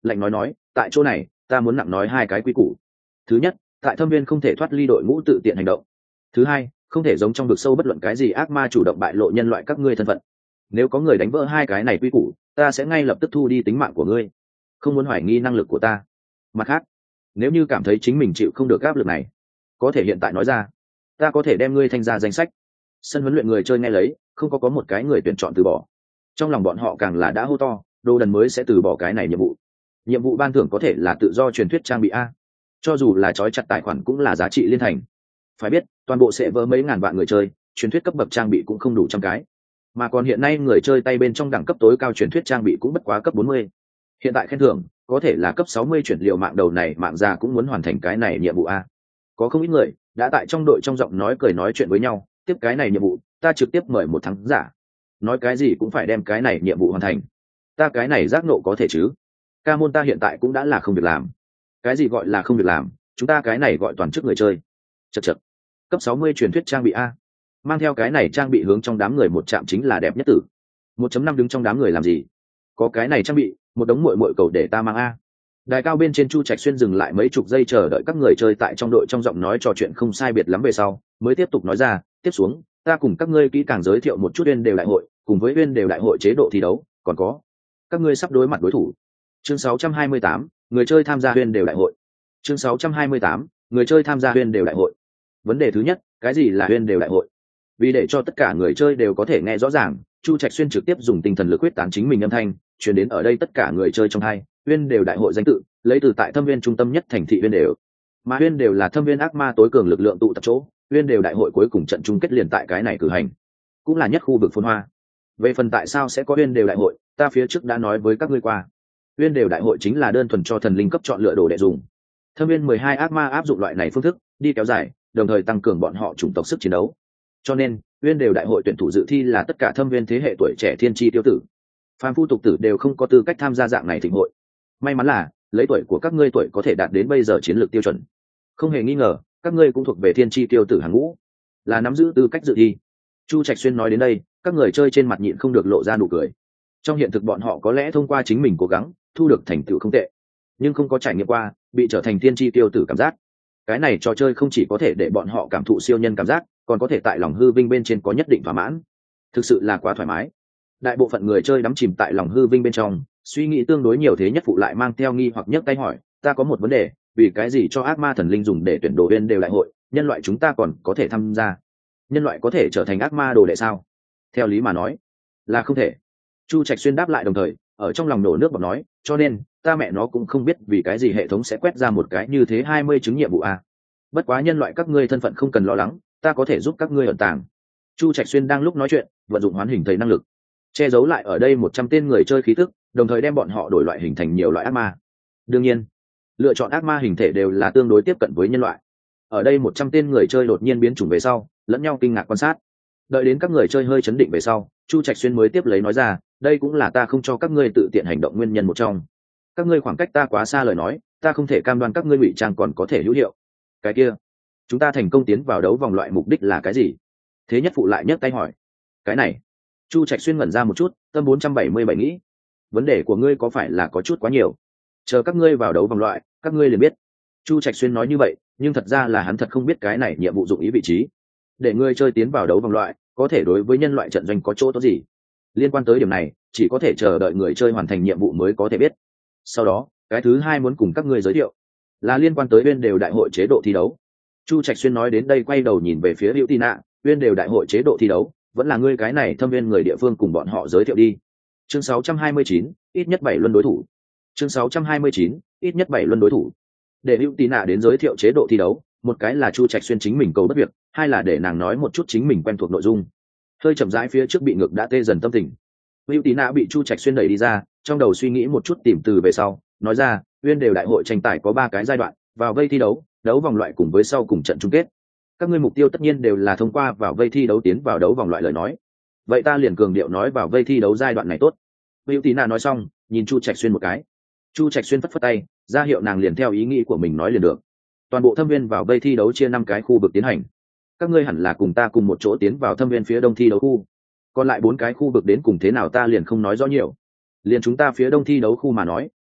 lạnh nói tại chỗ này ta muốn nặng nói hai cái quy củ. Thứ nhất, tại thâm viên không thể thoát ly đội ngũ tự tiện hành động. Thứ hai, không thể giống trong vực sâu bất luận cái gì ác ma chủ động bại lộ nhân loại các ngươi thân phận. Nếu có người đánh vỡ hai cái này quy củ, ta sẽ ngay lập tức thu đi tính mạng của ngươi, không muốn hoài nghi năng lực của ta. Mặt khác, nếu như cảm thấy chính mình chịu không được áp lực này, có thể hiện tại nói ra, ta có thể đem ngươi thanh ra danh sách. Sân huấn luyện người chơi nghe lấy, không có một cái người tuyển chọn từ bỏ. Trong lòng bọn họ càng là đã hô to, Đồ Đần mới sẽ từ bỏ cái này nhiệm vụ. Nhiệm vụ ban thưởng có thể là tự do truyền thuyết trang bị a, cho dù là trói chặt tài khoản cũng là giá trị liên thành. Phải biết, toàn bộ sẽ vỡ mấy ngàn vạn người chơi, truyền thuyết cấp bậc trang bị cũng không đủ trăm cái, mà còn hiện nay người chơi tay bên trong đẳng cấp tối cao truyền thuyết trang bị cũng bất quá cấp 40. Hiện tại khen thưởng có thể là cấp 60 chuyển liệu mạng đầu này, mạng già cũng muốn hoàn thành cái này nhiệm vụ a. Có không ít người đã tại trong đội trong giọng nói cười nói chuyện với nhau, tiếp cái này nhiệm vụ ta trực tiếp mời một thắng giả, nói cái gì cũng phải đem cái này nhiệm vụ hoàn thành. Ta cái này giác nộ có thể chứ? Ca môn ta hiện tại cũng đã là không việc làm. Cái gì gọi là không việc làm? Chúng ta cái này gọi toàn chức người chơi. Chật chật, cấp 60 truyền thuyết trang bị a, mang theo cái này trang bị hướng trong đám người một chạm chính là đẹp nhất tử. 1.5 đứng trong đám người làm gì? Có cái này trang bị, một đống muội muội cầu để ta mang a. Đài cao bên trên Chu Trạch Xuyên dừng lại mấy chục giây chờ đợi các người chơi tại trong đội trong giọng nói trò chuyện không sai biệt lắm về sau, mới tiếp tục nói ra, tiếp xuống, ta cùng các ngươi kỹ càng giới thiệu một chút Uyên Đều đại hội, cùng với Uyên Đều đại hội chế độ thi đấu, còn có các ngươi sắp đối mặt đối thủ. Chương 628, người chơi tham gia Uyên Đều đại hội. Chương 628, người chơi tham gia Uyên Đều đại hội. Vấn đề thứ nhất, cái gì là Uyên Đều đại hội? Vì để cho tất cả người chơi đều có thể nghe rõ ràng, Chu Trạch Xuyên trực tiếp dùng tinh thần lực quyết tán chính mình âm thanh, truyền đến ở đây tất cả người chơi trong hai. Uyên Đều đại hội danh tự lấy từ tại thâm viên trung tâm nhất thành thị Uyên Đều, mà Uyên Đều là thâm viên ác ma tối cường lực lượng tụ tập chỗ. Uyên Đều đại hội cuối cùng trận chung kết liền tại cái này cử hành, cũng là nhất khu vực phồn hoa. Về phần tại sao sẽ có Uyên Đều đại hội, ta phía trước đã nói với các ngươi qua. Uyên Đều đại hội chính là đơn thuần cho thần linh cấp chọn lựa đồ để dùng. Thâm viên 12 ác ma áp dụng loại này phương thức đi kéo dài, đồng thời tăng cường bọn họ chủng tộc sức chiến đấu. Cho nên Uyên Đều đại hội tuyển thủ dự thi là tất cả thâm viên thế hệ tuổi trẻ thiên chi tiêu tử, phàm phu tục tử đều không có tư cách tham gia dạng này thịnh hội. May mắn là lấy tuổi của các ngươi tuổi có thể đạt đến bây giờ chiến lược tiêu chuẩn, không hề nghi ngờ các ngươi cũng thuộc về thiên chi tiêu tử hàng ngũ, là nắm giữ tư cách dự thi. Chu Trạch Xuyên nói đến đây, các người chơi trên mặt nhịn không được lộ ra nụ cười. Trong hiện thực bọn họ có lẽ thông qua chính mình cố gắng thu được thành tựu không tệ, nhưng không có trải nghiệm qua bị trở thành thiên chi tiêu tử cảm giác. Cái này trò chơi không chỉ có thể để bọn họ cảm thụ siêu nhân cảm giác, còn có thể tại lòng hư vinh bên trên có nhất định thỏa mãn. Thực sự là quá thoải mái. Đại bộ phận người chơi đắm chìm tại lòng hư vinh bên trong, suy nghĩ tương đối nhiều, thế nhất phụ lại mang theo nghi hoặc nhấc tay hỏi, ta có một vấn đề, vì cái gì cho ác ma thần linh dùng để tuyển đồ Uyên Đều đại hội, nhân loại chúng ta còn có thể tham gia? Nhân loại có thể trở thành ác ma đồ đệ sao? Theo lý mà nói là không thể. Chu Trạch Xuyên đáp lại, đồng thời ở trong lòng nổ nước bọt nói, cho nên ta mẹ nó cũng không biết vì cái gì hệ thống sẽ quét ra một cái như thế 20 chứng nhiệm vụ a. Bất quá nhân loại các ngươi thân phận không cần lo lắng, ta có thể giúp các ngươi ẩn tàng. Chu Trạch Xuyên đang lúc nói chuyện, vận dụng hoán hình thầy năng lực che giấu lại ở đây 100 tên người chơi khí tức, đồng thời đem bọn họ đổi loại hình thành nhiều loại ác ma. Đương nhiên, lựa chọn ác ma hình thể đều là tương đối tiếp cận với nhân loại. Ở đây 100 tên người chơi đột nhiên biến chủng về sau, lẫn nhau kinh ngạc quan sát. Đợi đến các người chơi hơi chấn định về sau, Chu Trạch Xuyên mới tiếp lấy nói ra, đây cũng là ta không cho các ngươi tự tiện hành động nguyên nhân một trong. Các ngươi khoảng cách ta quá xa lời nói, ta không thể cam đoan các ngươi ngụy trang còn có thể hữu hiệu. Cái kia, chúng ta thành công tiến vào đấu vòng loại mục đích là cái gì? Thế nhất phụ lại nhấc tay hỏi. Cái này, Chu Trạch Xuyên ngẩn ra một chút, tâm 477 nghĩ, vấn đề của ngươi có phải là có chút quá nhiều? Chờ các ngươi vào đấu vòng loại, các ngươi liền biết. Chu Trạch Xuyên nói như vậy, nhưng thật ra là hắn thật không biết cái này nhiệm vụ dụng ý vị trí. Để ngươi chơi tiến vào đấu vòng loại, có thể đối với nhân loại trận doanh có chỗ tốt gì? Liên quan tới điểm này, chỉ có thể chờ đợi người chơi hoàn thành nhiệm vụ mới có thể biết. Sau đó, cái thứ hai muốn cùng các ngươi giới thiệu là liên quan tới Uyên Đều đại hội chế độ thi đấu. Chu Trạch Xuyên nói đến đây quay đầu nhìn về phía Hữu Tina, Uyên Đều đại hội chế độ thi đấu, vẫn là ngươi cái này thâm viên người địa phương cùng bọn họ giới thiệu đi. Chương 629, ít nhất 7 luân đối thủ. Chương 629, ít nhất 7 luân đối thủ. Để Hữu Tina đến giới thiệu chế độ thi đấu, một cái là Chu Trạch Xuyên chính mình cầu bất việc, hai là để nàng nói một chút chính mình quen thuộc nội dung. Hơi chậm rãi phía trước bị ngược đã tê dần tâm tình. Hữu Tina bị Chu Trạch Xuyên đẩy đi ra, trong đầu suy nghĩ một chút tìm từ về sau, nói ra, Uyên Đều đại hội tranh tài có 3 cái giai đoạn, vào vây thi đấu, đấu vòng loại cùng với sau cùng trận chung kết. Các ngươi mục tiêu tất nhiên đều là thông qua vào vây thi đấu tiến vào đấu vòng loại lời nói. Vậy ta liền cường điệu nói vào vây thi đấu giai đoạn này tốt. Hữu Tina nói xong, nhìn Chu Trạch Xuyên một cái. Chu Trạch Xuyên phất phất tay, ra hiệu nàng liền theo ý nghĩ của mình nói liền được. Toàn bộ thâm viên vào vây thi đấu chia 5 cái khu vực tiến hành. Các ngươi hẳn là cùng ta cùng một chỗ tiến vào thâm viên phía đông thi đấu khu. Còn lại 4 cái khu vực đến cùng thế nào ta liền không nói rõ nhiều. Liền chúng ta phía đông thi đấu khu mà nói,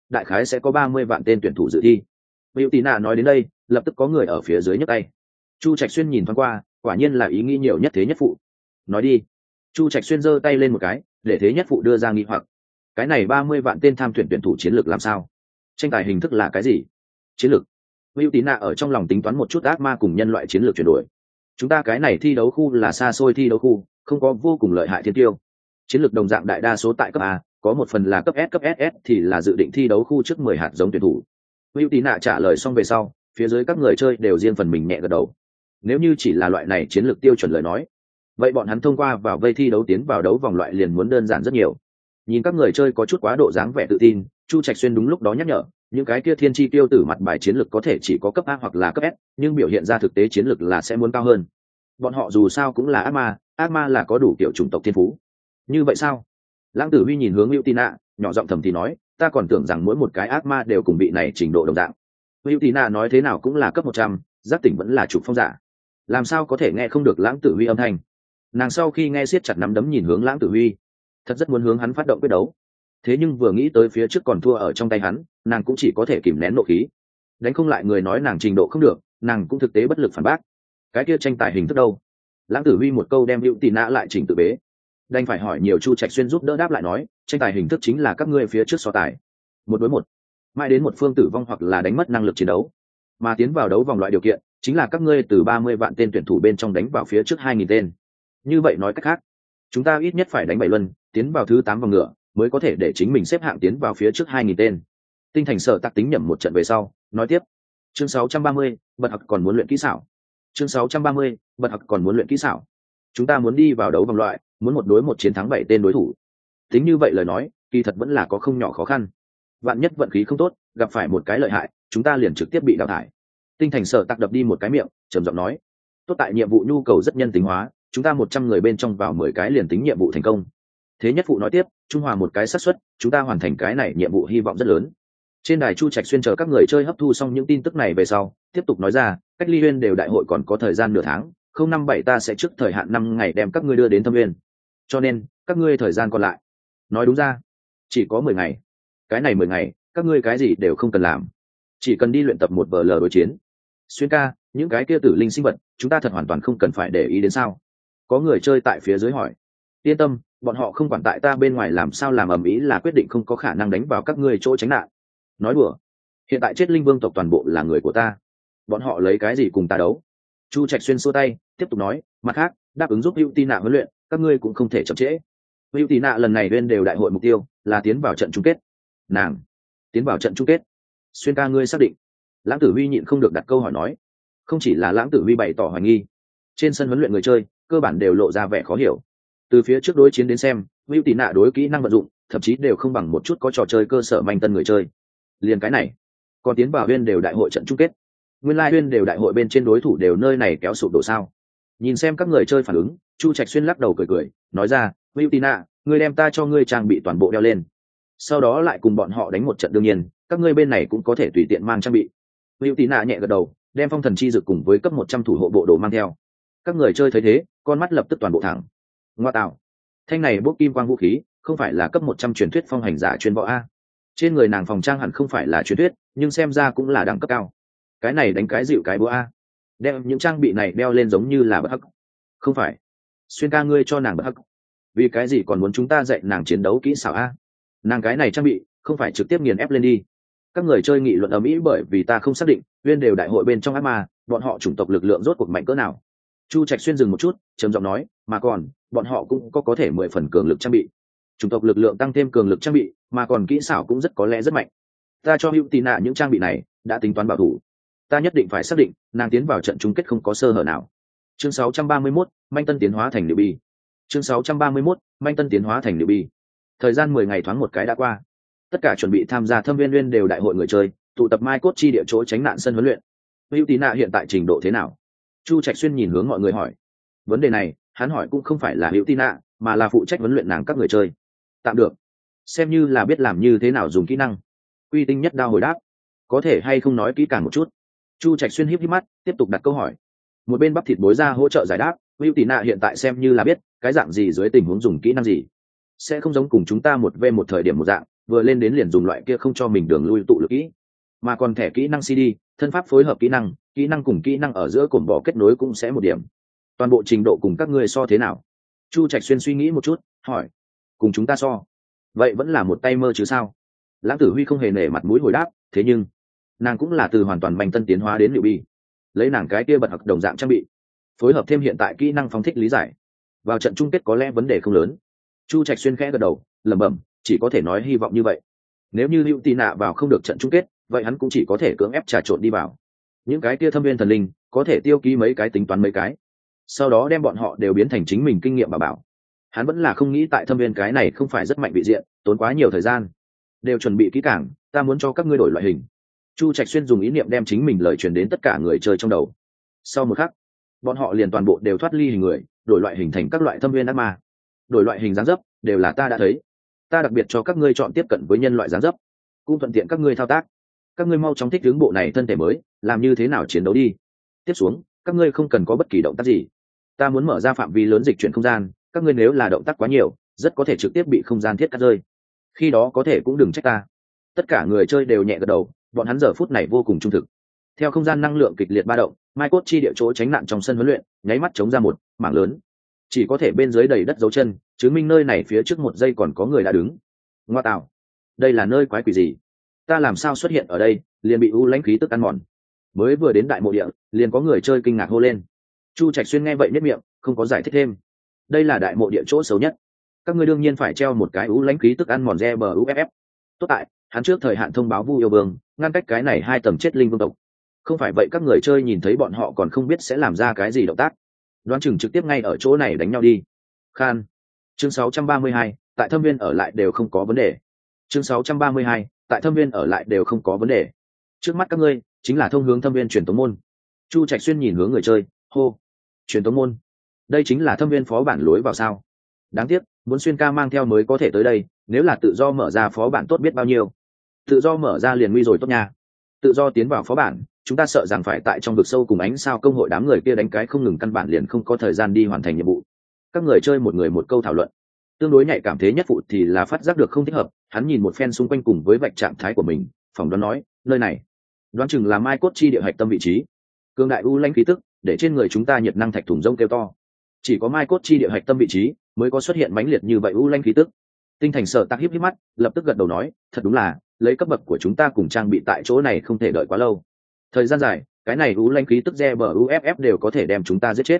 đại khái sẽ có 30 vạn tên tuyển thủ dự thi. Hữu Tí Nạ nói đến đây, lập tức có người ở phía dưới nhấc tay. Chu Trạch Xuyên nhìn thoáng qua, quả nhiên là ý nghĩ nhiều nhất thế nhất phụ. Nói đi. Chu Trạch Xuyên giơ tay lên một cái, để thế nhất phụ đưa ra nghi hoặc. Cái này 30 vạn tên tham tuyển tuyển thủ chiến lược làm sao? Tranh tài hình thức là cái gì? Chiến lược. Hữu Tí Nạ ở trong lòng tính toán một chút ác ma cùng nhân loại chiến lược chuyển đổi. Chúng ta cái này thi đấu khu là xa xôi thi đấu khu, không có vô cùng lợi hại thiên tiêu. Chiến lược đồng dạng đại đa số tại cấp A, có một phần là cấp SS thì là dự định thi đấu khu trước 10 hạt giống tuyển thủ. Hữu Tí Nạ trả lời xong về sau, phía dưới các người chơi đều riêng phần mình nhẹ gật đầu. Nếu như chỉ là loại này chiến lược tiêu chuẩn lời nói, vậy bọn hắn thông qua vào vây thi đấu tiến vào đấu vòng loại liền muốn đơn giản rất nhiều. Nhìn các người chơi có chút quá độ dáng vẻ tự tin, Chu Trạch Xuyên đúng lúc đó nhắc nhở, những cái kia thiên chi tiêu tử mặt bài chiến lược có thể chỉ có cấp A hoặc là cấp S, nhưng biểu hiện ra thực tế chiến lược là sẽ muốn cao hơn. Bọn họ dù sao cũng là ác ma là có đủ kiểu chủng tộc thiên phú. Như vậy sao? Lãng Tử Huy nhìn hướng Hữu Tí Nạ, nhỏ giọng thầm thì nói, ta còn tưởng rằng mỗi một cái ác ma đều cùng bị này trình độ đồng dạng. Hữu Tí Nạ nói thế nào cũng là cấp 100, giác tỉnh vẫn là trục phong giả. Làm sao có thể nghe không được Lãng Tử Huy âm thanh? Nàng sau khi nghe siết chặt nắm đấm nhìn hướng Lãng Tử Huy, thật rất muốn hướng hắn phát động quyết đấu. Thế nhưng vừa nghĩ tới phía trước còn thua ở trong tay hắn, nàng cũng chỉ có thể kìm nén nộ khí. Đánh không lại người nói nàng trình độ không được, nàng cũng thực tế bất lực phản bác. Cái kia tranh tài hình thức đâu? Lãng Tử Huy một câu đem Hữu Tí Nạ lại chỉnh tự bế. Đành phải hỏi nhiều. Chu Trạch Xuyên giúp đỡ đáp lại nói, tranh tài hình thức chính là các ngươi phía trước so tài, 1 đối 1, mãi đến một phương tử vong hoặc là đánh mất năng lực chiến đấu, mà tiến vào đấu vòng loại điều kiện chính là các ngươi từ 30 vạn tên tuyển thủ bên trong đánh vào phía trước 2.000 tên. Như vậy nói cách khác, chúng ta ít nhất phải đánh 7 luân, tiến vào thứ 8 vòng ngựa mới có thể để chính mình xếp hạng tiến vào phía trước 2.000 tên. Tinh Thành Sở Tạc tính nhẩm một trận về sau, nói tiếp, chương 630, bật học còn muốn luyện kỹ xảo. Chương 630, bật học còn muốn luyện kỹ xảo. Chúng ta muốn đi vào đấu vòng loại, muốn 1 đối 1 chiến thắng 7 tên đối thủ. Tính như vậy lời nói, kỳ thật vẫn là có không nhỏ khó khăn. Vạn nhất vận khí không tốt, gặp phải một cái lợi hại, chúng ta liền trực tiếp bị đào thải. Tinh Thành Sở Tạc đập đi một cái miệng, trầm giọng nói, tốt tại nhiệm vụ nhu cầu rất nhân tính hóa, chúng ta 100 người bên trong vào 10 cái liền tính nhiệm vụ thành công. Thế nhất phụ nói tiếp, trung hòa một cái xác suất, chúng ta hoàn thành cái này nhiệm vụ hy vọng rất lớn. Trên đài Chu Trạch Xuyên chờ các người chơi hấp thu xong những tin tức này về sau, tiếp tục nói ra, cách ly Uyên đều đại hội còn có thời gian nửa tháng, 057 ta sẽ trước thời hạn 5 ngày đem các ngươi đưa đến Thâm Uyên. Cho nên, các ngươi thời gian còn lại, nói đúng ra, chỉ có 10 ngày. Cái này 10 ngày, các ngươi cái gì đều không cần làm, chỉ cần đi luyện tập một VL đối chiến. Xuyên ca, những cái kia tử linh sinh vật, chúng ta thật hoàn toàn không cần phải để ý đến sao? Có người chơi tại phía dưới hỏi. Yên tâm, bọn họ không quản tại ta bên ngoài làm sao làm ầm ĩ là quyết định không có khả năng đánh vào các ngươi chỗ tránh nạn. Nói đùa, hiện tại chết linh vương tộc toàn bộ là người của ta, bọn họ lấy cái gì cùng ta đấu? Chu Trạch Xuyên xua tay, tiếp tục nói, mặt khác, đáp ứng giúp Hữu Tí Nạ huấn luyện, các ngươi cũng không thể chậm trễ. Hữu Tí Nạ lần này lên đều đại hội mục tiêu là tiến vào trận chung kết. Nàng tiến vào trận chung kết? Xuyên ca ngươi xác định? Lãng Tử Huy nhịn không được đặt câu hỏi nói. Không chỉ là Lãng Tử Huy bày tỏ hoài nghi, trên sân huấn luyện người chơi cơ bản đều lộ ra vẻ khó hiểu. Từ phía trước đối chiến đến xem, Hữu Tí Nạ đối kỹ năng vận dụng thậm chí đều không bằng một chút có trò chơi cơ sở manh tân người chơi. Liền cái này còn tiến vào Uyên đều đại hội trận chung kết? Nguyên lai Uyên đều đại hội bên trên đối thủ đều nơi này kéo sụp đổ sao? Nhìn xem các người chơi phản ứng, Chu Trạch Xuyên lắc đầu cười cười, nói ra, Hữu Tí Nạ, ngươi đem ta cho ngươi trang bị toàn bộ đeo lên, sau đó lại cùng bọn họ đánh một trận. Đương nhiên, các ngươi bên này cũng có thể tùy tiện mang trang bị. Hữu Tí Nạ nhẹ gật đầu, đem phong thần chi dược cùng với cấp 100 thủ hộ bộ đồ mang theo. Các người chơi thấy thế, con mắt lập tức toàn bộ thẳng. Ngoa tạo, thanh này bốc kim quang vũ khí, không phải là cấp 100 truyền thuyết phong hành giả chuyên võ a? Trên người nàng phòng trang hẳn không phải là truyền thuyết, nhưng xem ra cũng là đẳng cấp cao. Cái này đánh cái dịu cái búa a? Đem những trang bị này đeo lên giống như là bất hắc. Không phải, Xuyên ca ngươi cho nàng bất hắc, vì cái gì còn muốn chúng ta dạy nàng chiến đấu kỹ xảo a? Nàng cái này trang bị không phải trực tiếp nghiền ép lên đi. Các người chơi nghị luận ầm ĩ bởi vì ta không xác định Uyên đều đại hội bên trong ác ma bọn họ chủng tộc lực lượng rốt cuộc mạnh cỡ nào. Chu Trạch Xuyên dừng một chút, trầm giọng nói, mà còn bọn họ cũng có thể 10 phần cường lực trang bị, chủng tộc lực lượng tăng thêm cường lực trang bị, mà còn kỹ xảo cũng rất có lẽ rất mạnh. Ta cho Hữu Tí Nạ những trang bị này đã tính toán bảo thủ, ta nhất định phải xác định nàng tiến vào trận chung kết không có sơ hở nào. Chương 631, Manh Tân tiến hóa thành Liễu Bi. Chương 631, Manh Tân tiến hóa thành Liễu Bi. Thời gian 10 ngày thoáng một cái đã qua, tất cả chuẩn bị tham gia Thâm Viên Uyên đều đại hội người chơi tụ tập Mai Cốt chi địa chỗ tránh nạn sân huấn luyện. Hữu Tí Nạ hiện tại trình độ thế nào? Chu Trạch Xuyên nhìn hướng mọi người hỏi. Vấn đề này hắn hỏi cũng không phải là Hữu Tí Nạ, mà là phụ trách huấn luyện nàng các người chơi. Tạm được, xem như là biết làm như thế nào dùng kỹ năng. Uy Tinh nhất đao hồi đáp, có thể hay không nói kỹ càng một chút? Chu Trạch Xuyên híp híp mắt, tiếp tục đặt câu hỏi. Một bên bắp thịt bối ra hỗ trợ giải đáp. Hữu Tí Nạ hiện tại xem như là biết cái dạng gì dưới tình huống dùng kỹ năng gì, sẽ không giống cùng chúng ta 1v1 thời điểm một dạng, vừa lên đến liền dùng loại kia không cho mình đường lui tụ lực kỹ, mà còn thẻ kỹ năng CD, thân pháp phối hợp kỹ năng cùng kỹ năng ở giữa cổm bỏ kết nối cũng sẽ một điểm. Toàn bộ trình độ cùng các ngươi so thế nào? Chu Trạch Xuyên suy nghĩ một chút, hỏi. Cùng chúng ta so, vậy vẫn là một tay mơ chứ sao? Lãng Tử Huy không hề nể mặt mũi hồi đáp, thế nhưng nàng cũng là từ hoàn toàn bành tân tiến hóa đến liệu bi, lấy nàng cái kia bật học đồng dạng trang bị, phối hợp thêm hiện tại kỹ năng phóng thích lý giải, vào trận chung kết có lẽ vấn đề không lớn. Chu Trạch Xuyên khẽ gật đầu, lẩm bẩm, chỉ có thể nói hy vọng như vậy. Nếu như Lưu Tì Nạ vào không được trận chung kết, vậy hắn cũng chỉ có thể cưỡng ép trà trộn đi vào. Những cái kia thâm viên thần linh có thể tiêu ký mấy cái tính toán mấy cái, sau đó đem bọn họ đều biến thành chính mình kinh nghiệm bà bảo. Hắn vẫn là không nghĩ tại thâm viên cái này không phải rất mạnh vị diện, tốn quá nhiều thời gian. Đều chuẩn bị kỹ càng, ta muốn cho các ngươi đổi loại hình. Chu Trạch Xuyên dùng ý niệm đem chính mình lời truyền đến tất cả người chơi trong đầu. Sau một khắc, bọn họ liền toàn bộ đều thoát ly hình người, đổi loại hình thành các loại thâm viên ác ma. Đổi loại hình dáng dấp đều là ta đã thấy. Ta đặc biệt cho các ngươi chọn tiếp cận với nhân loại dáng dấp, cũng thuận tiện các ngươi thao tác. Các ngươi mau chóng thích ứng bộ này thân thể mới, làm như thế nào chiến đấu đi. Tiếp xuống, các ngươi không cần có bất kỳ động tác gì. Ta muốn mở ra phạm vi lớn dịch chuyển không gian, các ngươi nếu là động tác quá nhiều, rất có thể trực tiếp bị không gian thiết cắt rơi. Khi đó có thể cũng đừng trách ta. Tất cả người chơi đều nhẹ gật đầu, bọn hắn giờ phút này vô cùng trung thực. Theo không gian năng lượng kịch liệt ba động, mai cốt chi địa chỗ tránh nạn trong sân huấn luyện nháy mắt chống ra một mảng lớn, chỉ có thể bên dưới đầy đất dấu chân, chứng minh nơi này phía trước một giây còn có người đã đứng. Ngoa tạo, đây là nơi quái quỷ gì? Ta làm sao xuất hiện ở đây, liền bị u lãnh khí tức ăn mòn. Mới vừa đến đại mộ địa, liền có người chơi kinh ngạc hô lên. Chu Trạch Xuyên nghe vậy nhếch miệng, không có giải thích thêm. Đây là đại mộ địa chỗ xấu nhất, các ngươi đương nhiên phải treo một cái u lãnh khí tức ăn mòn re bờ uff. Tốt tại hắn trước thời hạn thông báo Vu Yêu Vương, ngăn cách cái này hai tầng chết linh vương tộc. Không phải vậy các người chơi nhìn thấy bọn họ còn không biết sẽ làm ra cái gì động tác, đoán chừng trực tiếp ngay ở chỗ này đánh nhau đi. Khan. Chương 632, tại thâm viên ở lại đều không có vấn đề. Chương 632, tại thâm viên ở lại đều không có vấn đề. Trước mắt các ngươi chính là thông hướng thâm viên truyền tống môn. Chu Trạch Xuyên nhìn hướng người chơi, hô. Truyền tống môn? Đây chính là thâm viên phó bản lối vào sao? Đáng tiếc, muốn Xuyên ca mang theo mới có thể tới đây, nếu là tự do mở ra phó bản tốt biết bao nhiêu. Tự do mở ra liền nguy rồi tốt nha. Tự do tiến vào phó bản, chúng ta sợ rằng phải tại trong vực sâu cùng ánh sao công hội đám người kia đánh cái không ngừng, căn bản liền không có thời gian đi hoàn thành nhiệm vụ. Các người chơi một người một câu thảo luận. Tương đối nhạy cảm thế nhất phụ thì là phát giác được không thích hợp, hắn nhìn một phen xung quanh cùng với vạch trạng thái của mình, phỏng đoán nói, nơi này đoán chừng là mai cốt chi địa hạch tâm vị trí. Cương đại u lãnh khí tức để trên người chúng ta nhiệt năng thạch thùng rông kêu to. Chỉ có mai cốt chi địa hạch tâm vị trí mới có xuất hiện mãnh liệt như vậy u lãnh khí tức. Tinh Thành Sở Tạc híp híp mắt, lập tức gật đầu nói, thật đúng là, lấy cấp bậc của chúng ta cùng trang bị tại chỗ này không thể đợi quá lâu. Thời gian dài, cái này u lãnh khí tức re bờ uff đều có thể đem chúng ta giết chết.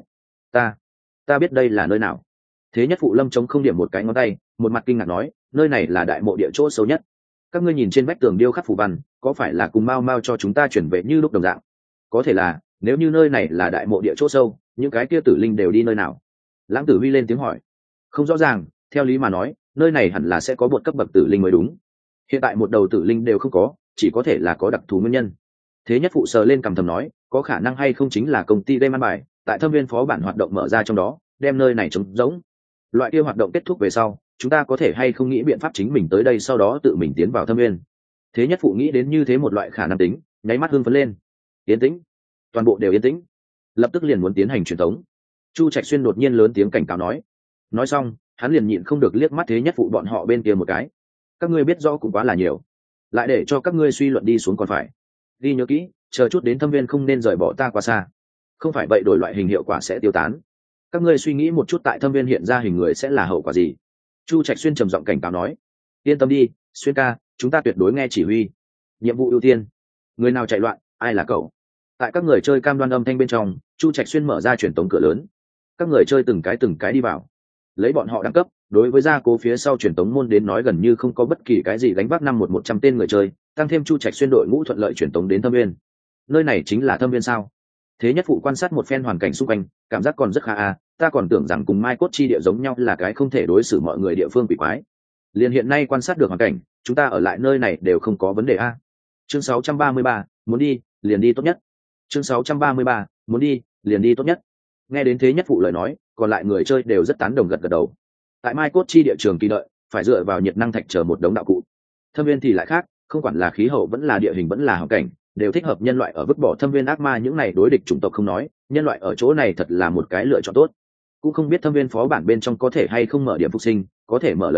Ta biết đây là nơi nào. Thế nhất phụ Lâm chống không điểm một cái ngón tay, một mặt kinh ngạc nói, nơi này là đại mộ địa chỗ xấu nhất. Các ngươi nhìn trên vách tường điêu khắc phù văn, có phải là cùng mau mau cho chúng ta chuyển về như lúc đồng dạng? Có thể là, nếu như nơi này là đại mộ địa chỗ sâu, những cái kia tử linh đều đi nơi nào? Lãng Tử Huy lên tiếng hỏi. Không rõ ràng, theo lý mà nói, nơi này hẳn là sẽ có một cấp bậc tử linh mới đúng. Hiện tại một đầu tử linh đều không có, chỉ có thể là có đặc thù nguyên nhân. Thế nhất phụ sờ lên cằm thầm nói, có khả năng hay không chính là công ty game ăn bài, tại thâm viên phó bản hoạt động mở ra trong đó, đem nơi này trống rỗng. Loại kia hoạt động kết thúc về sau, chúng ta có thể hay không nghĩ biện pháp chính mình tới đây, sau đó tự mình tiến vào thâm viên. Thế nhất phụ nghĩ đến như thế một loại khả năng tính, nháy mắt hưng phấn lên. Yên tĩnh, toàn bộ đều yên tĩnh, lập tức liền muốn tiến hành truyền tống. Chu Trạch Xuyên đột nhiên lớn tiếng cảnh cáo nói xong, hắn liền nhịn không được liếc mắt thế nhất phụ bọn họ bên kia một cái. Các ngươi biết rõ cũng quá là nhiều, lại để cho các ngươi suy luận đi xuống còn phải ghi nhớ kỹ, chờ chút đến thâm viên không nên rời bỏ ta quá xa, không phải vậy đổi loại hình hiệu quả sẽ tiêu tán. Các ngươi suy nghĩ một chút, tại thâm viên hiện ra hình người sẽ là hậu quả gì? Chu Trạch Xuyên trầm giọng cảnh cáo nói. Yên tâm đi, Xuyên ca, chúng ta tuyệt đối nghe chỉ huy. Nhiệm vụ ưu tiên, người nào chạy loạn, ai là cậu? Tại các người chơi cam đoan âm thanh bên trong, Chu Trạch Xuyên mở ra truyền tống cửa lớn. Các người chơi từng cái đi vào. Lấy bọn họ đẳng cấp, đối với gia cố phía sau truyền tống môn đến nói gần như không có bất kỳ cái gì gánh vác 100 tên người chơi, tăng thêm Chu Trạch Xuyên đội ngũ thuận lợi truyền tống đến thâm viên. Nơi này chính là thâm viên sao? Thế nhất phụ quan sát một phen hoàn cảnh xung quanh, cảm giác còn rất khá à, ta còn tưởng rằng cùng mai cốt chi địa giống nhau là cái không thể đối xử mọi người địa phương quỷ quái. Liền hiện nay quan sát được hoàn cảnh, chúng ta ở lại nơi này đều không có vấn đề a. Chương 633, muốn đi, liền đi tốt nhất. Chương 633, muốn đi, liền đi tốt nhất. Nghe đến thế nhất phụ lời nói, còn lại người chơi đều rất tán đồng gật gật đầu. Tại mai cốt chi địa trường kỳ đợi, phải dựa vào nhiệt năng thạch chờ một đống đạo cụ. Thâm viên thì lại khác, không quản là khí hậu vẫn là địa hình vẫn là hoàn cảnh, đều thích hợp nhân loại ở vứt bỏ thâm viên ác ma những này đối địch chủng tộc không nói, nhân loại ở chỗ này thật là một cái lựa chọn tốt. Cũng không biết thâm viên phó bản bên trong có thể hay không mở điểm phục sinh, có thể mở lời nói,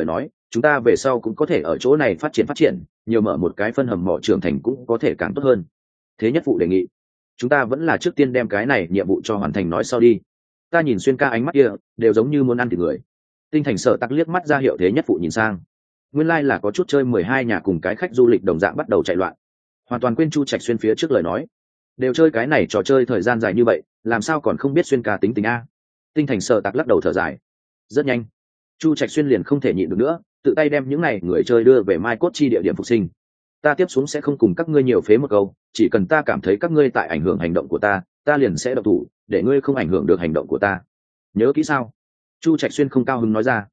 chúng ta về sau cũng có thể ở chỗ này phát triển, nhiều mở một cái phân hầm mỏ trưởng thành cũng có thể càng tốt hơn. Thế nhất phụ đề nghị, chúng ta vẫn là trước tiên đem cái này nhiệm vụ cho hoàn thành nói sau đi. Ta nhìn Xuyên ca ánh mắt kia đều giống như muốn ăn thịt người. Tinh Thành Sở Tắc liếc mắt ra hiệu Thế nhất phụ nhìn sang, nguyên lai là có chút chơi 12 nhà cùng cái khách du lịch đồng dạng bắt đầu chạy loạn, hoàn toàn quên Chu Trạch Xuyên phía trước lời nói, đều chơi cái này trò chơi thời gian dài như vậy, làm sao còn không biết Xuyên ca tính tình a. Tinh Thành Sở Tắc lắc đầu thở dài. Rất nhanh Chu Trạch Xuyên liền không thể nhịn được nữa, tự tay đem những này người chơi đưa về Mai Cốt Chi địa điểm phục sinh. Ta tiếp xuống sẽ không cùng các ngươi nhiều phế một câu, chỉ cần ta cảm thấy các ngươi tại ảnh hưởng hành động của ta liền sẽ động thủ, để ngươi không ảnh hưởng được hành động của ta. Nhớ kỹ sao? Chu Trạch Xuyên không cao hứng nói ra.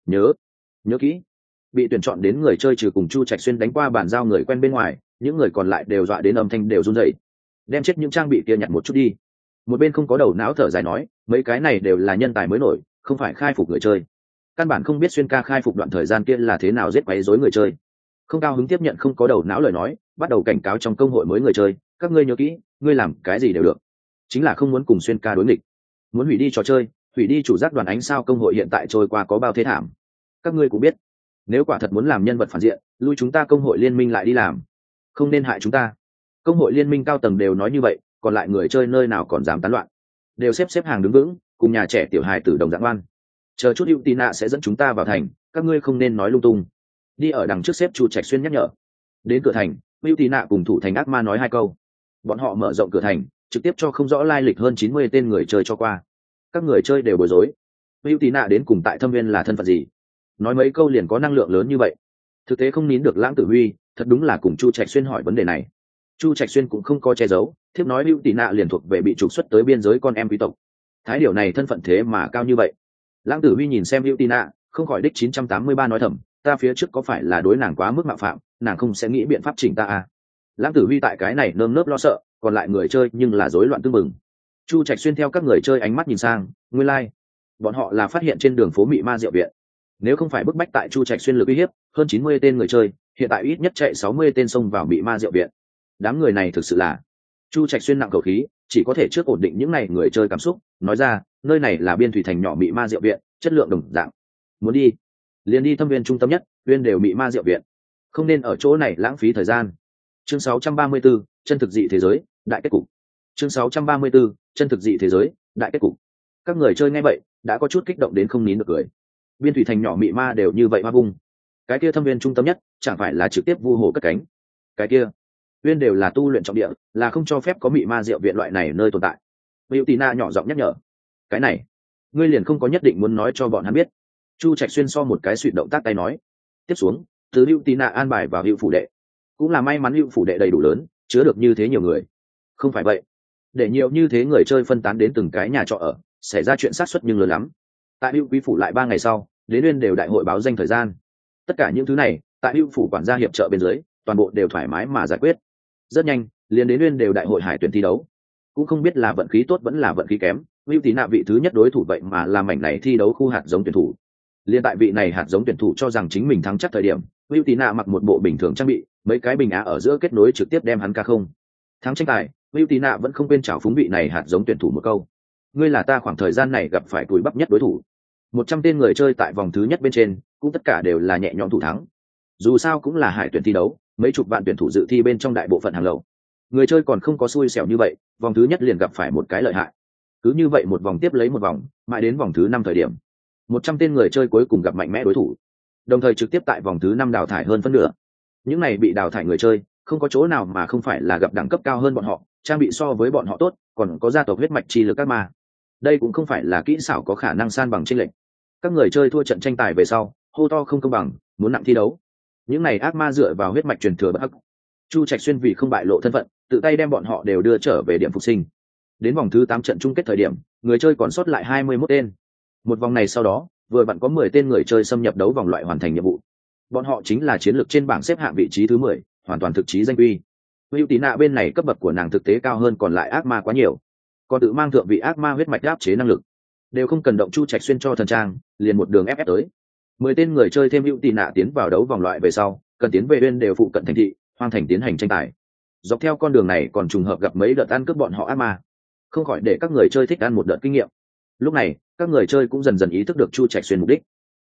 Nhớ kỹ. Bị tuyển chọn đến người chơi trừ cùng Chu Trạch Xuyên đánh qua bàn giao người quen bên ngoài, những người còn lại đều dọa đến âm thanh đều run rẩy. Đem chết những trang bị kia nhặt một chút đi. Một bên không có đầu não thở dài nói, mấy cái này đều là nhân tài mới nổi, không phải khai phục người chơi, căn bản không biết Xuyên ca khai phục đoạn thời gian kia là thế nào giết quấy rối người chơi. Không cao hứng tiếp nhận không có đầu não lời nói, bắt đầu cảnh cáo trong công hội mới người chơi, các ngươi nhớ kỹ, ngươi làm cái gì đều được, chính là không muốn cùng Xuyên ca đối nghịch, muốn hủy đi trò chơi, hủy đi chủ giác đoàn ánh sao công hội hiện tại trôi qua có bao thế thảm. Các ngươi cũng biết, nếu quả thật muốn làm nhân vật phản diện, lui chúng ta công hội liên minh lại đi làm, không nên hại chúng ta. Công hội liên minh cao tầng đều nói như vậy, còn lại người chơi nơi nào còn dám tán loạn, đều xếp hàng đứng vững, cùng nhà trẻ tiểu hài tử đồng dạng oan. Chờ chút hữu tì nạ sẽ dẫn chúng ta vào thành, các ngươi không nên nói lung tung. Đi ở đằng trước xếp Chu Trạch Xuyên nhắc nhở. Đến cửa thành, hữu tì nạ cùng thủ thành ác ma nói 2 câu, bọn họ mở rộng cửa thành, trực tiếp cho không rõ lai lịch hơn 90 tên người chơi cho qua. Các người chơi đều bối rối, hữu tì nạ đến cùng tại Thâm Viên là thân phận gì, nói mấy câu liền có năng lượng lớn như vậy. Thực tế không nín được Lãng Tử Huy, thật đúng là cùng Chu Trạch Xuyên hỏi vấn đề này. Chu Trạch Xuyên cũng không có che giấu, thiếp nói hữu tì nạ liền thuộc về bị trục xuất tới biên giới con em quý tộc. Thái điều này thân phận thế mà cao như vậy. Lãng Tử Huy nhìn xem hữu tì nạ, không khỏi đích 983 nói thầm, ta phía trước có phải là đối nàng quá mức mạo phạm, nàng không sẽ nghĩ biện pháp chỉnh ta à. Lãng Tử Huy tại cái này nơm nớp lo sợ, còn lại người chơi nhưng là rối loạn tương mừng. Chu Trạch Xuyên theo các người chơi ánh mắt nhìn sang, nguyên lai bọn họ là phát hiện trên đường phố Mị Ma Diệu Viện. Nếu không phải bức bách tại Chu Trạch Xuyên lực uy hiếp, hơn 90 tên người chơi, hiện tại ít nhất chạy 60 tên xông vào Mị Ma Diệu Viện. Đám người này thực sự là... Chu Trạch Xuyên nặng khẩu khí, chỉ có thể trước ổn định những này người chơi cảm xúc, nói ra, nơi này là biên thủy thành nhỏ Mị Ma Diệu Viện, chất lượng đồng dạng. Muốn đi, liền đi Thâm Viên trung tâm nhất, Viên đều Mị Ma Diệu Viện, không nên ở chỗ này lãng phí thời gian. Chương 634, chân thực dị thế giới, đại kết cục. Chương 634, chân thực dị thế giới, đại kết cục. Các người chơi nghe vậy, đã có chút kích động đến không nín được cười. Biên thủy thành nhỏ Mị Ma đều như vậy hoa vung, cái kia Thâm Viên trung tâm nhất, chẳng phải là trực tiếp vu hồ cất cánh. Cái kia Viên đều là tu luyện trọng địa, là không cho phép có Mị Ma Diệu Viện loại này nơi tồn tại. Hữu Tì Na nhỏ giọng nhắc nhở, cái này ngươi liền không có nhất định muốn nói cho bọn hắn biết. Chu Trạch Xuyên so một cái suy động tác tay nói. Tiếp xuống, từ Hữu Tì Na an bài vào Hữu phủ đệ, cũng là may mắn Hữu phủ đệ đầy đủ lớn, chứa được như thế nhiều người. Không phải vậy, để nhiều như thế người chơi phân tán đến từng cái nhà trọ ở, xảy ra chuyện sát suất nhưng lớn lắm. Tại Hữu quý phủ lại 3 ngày sau, đến Uyên đều đại hội báo danh thời gian. Tất cả những thứ này, tại Hữu phủ quản gia hiệp trợ bên dưới, toàn bộ đều thoải mái mà giải quyết. Rất nhanh, liền đến Uyên đều đại hội hải tuyển thi đấu. Cũng không biết là vận khí tốt vẫn là vận khí kém, Hữu Tì Na vị thứ nhất đối thủ vậy mà làm mảnh này thi đấu khu hạt giống tuyển thủ. Liên tại vị này hạt giống tuyển thủ cho rằng chính mình thắng chắc thời điểm, Hữu Tì Na mặc một bộ bình thường trang bị, mấy cái bình á ở giữa kết nối trực tiếp đem hắn ca không. Thắng tranh tài, Hữu Tì Na vẫn không quên chào phúng vị này hạt giống tuyển thủ một câu. Ngươi là ta khoảng thời gian này gặp phải cùi bắp nhất đối thủ. 100 tên người chơi tại vòng thứ nhất bên trên, cũng tất cả đều là nhẹ nhõm thủ thắng. Dù sao cũng là hải tuyển thi đấu, mấy chục vạn tuyển thủ dự thi bên trong đại bộ phận hàng lậu. Người chơi còn không có xui xẻo như vậy, vòng thứ nhất liền gặp phải một cái lợi hại. Cứ như vậy một vòng tiếp lấy một vòng, mãi đến vòng thứ 5 thời điểm, 100 tên người chơi cuối cùng gặp mạnh mẽ đối thủ, đồng thời trực tiếp tại vòng thứ 5 đào thải hơn phân nửa. Những này bị đào thải người chơi, không có chỗ nào mà không phải là gặp đẳng cấp cao hơn bọn họ, trang bị so với bọn họ tốt, còn có gia tộc huyết mạch chi lực các ma. Đây cũng không phải là kỹ xảo có khả năng san bằng chênh lệch. Các người chơi thua trận tranh tài về sau, hô to không công bằng, muốn nặng thi đấu. Những này ác ma dựa vào huyết mạch truyền thừa bất hắc. Chu Trạch Xuyên vì không bại lộ thân phận, tự tay đem bọn họ đều đưa trở về điểm phục sinh. Đến vòng thứ 8 trận chung kết thời điểm, người chơi còn sót lại 21 tên. Một vòng này sau đó, vừa vặn có 10 tên người chơi xâm nhập đấu vòng loại hoàn thành nhiệm vụ. Bọn họ chính là chiến lược trên bảng xếp hạng vị trí thứ 10, hoàn toàn thực chí danh quy. Hữu Tì Na bên này cấp bậc của nàng thực tế cao hơn còn lại ác ma quá nhiều, còn tự mang thượng vị ác ma huyết mạch áp chế năng lực, đều không cần động Chu Trạch Xuyên cho thần trang, liền một đường ép tới. 10 tên người chơi thêm Hữu Tì Na tiến vào đấu vòng loại về sau, cần tiến về bên đều phụ cận thành thị, hoang thành tiến hành tranh tài. Dọc theo con đường này còn trùng hợp gặp mấy đợt ăn cướp bọn họ ác ma, không khỏi để các người chơi thích ăn một đợt kinh nghiệm. Lúc này, các người chơi cũng dần dần ý thức được Chu Trạch Xuyên mục đích.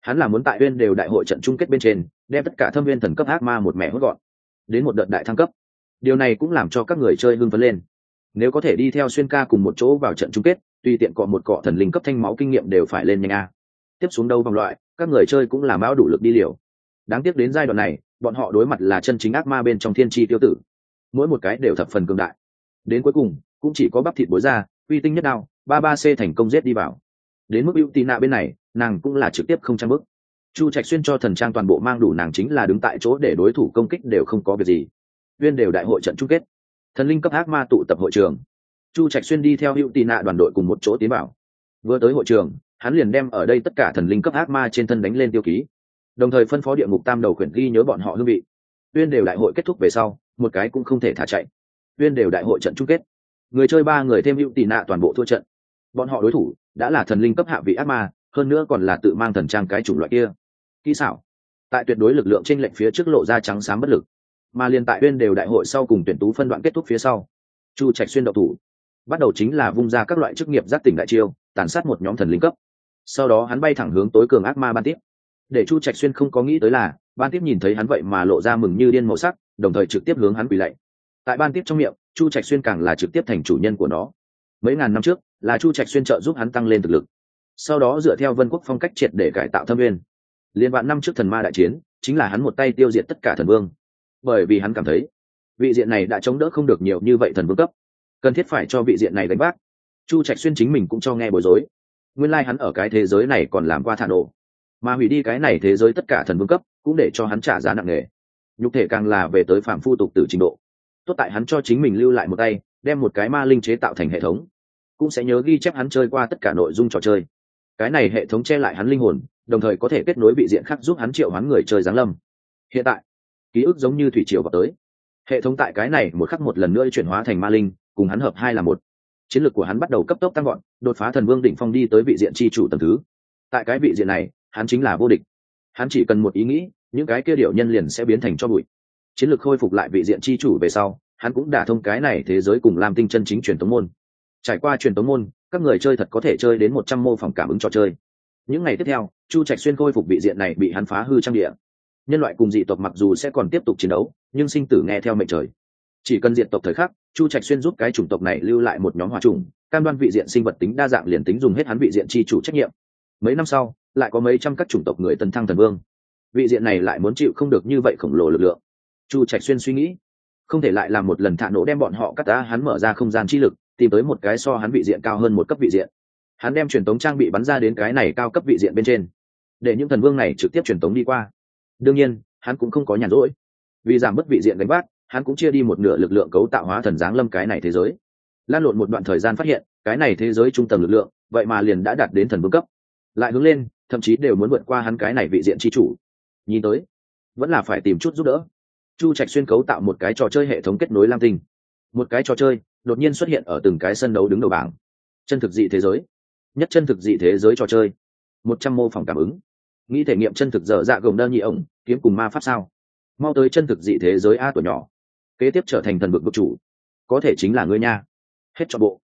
Hắn là muốn tại Uyên đều đại hội trận chung kết bên trên đem tất cả thâm viên thần cấp ác ma một mẻ hốt gọn đến một đợt đại thăng cấp. Điều này cũng làm cho các người chơi hưng phấn lên. Nếu có thể đi theo Xuyên ca cùng một chỗ vào trận chung kết, tùy tiện cọ một cọ thần linh cấp thanh máu kinh nghiệm đều phải lên nhanh a. Tiếp xuống đâu vòng loại, các người chơi cũng làm bão đủ lực đi liều. Đáng tiếc đến giai đoạn này, bọn họ đối mặt là chân chính ác ma bên trong thiên chi tiêu tử, mỗi một cái đều thập phần cường đại. Đến cuối cùng, cũng chỉ có bắp thịt bối ra, uy tinh nhất đao, 33C thành công giết đi vào. Đến mức ưu tì nạ bên này, nàng cũng là trực tiếp không trang bước. Chu Trạch Xuyên cho thần trang toàn bộ mang đủ, nàng chính là đứng tại chỗ để đối thủ công kích đều không có việc gì. Uyên đều đại hội trận chung kết, thần linh cấp ác ma tụ tập hội trường. Chu Trạch Xuyên đi theo hữu tì nạ đoàn đội cùng một chỗ tiến vào. Vừa tới hội trường, hắn liền đem ở đây tất cả thần linh cấp ác ma trên thân đánh lên tiêu ký, đồng thời phân phó địa ngục tam đầu khuyển ghi nhớ bọn họ hương vị. Uyên đều đại hội kết thúc về sau, một cái cũng không thể thả chạy. Uyên đều đại hội trận chung kết, người chơi 3 người thêm hữu tì nạ toàn bộ thua trận. Bọn họ đối thủ đã là thần linh cấp hạ vị ác ma, hơn nữa còn là tự mang thần trang cái chủng loại kia. Kỹ xảo tại tuyệt đối lực lượng trên lệnh phía trước lộ ra trắng xám bất lực, mà liền tại Uyên đều đại hội sau cùng tuyển tú phân đoạn kết thúc phía sau, Chu Trạch Xuyên độc thủ, bắt đầu chính là vung ra các loại chức nghiệp giác tỉnh đại chiêu, tàn sát một nhóm thần linh cấp. Sau đó hắn bay thẳng hướng tối cường ác ma Ban Tiếp. Để Chu Trạch Xuyên không có nghĩ tới là, Ban Tiếp nhìn thấy hắn vậy mà lộ ra mừng như điên màu sắc, đồng thời trực tiếp hướng hắn quỳ lạy. Tại Ban Tiếp trong miệng, Chu Trạch Xuyên càng là trực tiếp thành chủ nhân của nó. Mấy ngàn năm trước, là Chu Trạch Xuyên trợ giúp hắn tăng lên thực lực. Sau đó dựa theo Vân Quốc phong cách triệt để cải tạo Thâm Nguyên. Liên vạn năm trước thần ma đại chiến, chính là hắn một tay tiêu diệt tất cả thần vương. Bởi vì hắn cảm thấy, vị diện này đã chống đỡ không được nhiều như vậy thần vương cấp, cần thiết phải cho vị diện này đánh bác. Chu Trạch Xuyên chính mình cũng cho nghe bối rối. Nguyên lai hắn ở cái thế giới này còn làm qua thả nổ, mà hủy đi cái này thế giới tất cả thần vương cấp, cũng để cho hắn trả giá nặng nề. Nhục thể càng là về tới phạm phu tục tử trình độ. Tốt tại hắn cho chính mình lưu lại một tay, đem một cái ma linh chế tạo thành hệ thống, cũng sẽ nhớ ghi chép hắn chơi qua tất cả nội dung trò chơi. Cái này hệ thống che lại hắn linh hồn, đồng thời có thể kết nối vị diện khác giúp hắn triệu hoán người chơi giáng lâm. Hiện tại, ký ức giống như thủy triều vào tới. Hệ thống tại cái này một khắc một lần nữa chuyển hóa thành ma linh, cùng hắn hợp hai là một. Chiến lược của hắn bắt đầu cấp tốc tăng gọn, đột phá thần vương đỉnh phong đi tới vị diện chi chủ tầng thứ. Tại cái vị diện này, hắn chính là vô địch. Hắn chỉ cần một ý nghĩ, những cái kia điệu nhân liền sẽ biến thành cho bụi. Chiến lược khôi phục lại vị diện chi chủ về sau, hắn cũng đả thông cái này thế giới cùng Lam Tinh chân chính truyền tống môn. Trải qua truyền tống môn, các người chơi thật có thể chơi đến 100 mô phỏng cảm ứng trò chơi. Những ngày tiếp theo, Chu Trạch Xuyên khôi phục vị diện này bị hắn phá hư trang địa. Nhân loại cùng dị tộc mặc dù sẽ còn tiếp tục chiến đấu, nhưng sinh tử nghe theo mệnh trời. Chỉ cần diệt tộc thời khắc, Chu Trạch Xuyên giúp cái chủng tộc này lưu lại một nhóm hỏa chủng, cam đoan vị diện sinh vật tính đa dạng liền tính dùng hết hắn vị diện chi chủ trách nhiệm. Mấy năm sau, lại có mấy trăm các chủng tộc người tấn thăng thần vương. Vị diện này lại muốn chịu không được như vậy khổng lồ lực lượng. Chu Trạch Xuyên suy nghĩ, không thể lại làm một lần thả nổ đem bọn họ cắt đá, hắn mở ra không gian chi lực, tìm tới một cái so hắn vị diện cao hơn một cấp vị diện. Hắn đem truyền tống trang bị bắn ra đến cái này cao cấp vị diện bên trên, để những thần vương này trực tiếp truyền tống đi qua. Đương nhiên, hắn cũng không có nhàn rỗi, vì giảm bớt vị diện đánh vác, hắn cũng chia đi một nửa lực lượng cấu tạo hóa thần giáng lâm cái này thế giới. Lan lộn một đoạn thời gian phát hiện, cái này thế giới trung tầng lực lượng, vậy mà liền đã đạt đến thần vương cấp, lại hướng lên, thậm chí đều muốn vượt qua hắn cái này vị diện chi chủ. Nhìn tới, vẫn là phải tìm chút giúp đỡ. Chu Trạch Xuyên cấu tạo một cái trò chơi hệ thống kết nối Lam Tinh. Một cái trò chơi đột nhiên xuất hiện ở từng cái sân đấu đứng đầu bảng. Chân thực dị thế giới, nhất chân thực dị thế giới trò chơi, 100 mô phỏng cảm ứng. Nghĩ thể nghiệm chân thực dở dạ gồng đơn nhị ổng, kiếm cùng ma pháp sao? Mau tới chân thực dị thế giới a tuổi nhỏ, kế tiếp trở thành thần vực vực chủ, có thể chính là ngươi nha. Hết cho bộ.